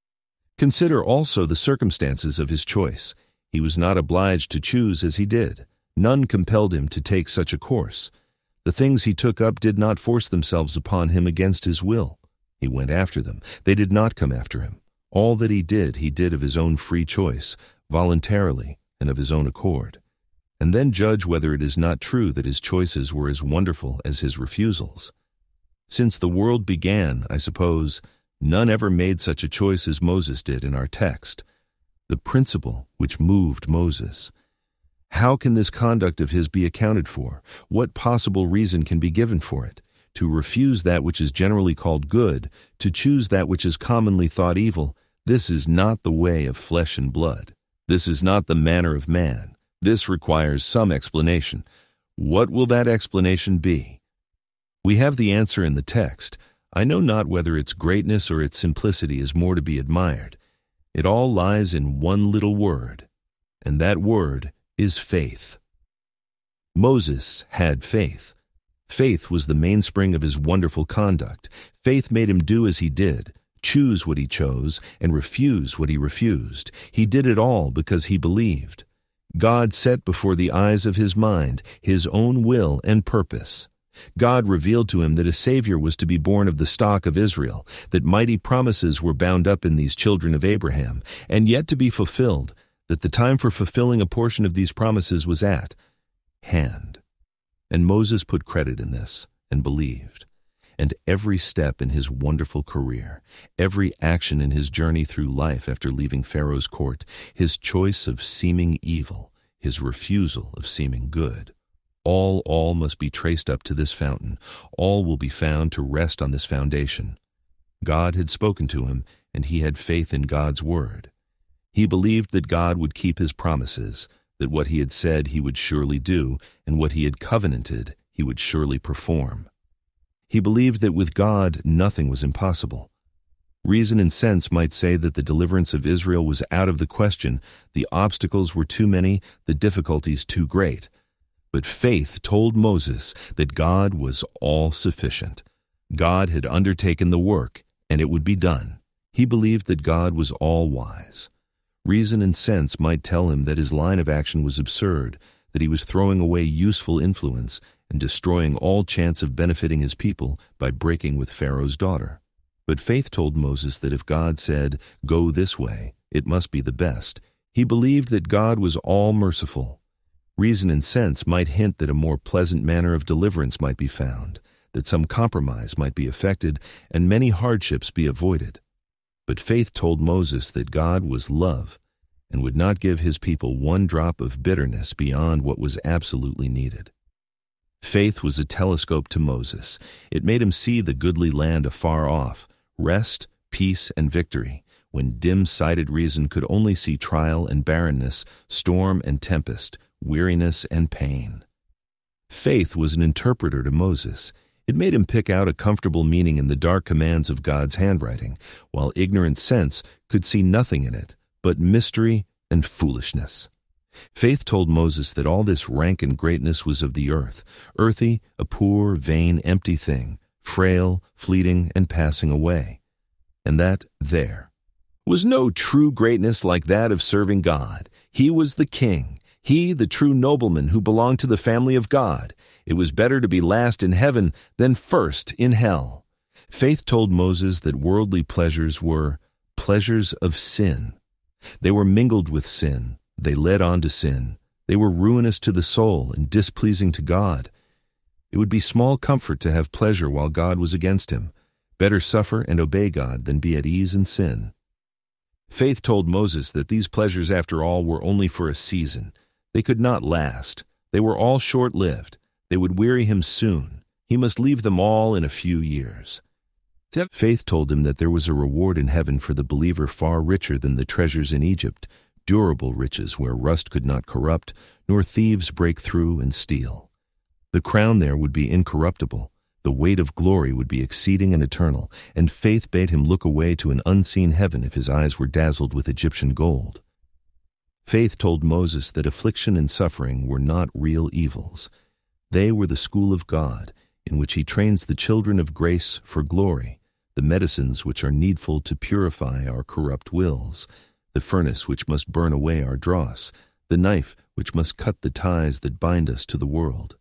Speaker 1: Consider also the circumstances of his choice. He was not obliged to choose as he did. None compelled him to take such a course. The things he took up did not force themselves upon him against his will. He went after them. They did not come after him. All that he did, he did of his own free choice, voluntarily, and of his own accord. And then judge whether it is not true that his choices were as wonderful as his refusals. Since the world began, I suppose, None ever made such a choice as Moses did in our text. The principle which moved Moses. How can this conduct of his be accounted for? What possible reason can be given for it? To refuse that which is generally called good, to choose that which is commonly thought evil, this is not the way of flesh and blood. This is not the manner of man. This requires some explanation. What will that explanation be? We have the answer in the text. I know not whether its greatness or its simplicity is more to be admired. It all lies in one little word, and that word is faith. Moses had faith. Faith was the mainspring of his wonderful conduct. Faith made him do as he did, choose what he chose, and refuse what he refused. He did it all because he believed. God set before the eyes of his mind his own will and purpose. God revealed to him that a Savior was to be born of the stock of Israel, that mighty promises were bound up in these children of Abraham, and yet to be fulfilled, that the time for fulfilling a portion of these promises was at hand. And Moses put credit in this and believed. And every step in his wonderful career, every action in his journey through life after leaving Pharaoh's court, his choice of seeming evil, his refusal of seeming good, all, all must be traced up to this fountain. All will be found to rest on this foundation. God had spoken to him, and he had faith in God's word. He believed that God would keep his promises, that what he had said he would surely do, and what he had covenanted he would surely perform. He believed that with God nothing was impossible. Reason and sense might say that the deliverance of Israel was out of the question, the obstacles were too many, the difficulties too great. But faith told Moses that God was all-sufficient. God had undertaken the work, and it would be done. He believed that God was all-wise. Reason and sense might tell him that his line of action was absurd, that he was throwing away useful influence and destroying all chance of benefiting his people by breaking with Pharaoh's daughter. But faith told Moses that if God said, "Go this way," it must be the best. He believed that God was all-merciful. Reason and sense might hint that a more pleasant manner of deliverance might be found, that some compromise might be effected, and many hardships be avoided. But faith told Moses that God was love and would not give his people one drop of bitterness beyond what was absolutely needed. Faith was a telescope to Moses. It made him see the goodly land afar off, rest, peace, and victory, when dim-sighted reason could only see trial and barrenness, storm and tempest, weariness and pain. Faith was an interpreter to Moses. It made him pick out a comfortable meaning in the dark commands of God's handwriting, while ignorant sense could see nothing in it but mystery and foolishness. Faith told Moses that all this rank and greatness was of the earth, earthy, a poor, vain, empty thing, frail, fleeting, and passing away, and that there was no true greatness like that of serving God. He was the king, he the true nobleman who belonged to the family of God. It was better to be last in heaven than first in hell. Faith told Moses that worldly pleasures were pleasures of sin. They were mingled with sin. They led on to sin. They were ruinous to the soul and displeasing to God. It would be small comfort to have pleasure while God was against him. Better suffer and obey God than be at ease in sin. Faith told Moses that these pleasures, after all, were only for a season. They could not last. They were all short-lived. They would weary him soon. He must leave them all in a few years. Faith told him that there was a reward in heaven for the believer far richer than the treasures in Egypt, durable riches where rust could not corrupt, nor thieves break through and steal. The crown there would be incorruptible. The weight of glory would be exceeding and eternal, and faith bade him look away to an unseen heaven if his eyes were dazzled with Egyptian gold. Faith told Moses that affliction and suffering were not real evils. They were the school of God, in which he trains the children of grace for glory, the medicines which are needful to purify our corrupt wills, the furnace which must burn away our dross, the knife which must cut the ties that bind us to the world.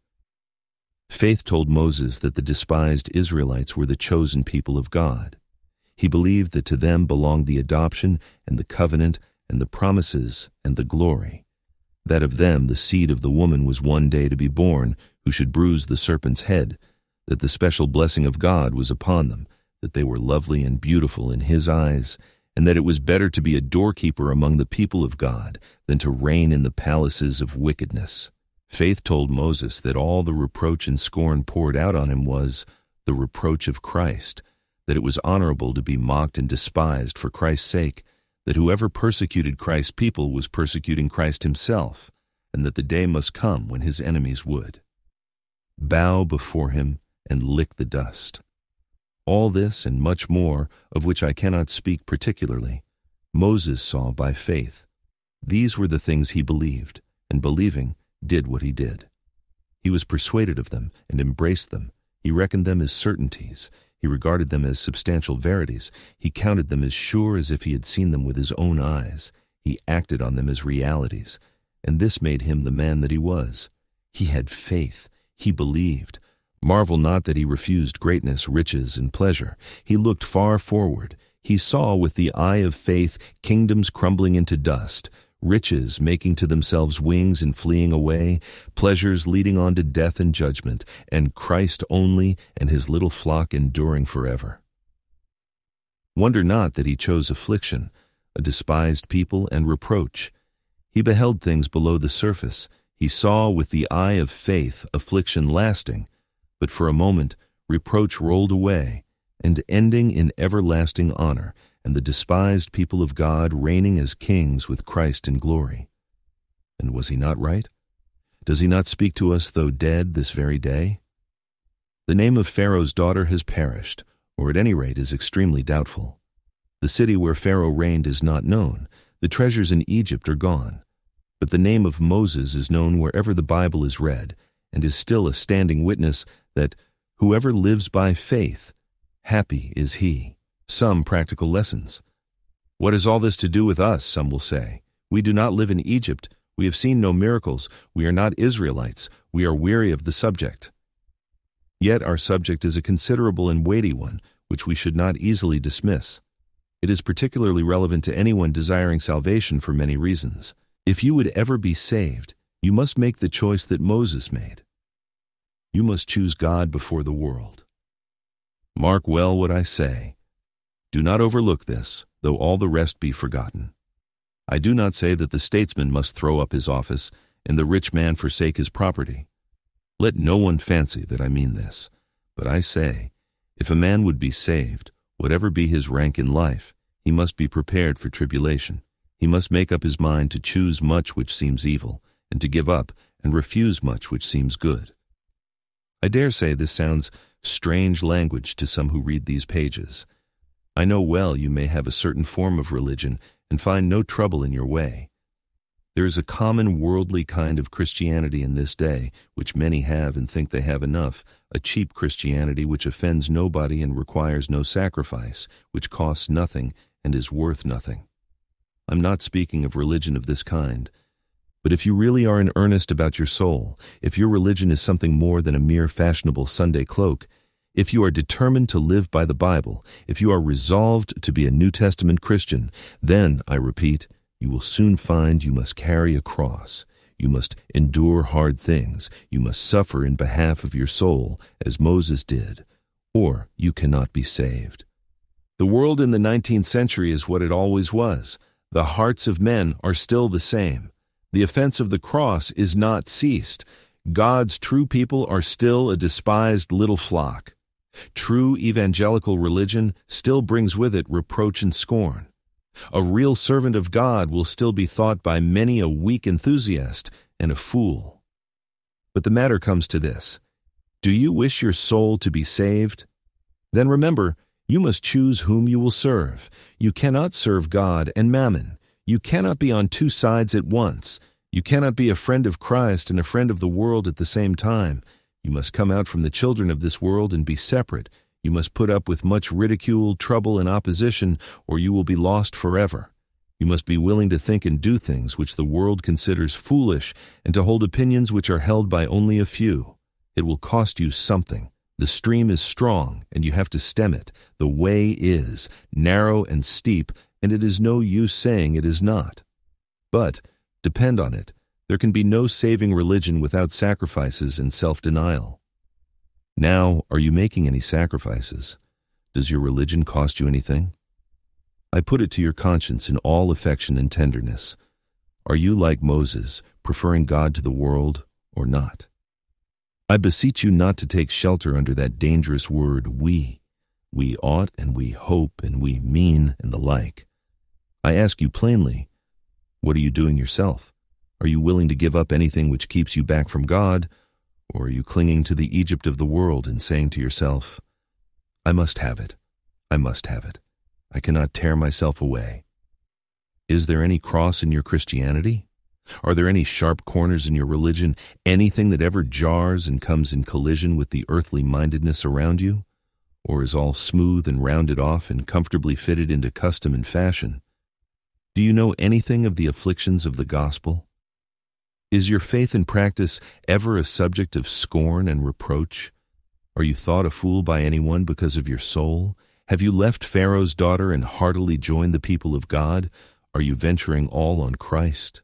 Speaker 1: Faith told Moses that the despised Israelites were the chosen people of God. He believed that to them belonged the adoption and the covenant and the promises and the glory, that of them the seed of the woman was one day to be born, who should bruise the serpent's head, that the special blessing of God was upon them, that they were lovely and beautiful in his eyes, and that it was better to be a doorkeeper among the people of God than to reign in the palaces of wickedness. Faith told Moses that all the reproach and scorn poured out on him was the reproach of Christ, that it was honorable to be mocked and despised for Christ's sake, that whoever persecuted Christ's people was persecuting Christ himself, and that the day must come when his enemies would bow before him and lick the dust. All this and much more, of which I cannot speak particularly, Moses saw by faith. These were the things he believed, and believing, did what he did. He was persuaded of them and embraced them. He reckoned them as certainties. He regarded them as substantial verities. He counted them as sure as if he had seen them with his own eyes. He acted on them as realities, and this made him the man that he was. He had faith. He believed. Marvel not that he refused greatness, riches, and pleasure. He looked far forward. He saw with the eye of faith kingdoms crumbling into dust, riches making to themselves wings and fleeing away, pleasures leading on to death and judgment, and Christ only and his little flock enduring forever. Wonder not that he chose affliction, a despised people, and reproach. He beheld things below the surface. He saw with the eye of faith affliction lasting, but for a moment reproach rolled away, and ending in everlasting honor, and the despised people of God reigning as kings with Christ in glory. And was he not right? Does he not speak to us, though dead, this very day? The name of Pharaoh's daughter has perished, or at any rate is extremely doubtful. The city where Pharaoh reigned is not known. The treasures in Egypt are gone. But the name of Moses is known wherever the Bible is read, and is still a standing witness that whoever lives by faith, happy is he. Some practical lessons. What has all this to do with us, some will say? We do not live in Egypt. We have seen no miracles. We are not Israelites. We are weary of the subject. Yet our subject is a considerable and weighty one, which we should not easily dismiss. It is particularly relevant to anyone desiring salvation for many reasons. If you would ever be saved, you must make the choice that Moses made. You must choose God before the world. Mark well what I say. Do not overlook this, though all the rest be forgotten. I do not say that the statesman must throw up his office and the rich man forsake his property. Let no one fancy that I mean this, but I say, if a man would be saved, whatever be his rank in life, he must be prepared for tribulation. He must make up his mind to choose much which seems evil, and to give up and refuse much which seems good. I dare say this sounds strange language to some who read these pages. I know well you may have a certain form of religion and find no trouble in your way. There is a common worldly kind of Christianity in this day, which many have and think they have enough, a cheap Christianity which offends nobody and requires no sacrifice, which costs nothing and is worth nothing. I'm not speaking of religion of this kind, but if you really are in earnest about your soul, if your religion is something more than a mere fashionable Sunday cloak, if you are determined to live by the Bible, if you are resolved to be a New Testament Christian, then, I repeat, you will soon find you must carry a cross. You must endure hard things. You must suffer in behalf of your soul, as Moses did, or you cannot be saved. The world in the nineteenth century is what it always was. The hearts of men are still the same. The offense of the cross is not ceased. God's true people are still a despised little flock. True evangelical religion still brings with it reproach and scorn. A real servant of God will still be thought by many a weak enthusiast and a fool. But the matter comes to this. Do you wish your soul to be saved? Then remember, you must choose whom you will serve. You cannot serve God and mammon. You cannot be on two sides at once. You cannot be a friend of Christ and a friend of the world at the same time. You must come out from the children of this world and be separate. You must put up with much ridicule, trouble, and opposition, or you will be lost forever. You must be willing to think and do things which the world considers foolish, and to hold opinions which are held by only a few. It will cost you something. The stream is strong, and you have to stem it. The way is narrow and steep, and it is no use saying it is not. But, depend on it, there can be no saving religion without sacrifices and self-denial. Now, are you making any sacrifices? Does your religion cost you anything? I put it to your conscience in all affection and tenderness. Are you like Moses, preferring God to the world, or not? I beseech you not to take shelter under that dangerous word, we. We ought, and we hope, and we mean, and the like. I ask you plainly, what are you doing yourself? Are you willing to give up anything which keeps you back from God, or are you clinging to the Egypt of the world and saying to yourself, I must have it, I must have it, I cannot tear myself away? Is there any cross in your Christianity? Are there any sharp corners in your religion, anything that ever jars and comes in collision with the earthly mindedness around you? Or is all smooth and rounded off and comfortably fitted into custom and fashion? Do you know anything of the afflictions of the gospel? Is your faith and practice ever a subject of scorn and reproach? Are you thought a fool by anyone because of your soul? Have you left Pharaoh's daughter and heartily joined the people of God? Are you venturing all on Christ?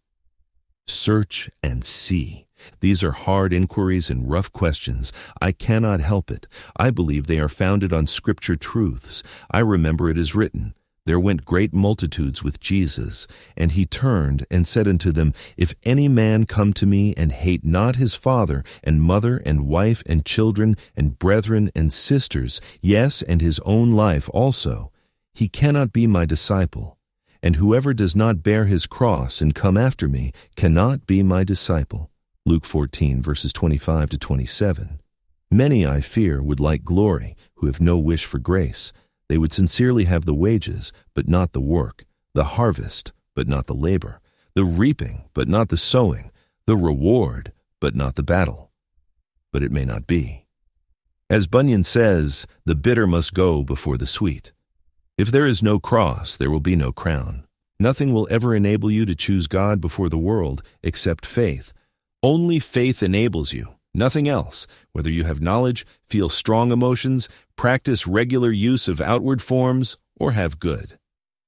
Speaker 1: Search and see. These are hard inquiries and rough questions. I cannot help it. I believe they are founded on Scripture truths. I remember it is written, there went great multitudes with Jesus, and he turned and said unto them, If any man come to me and hate not his father and mother and wife and children and brethren and sisters, yes, and his own life also, he cannot be my disciple. And whoever does not bear his cross and come after me cannot be my disciple. Luke fourteen, verses twenty-five to twenty-seven. Many, I fear, would like glory, who have no wish for grace. They would sincerely have the wages, but not the work, the harvest, but not the labor, the reaping, but not the sowing, the reward, but not the battle. But it may not be. As Bunyan says, the bitter must go before the sweet. If there is no cross, there will be no crown. Nothing will ever enable you to choose God before the world except faith. Only faith enables you. Nothing else, whether you have knowledge, feel strong emotions, practice regular use of outward forms, or have good.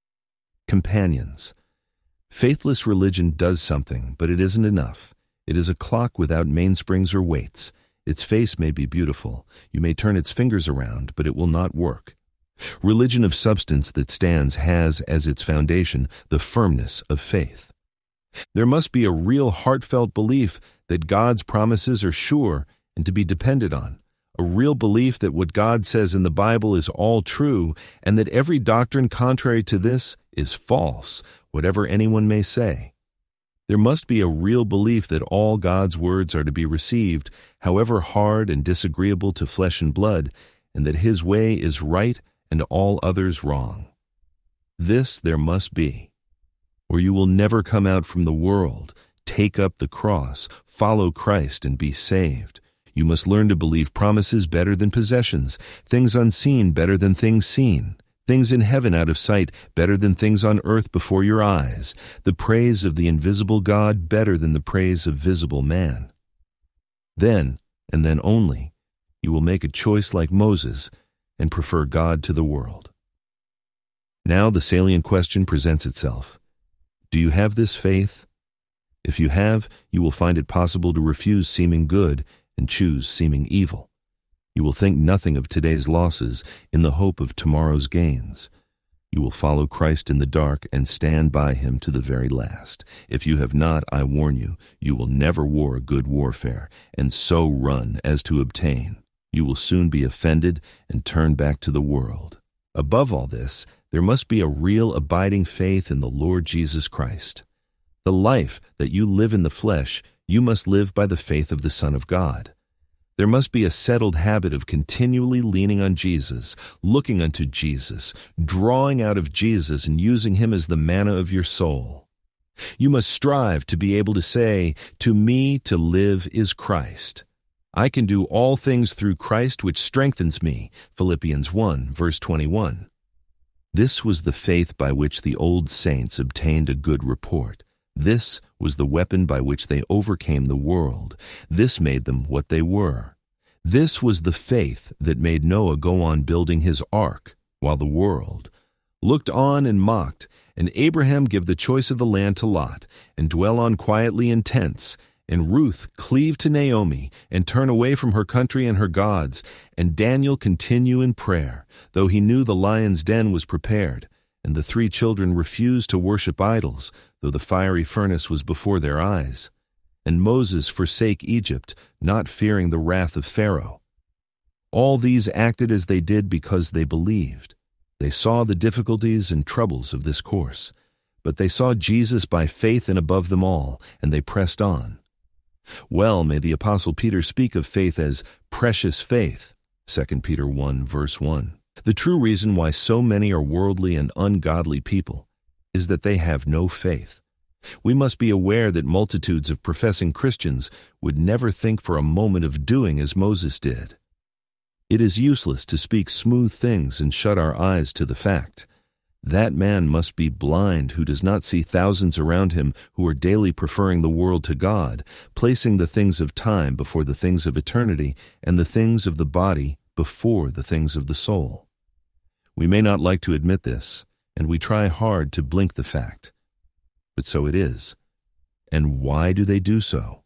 Speaker 1: Companions. Faithless religion does something, but it isn't enough. It is a clock without mainsprings or weights. Its face may be beautiful. You may turn its fingers around, but it will not work. Religion of substance that stands has as its foundation the firmness of faith. There must be a real heartfelt belief that God's promises are sure and to be depended on, a real belief that what God says in the Bible is all true and that every doctrine contrary to this is false, whatever anyone may say. There must be a real belief that all God's words are to be received, however hard and disagreeable to flesh and blood, and that His way is right and all others wrong. This there must be, or you will never come out from the world, take up the cross, follow Christ, and be saved. You must learn to believe promises better than possessions, things unseen better than things seen, things in heaven out of sight better than things on earth before your eyes, the praise of the invisible God better than the praise of visible man. Then, and then only, you will make a choice like Moses and prefer God to the world. Now the salient question presents itself. Do you have this faith? If you have, you will find it possible to refuse seeming good and choose seeming evil. You will think nothing of today's losses in the hope of tomorrow's gains. You will follow Christ in the dark and stand by Him to the very last. If you have not, I warn you, you will never war a good warfare, and so run as to obtain. You will soon be offended and turn back to the world. Above all this, there must be a real abiding faith in the Lord Jesus Christ. The life that you live in the flesh, you must live by the faith of the Son of God. There must be a settled habit of continually leaning on Jesus, looking unto Jesus, drawing out of Jesus and using Him as the manna of your soul. You must strive to be able to say, to me to live is Christ. I can do all things through Christ which strengthens me, Philippians one, verse twenty-one. This was the faith by which the old saints obtained a good report. This was the weapon by which they overcame the world. This made them what they were. This was the faith that made Noah go on building his ark, while the world looked on and mocked, and Abraham give the choice of the land to Lot, and dwell on quietly in tents, and Ruth cleave to Naomi and turn away from her country and her gods, and Daniel continue in prayer, though he knew the lion's den was prepared, and the three children refused to worship idols, though the fiery furnace was before their eyes. And Moses forsake Egypt, not fearing the wrath of Pharaoh. All these acted as they did because they believed. They saw the difficulties and troubles of this course, but they saw Jesus by faith and above them all, and they pressed on. Well may the Apostle Peter speak of faith as precious faith, Second Peter one, verse one. The true reason why so many are worldly and ungodly people is that they have no faith. We must be aware that multitudes of professing Christians would never think for a moment of doing as Moses did. It is useless to speak smooth things and shut our eyes to the fact. That man must be blind who does not see thousands around him who are daily preferring the world to God, placing the things of time before the things of eternity, and the things of the body before the things of the soul. We may not like to admit this, and we try hard to blink the fact. But so it is. And why do they do so?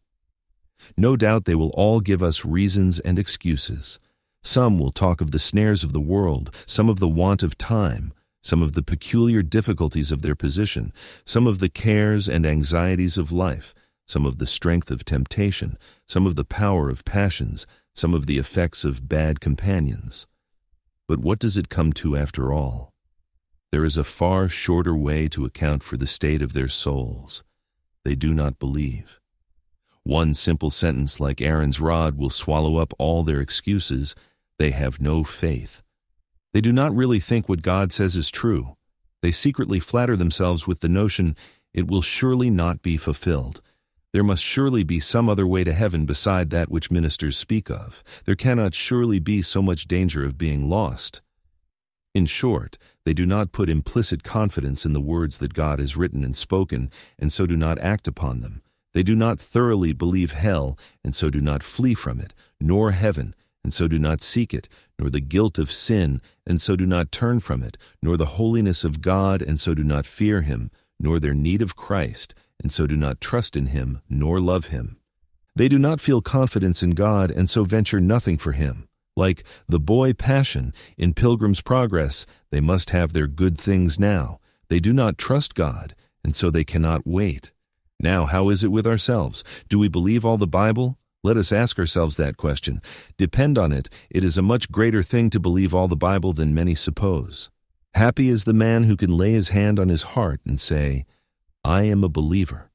Speaker 1: No doubt they will all give us reasons and excuses. Some will talk of the snares of the world, some of the want of time, some of the peculiar difficulties of their position, some of the cares and anxieties of life, some of the strength of temptation, some of the power of passions, some of the effects of bad companions. But what does it come to after all? There is a far shorter way to account for the state of their souls. They do not believe. One simple sentence like Aaron's rod will swallow up all their excuses. They have no faith. They do not really think what God says is true. They secretly flatter themselves with the notion it will surely not be fulfilled. There must surely be some other way to heaven beside that which ministers speak of. There cannot surely be so much danger of being lost. In short, they do not put implicit confidence in the words that God has written and spoken, and so do not act upon them. They do not thoroughly believe hell, and so do not flee from it, nor heaven, and so do not seek it, nor the guilt of sin, and so do not turn from it, nor the holiness of God, and so do not fear him, nor their need of Christ, and so do not trust in him, nor love him. They do not feel confidence in God, and so venture nothing for him. Like the boy Passion in Pilgrim's Progress, they must have their good things now. They do not trust God, and so they cannot wait. Now, how is it with ourselves? Do we believe all the Bible? Let us ask ourselves that question. Depend on it, it is a much greater thing to believe all the Bible than many suppose. Happy is the man who can lay his hand on his heart and say, I am a believer.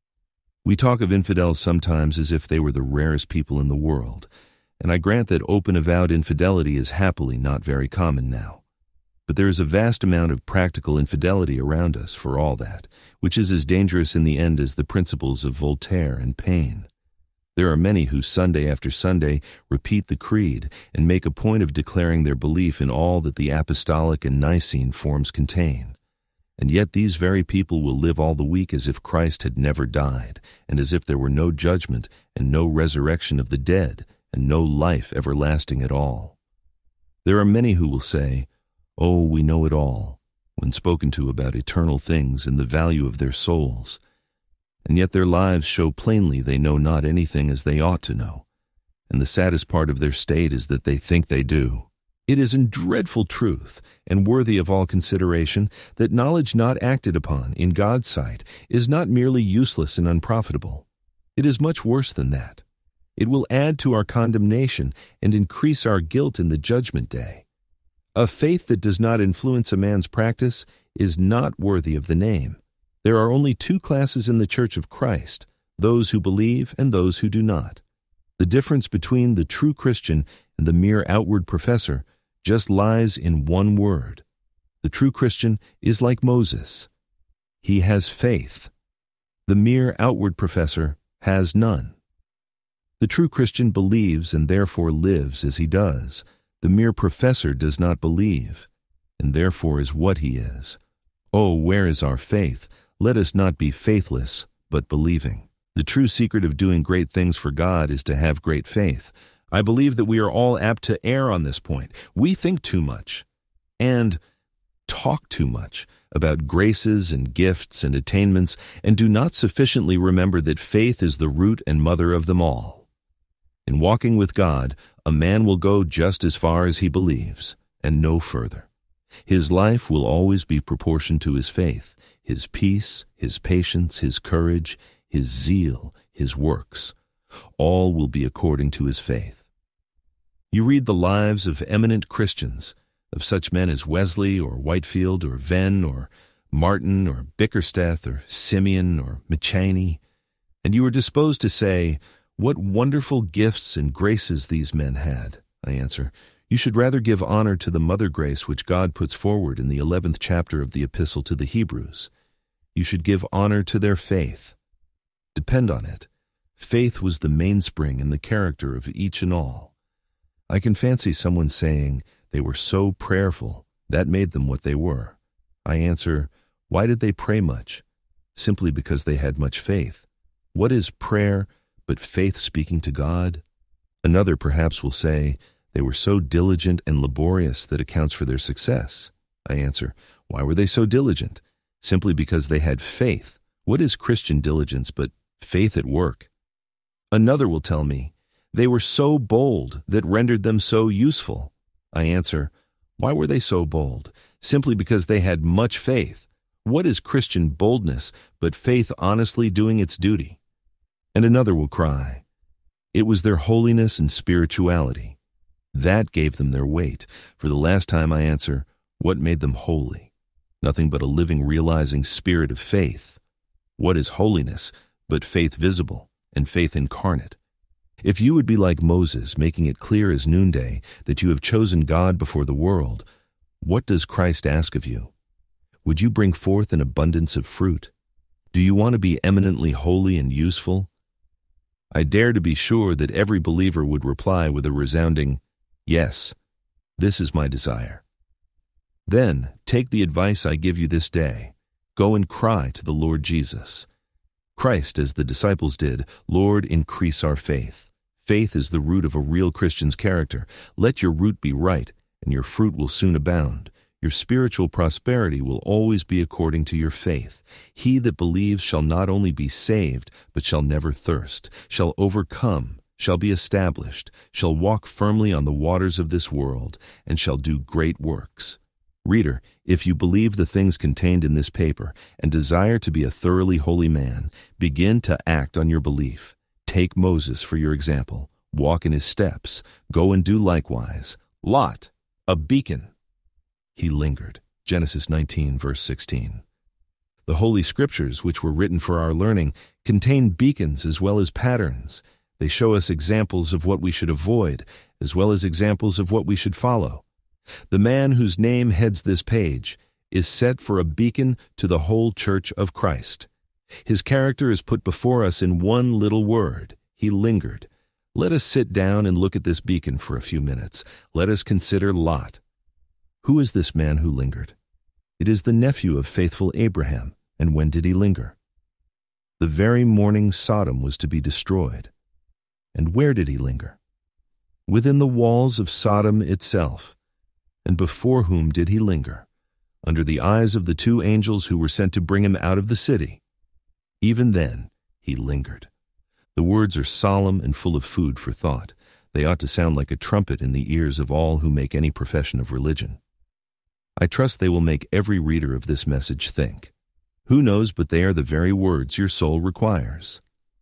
Speaker 1: We talk of infidels sometimes as if they were the rarest people in the world, and I grant that open avowed infidelity is happily not very common now. But there is a vast amount of practical infidelity around us for all that, which is as dangerous in the end as the principles of Voltaire and Paine. There are many who Sunday after Sunday repeat the creed and make a point of declaring their belief in all that the apostolic and Nicene forms contain. And yet these very people will live all the week as if Christ had never died, and as if there were no judgment and no resurrection of the dead, and no life everlasting at all. There are many who will say, "Oh, we know it all," when spoken to about eternal things and the value of their souls. And yet their lives show plainly they know not anything as they ought to know, and the saddest part of their state is that they think they do. It is in dreadful truth, and worthy of all consideration, that knowledge not acted upon in God's sight is not merely useless and unprofitable. It is much worse than that. It will add to our condemnation and increase our guilt in the judgment day. A faith that does not influence a man's practice is not worthy of the name. There are only two classes in the Church of Christ, those who believe and those who do not. The difference between the true Christian and the mere outward professor just lies in one word. The true Christian is like Moses. He has faith. The mere outward professor has none. The true Christian believes and therefore lives as he does. The mere professor does not believe, and therefore is what he is. Oh, where is our faith? Let us not be faithless, but believing. The true secret of doing great things for God is to have great faith. I believe that we are all apt to err on this point. We think too much and talk too much, about graces and gifts and attainments, and do not sufficiently remember that faith is the root and mother of them all. In walking with God, a man will go just as far as he believes, and no further. His life will always be proportioned to his faith, his peace, his patience, his courage, his zeal, his works. All will be according to his faith. You read the lives of eminent Christians, of such men as Wesley or Whitefield or Venn or Martin or Bickersteth or Simeon or McChaney, and you are disposed to say, "What wonderful gifts and graces these men had." I answer, you should rather give honor to the mother grace which God puts forward in the eleventh chapter of the Epistle to the Hebrews. You should give honor to their faith. Depend on it. Faith was the mainspring in the character of each and all. I can fancy someone saying, "They were so prayerful, that made them what they were." I answer, why did they pray much? Simply because they had much faith. What is prayer but faith speaking to God? Another perhaps will say, they were so diligent and laborious that accounts for their success. I answer, why were they so diligent? Simply because they had faith. What is Christian diligence but faith at work? Another will tell me, they were so bold that rendered them so useful. I answer, why were they so bold? Simply because they had much faith. What is Christian boldness but faith honestly doing its duty? And another will cry, it was their holiness and spirituality. That gave them their weight. For the last time I answer, what made them holy? Nothing but a living, realizing spirit of faith. What is holiness but faith visible and faith incarnate? If you would be like Moses, making it clear as noonday that you have chosen God before the world, what does Christ ask of you? Would you bring forth an abundance of fruit? Do you want to be eminently holy and useful? I dare to be sure that every believer would reply with a resounding, yes, this is my desire. Then take the advice I give you this day. Go and cry to the Lord Jesus. Christ, as the disciples did, Lord, increase our faith. Faith is the root of a real Christian's character. Let your root be right, and your fruit will soon abound. Your spiritual prosperity will always be according to your faith. He that believes shall not only be saved, but shall never thirst, shall overcome, shall be established, shall walk firmly on the waters of this world, and shall do great works. Reader, if you believe the things contained in this paper and desire to be a thoroughly holy man, begin to act on your belief. Take Moses for your example. Walk in his steps. Go and do likewise. Lot, a beacon. He lingered. Genesis nineteen, verse sixteen. The Holy Scriptures, which were written for our learning, contain beacons as well as patterns. They show us examples of what we should avoid, as well as examples of what we should follow. The man whose name heads this page is set for a beacon to the whole Church of Christ. His character is put before us in one little word. He lingered. Let us sit down and look at this beacon for a few minutes. Let us consider Lot. Who is this man who lingered? It is the nephew of faithful Abraham. And when did he linger? The very morning Sodom was to be destroyed. And where did he linger? Within the walls of Sodom itself. And before whom did he linger? Under the eyes of the two angels who were sent to bring him out of the city. Even then, he lingered. The words are solemn and full of food for thought. They ought to sound like a trumpet in the ears of all who make any profession of religion. I trust they will make every reader of this message think. Who knows but they are the very words your soul requires.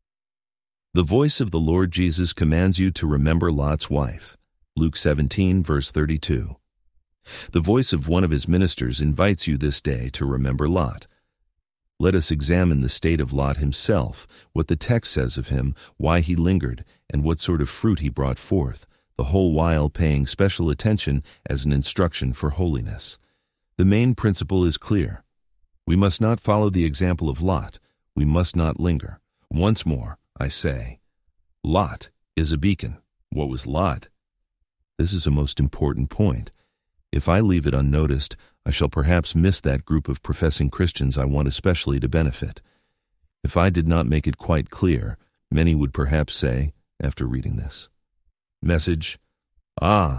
Speaker 1: The voice of the Lord Jesus commands you to remember Lot's wife. Luke seventeen, verse thirty-two. The voice of one of his ministers invites you this day to remember Lot. Let us examine the state of Lot himself, what the text says of him, why he lingered, and what sort of fruit he brought forth, the whole while paying special attention as an instruction for holiness. The main principle is clear. We must not follow the example of Lot. We must not linger. Once more, I say, Lot is a beacon. What was Lot? This is a most important point. If I leave it unnoticed, I shall perhaps miss that group of professing Christians I want especially to benefit. If I did not make it quite clear, many would perhaps say, after reading this message, ah,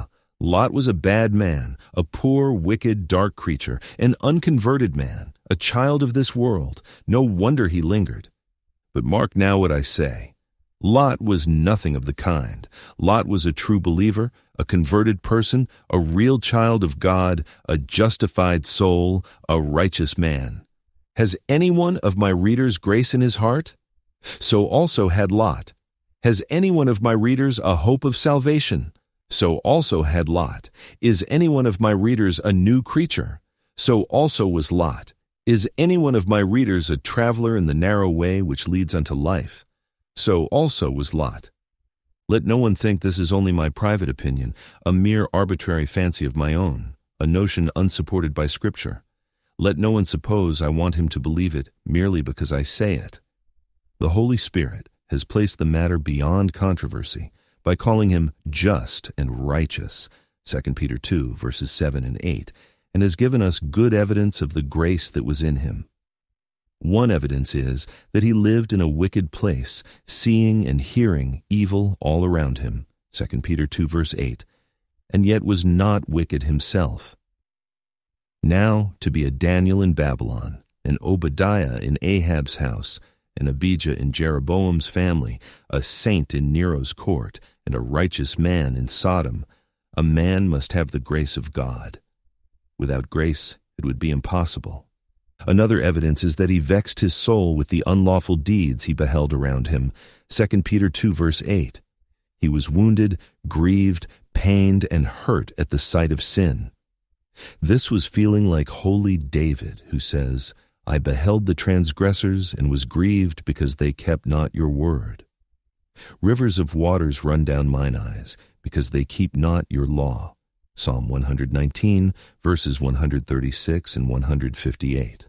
Speaker 1: Lot was a bad man, a poor, wicked, dark creature, an unconverted man, a child of this world. No wonder he lingered. But mark now what I say. Lot was nothing of the kind. Lot was a true believer, a converted person, a real child of God, a justified soul, a righteous man. Has any one of my readers grace in his heart? So also had Lot. Has any one of my readers a hope of salvation? So also had Lot. Is any one of my readers a new creature? So also was Lot. Is any one of my readers a traveler in the narrow way which leads unto life? So also was Lot. Let no one think this is only my private opinion, a mere arbitrary fancy of my own, a notion unsupported by Scripture. Let no one suppose I want him to believe it merely because I say it. The Holy Spirit has placed the matter beyond controversy by calling him just and righteous, Second Peter two, verses seven and eight, and has given us good evidence of the grace that was in him. One evidence is that he lived in a wicked place, seeing and hearing evil all around him, Second Peter two, verse eight, and yet was not wicked himself. Now to be a Daniel in Babylon, an Obadiah in Ahab's house, an Abijah in Jeroboam's family, a saint in Nero's court, and a righteous man in Sodom, a man must have the grace of God. Without grace, it would be impossible. Another evidence is that he vexed his soul with the unlawful deeds he beheld around him, Second Peter two, verse eight. He was wounded, grieved, pained, and hurt at the sight of sin. This was feeling like holy David, who says, I beheld the transgressors and was grieved because they kept not your word. Rivers of waters run down mine eyes, because they keep not your law. Psalm one nineteen, verses one thirty-six and one fifty-eight.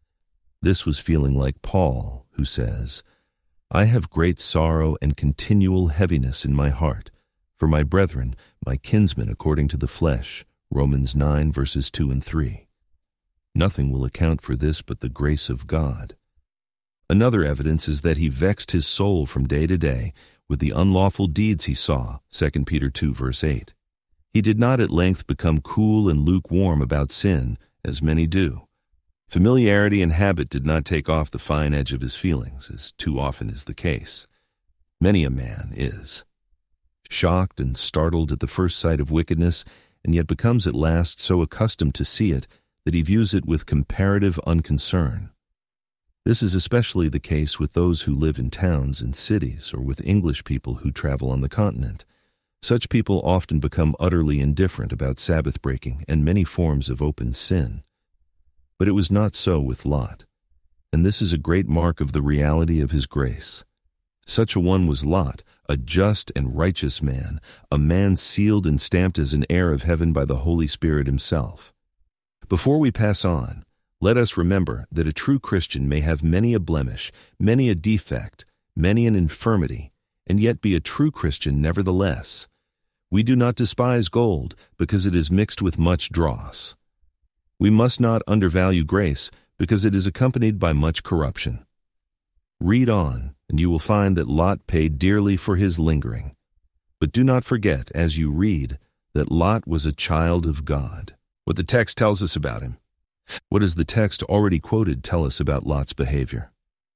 Speaker 1: This was feeling like Paul, who says, I have great sorrow and continual heaviness in my heart, for my brethren, my kinsmen according to the flesh, Romans nine, verses two and three. Nothing will account for this but the grace of God. Another evidence is that he vexed his soul from day to day with the unlawful deeds he saw, Second Peter two, verse eight. He did not at length become cool and lukewarm about sin, as many do. Familiarity and habit did not take off the fine edge of his feelings, as too often is the case. Many a man is shocked and startled at the first sight of wickedness, and yet becomes at last so accustomed to see it that he views it with comparative unconcern. This is especially the case with those who live in towns and cities, or with English people who travel on the continent. Such people often become utterly indifferent about Sabbath breaking and many forms of open sin. But it was not so with Lot, and this is a great mark of the reality of his grace. Such a one was Lot, a just and righteous man, a man sealed and stamped as an heir of heaven by the Holy Spirit himself. Before we pass on, let us remember that a true Christian may have many a blemish, many a defect, many an infirmity, and yet be a true Christian nevertheless. We do not despise gold, because it is mixed with much dross. We must not undervalue grace, because it is accompanied by much corruption. Read on, and you will find that Lot paid dearly for his lingering. But do not forget, as you read, that Lot was a child of God. What the text tells us about him. What does the text already quoted tell us about Lot's behavior?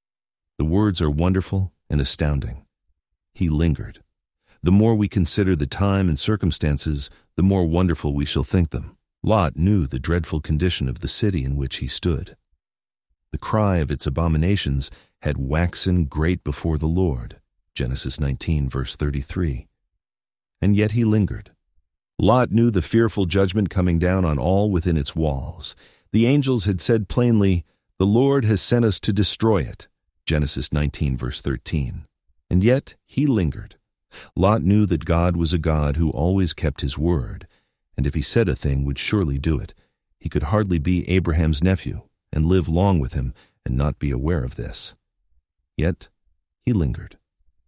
Speaker 1: The words are wonderful and astounding. He lingered. The more we consider the time and circumstances, the more wonderful we shall think them. Lot knew the dreadful condition of the city in which he stood. The cry of its abominations had waxen great before the Lord, Genesis nineteen, verse thirty-three. And yet he lingered. Lot knew the fearful judgment coming down on all within its walls. The angels had said plainly, "The Lord has sent us to destroy it," Genesis nineteen, verse thirteen. And yet he lingered. Lot knew that God was a God who always kept his word, and if he said a thing, would surely do it. He could hardly be Abraham's nephew and live long with him and not be aware of this. Yet he lingered.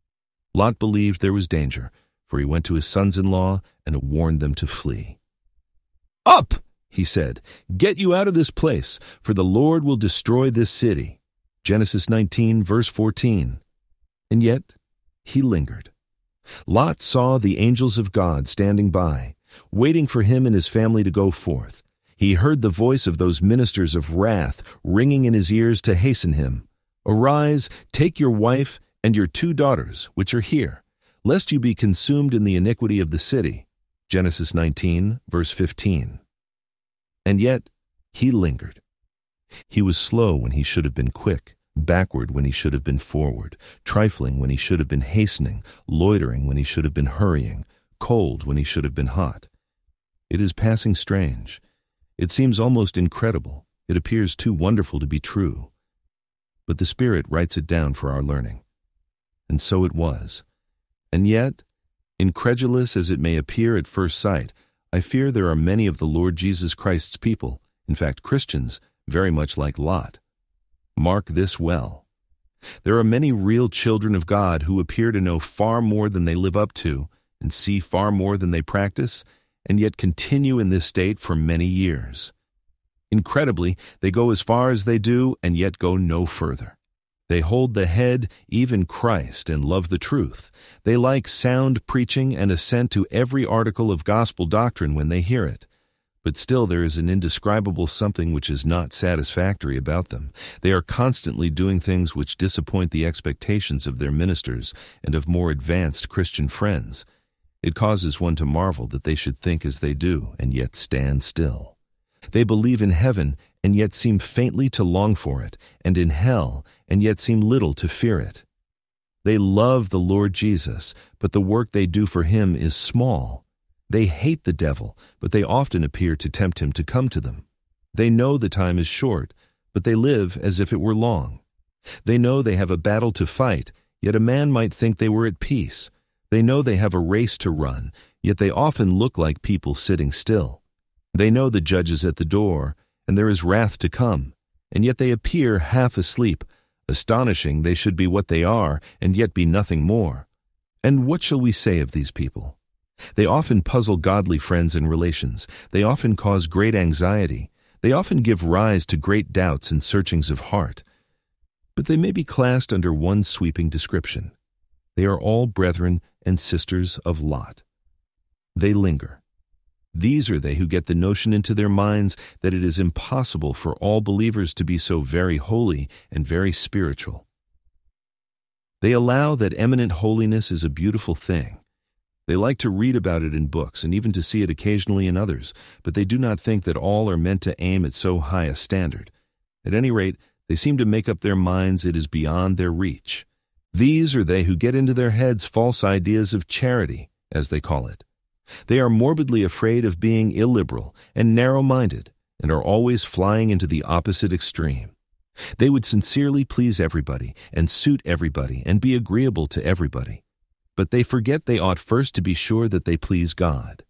Speaker 1: Lot believed there was danger, for he went to his sons-in-law and warned them to flee. "Up!" he said, "get you out of this place, for the Lord will destroy this city." Genesis nineteen, verse fourteen. And yet he lingered. Lot saw the angels of God standing by. waiting for him and his family to go forth. He heard the voice of those ministers of wrath ringing in his ears to hasten him. Arise, take your wife and your two daughters, which are here, lest you be consumed in the iniquity of the city. Genesis nineteen, verse fifteen. And yet he lingered. He was slow when he should have been quick, backward when he should have been forward, trifling when he should have been hastening, loitering when he should have been hurrying, cold when he should have been hot. It is passing strange. It seems almost incredible. It appears too wonderful to be true. But the Spirit writes it down for our learning. And so it was. And yet, incredulous as it may appear at first sight, I fear there are many of the Lord Jesus Christ's people, in fact Christians, very much like Lot. Mark this well. There are many real children of God who appear to know far more than they live up to, and see far more than they practice, and yet continue in this state for many years. Incredibly, they go as far as they do and yet go no further. They hold the head, even Christ, and love the truth. They like sound preaching and assent to every article of gospel doctrine when they hear it. But still there is an indescribable something which is not satisfactory about them. They are constantly doing things which disappoint the expectations of their ministers and of more advanced Christian friends. It causes one to marvel that they should think as they do, and yet stand still. They believe in heaven, and yet seem faintly to long for it, and in hell, and yet seem little to fear it. They love the Lord Jesus, but the work they do for him is small. They hate the devil, but they often appear to tempt him to come to them. They know the time is short, but they live as if it were long. They know they have a battle to fight, yet a man might think they were at peace. They know they have a race to run, yet they often look like people sitting still. They know the judge is at the door, and there is wrath to come, and yet they appear half asleep. Astonishing they should be what they are, and yet be nothing more. And what shall we say of these people? They often puzzle godly friends and relations. They often cause great anxiety. They often give rise to great doubts and searchings of heart. But they may be classed under one sweeping description. They are all brethren and sisters of Lot. They linger. These are they who get the notion into their minds that it is impossible for all believers to be so very holy and very spiritual. They allow that eminent holiness is a beautiful thing. They like to read about it in books and even to see it occasionally in others, but they do not think that all are meant to aim at so high a standard. At any rate, they seem to make up their minds it is beyond their reach. These are they who get into their heads false ideas of charity, as they call it. They are morbidly afraid of being illiberal and narrow-minded, and are always flying into the opposite extreme. They would sincerely please everybody, and suit everybody, and be agreeable to everybody. But they forget they ought first to be sure that they please God.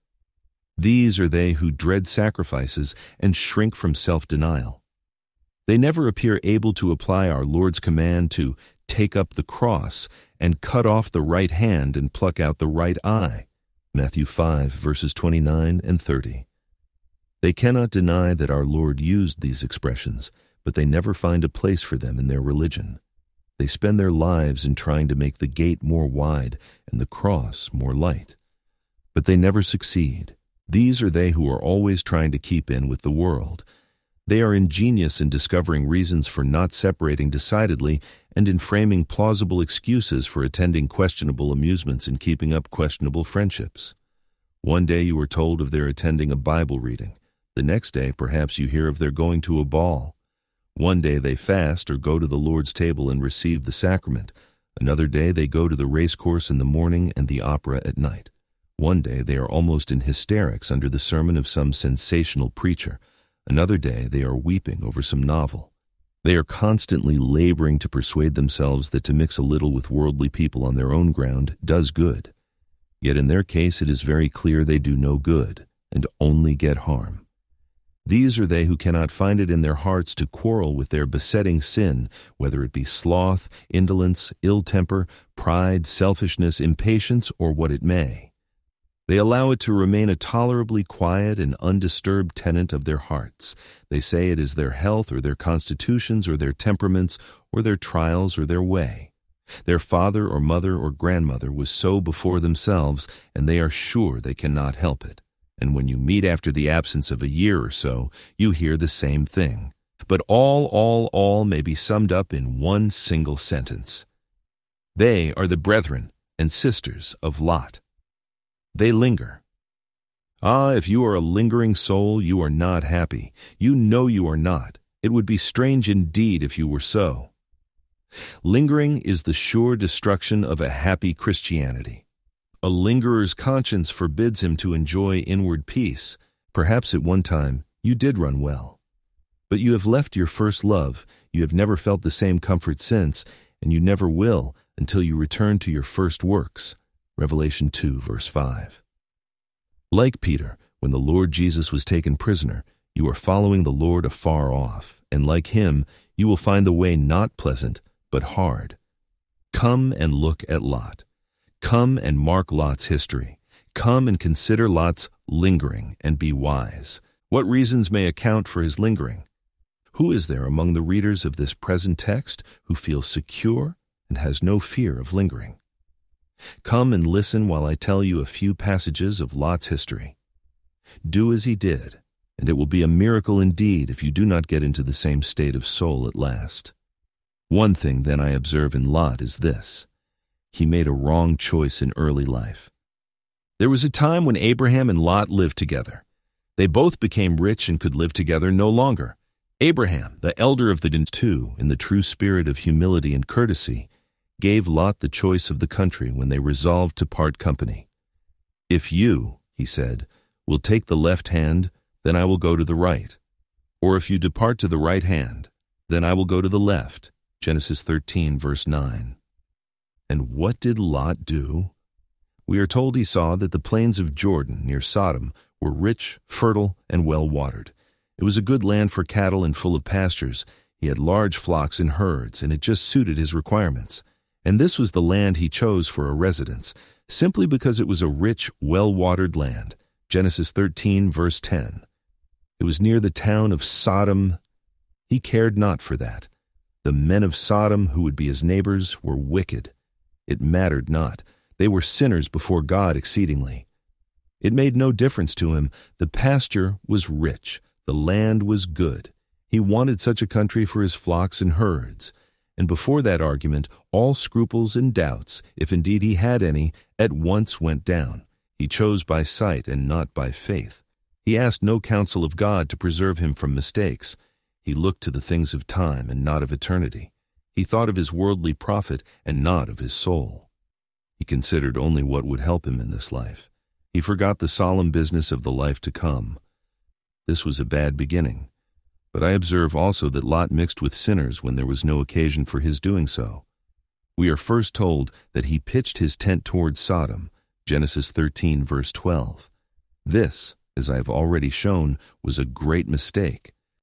Speaker 1: These are they who dread sacrifices and shrink from self-denial. They never appear able to apply our Lord's command to take up the cross and cut off the right hand and pluck out the right eye. Matthew five, verses twenty-nine and thirty. They cannot deny that our Lord used these expressions, but they never find a place for them in their religion. They spend their lives in trying to make the gate more wide and the cross more light. But they never succeed. These are they who are always trying to keep in with the world. They are ingenious in discovering reasons for not separating decidedly and in framing plausible excuses for attending questionable amusements and keeping up questionable friendships. One day you are told of their attending a Bible reading. The next day, perhaps you hear of their going to a ball. One day they fast or go to the Lord's table and receive the sacrament. Another day they go to the race course in the morning and the opera at night. One day they are almost in hysterics under the sermon of some sensational preacher. Another day they are weeping over some novel. They are constantly laboring to persuade themselves that to mix a little with worldly people on their own ground does good. Yet in their case it is very clear they do no good, and only get harm. These are they who cannot find it in their hearts to quarrel with their besetting sin, whether it be sloth, indolence, ill temper, pride, selfishness, impatience, or what it may. They allow it to remain a tolerably quiet and undisturbed tenant of their hearts. They say it is their health or their constitutions or their temperaments or their trials or their way. Their father or mother or grandmother was so before themselves, and they are sure they cannot help it. and when you meet after the absence of a year or so, you hear the same thing. But all, all, all may be summed up in one single sentence. They are the brethren and sisters of Lot. They linger. Ah, if you are a lingering soul, you are not happy. You know you are not. It would be strange indeed if you were so. Lingering is the sure destruction of a happy Christianity. A lingerer's conscience forbids him to enjoy inward peace. Perhaps at one time you did run well. But you have left your first love, you have never felt the same comfort since, and you never will until you return to your first works. Revelation two, verse five. Like Peter, when the Lord Jesus was taken prisoner, you are following the Lord afar off, and like him, you will find the way not pleasant, but hard. Come and look at Lot. Come and mark Lot's history. Come and consider Lot's lingering and be wise. What reasons may account for his lingering? Who is there among the readers of this present text who feels secure and has no fear of lingering? Come and listen while I tell you a few passages of Lot's history. Do as he did, and it will be a miracle indeed if you do not get into the same state of soul at last. One thing then I observe in Lot is this: he made a wrong choice in early life. There was a time when Abraham and Lot lived together. They both became rich and could live together no longer. Abraham, the elder of the two, in the true spirit of humility and courtesy, gave Lot the choice of the country when they resolved to part company. If you, he said, will take the left hand, then I will go to the right. Or if you depart to the right hand, then I will go to the left. Genesis thirteen, verse nine. And what did Lot do? We are told he saw that the plains of Jordan near Sodom were rich, fertile, and well-watered. It was a good land for cattle and full of pastures. He had large flocks and herds, and it just suited his requirements. And this was the land he chose for a residence, simply because it was a rich, well-watered land. Genesis thirteen, verse ten. It was near the town of Sodom. He cared not for that. The men of Sodom, who would be his neighbors, were wicked. It mattered not. They were sinners before God exceedingly. It made no difference to him. The pasture was rich. The land was good. He wanted such a country for his flocks and herds. And before that argument, all scruples and doubts, if indeed he had any, at once went down. He chose by sight and not by faith. He asked no counsel of God to preserve him from mistakes. He looked to the things of time and not of eternity. He thought of his worldly profit and not of his soul. He considered only what would help him in this life. He forgot the solemn business of the life to come. This was a bad beginning. But I observe also that Lot mixed with sinners when there was no occasion for his doing so. We are first told that he pitched his tent towards Sodom, Genesis thirteen, verse twelve. This, as I have already shown, was a great mistake.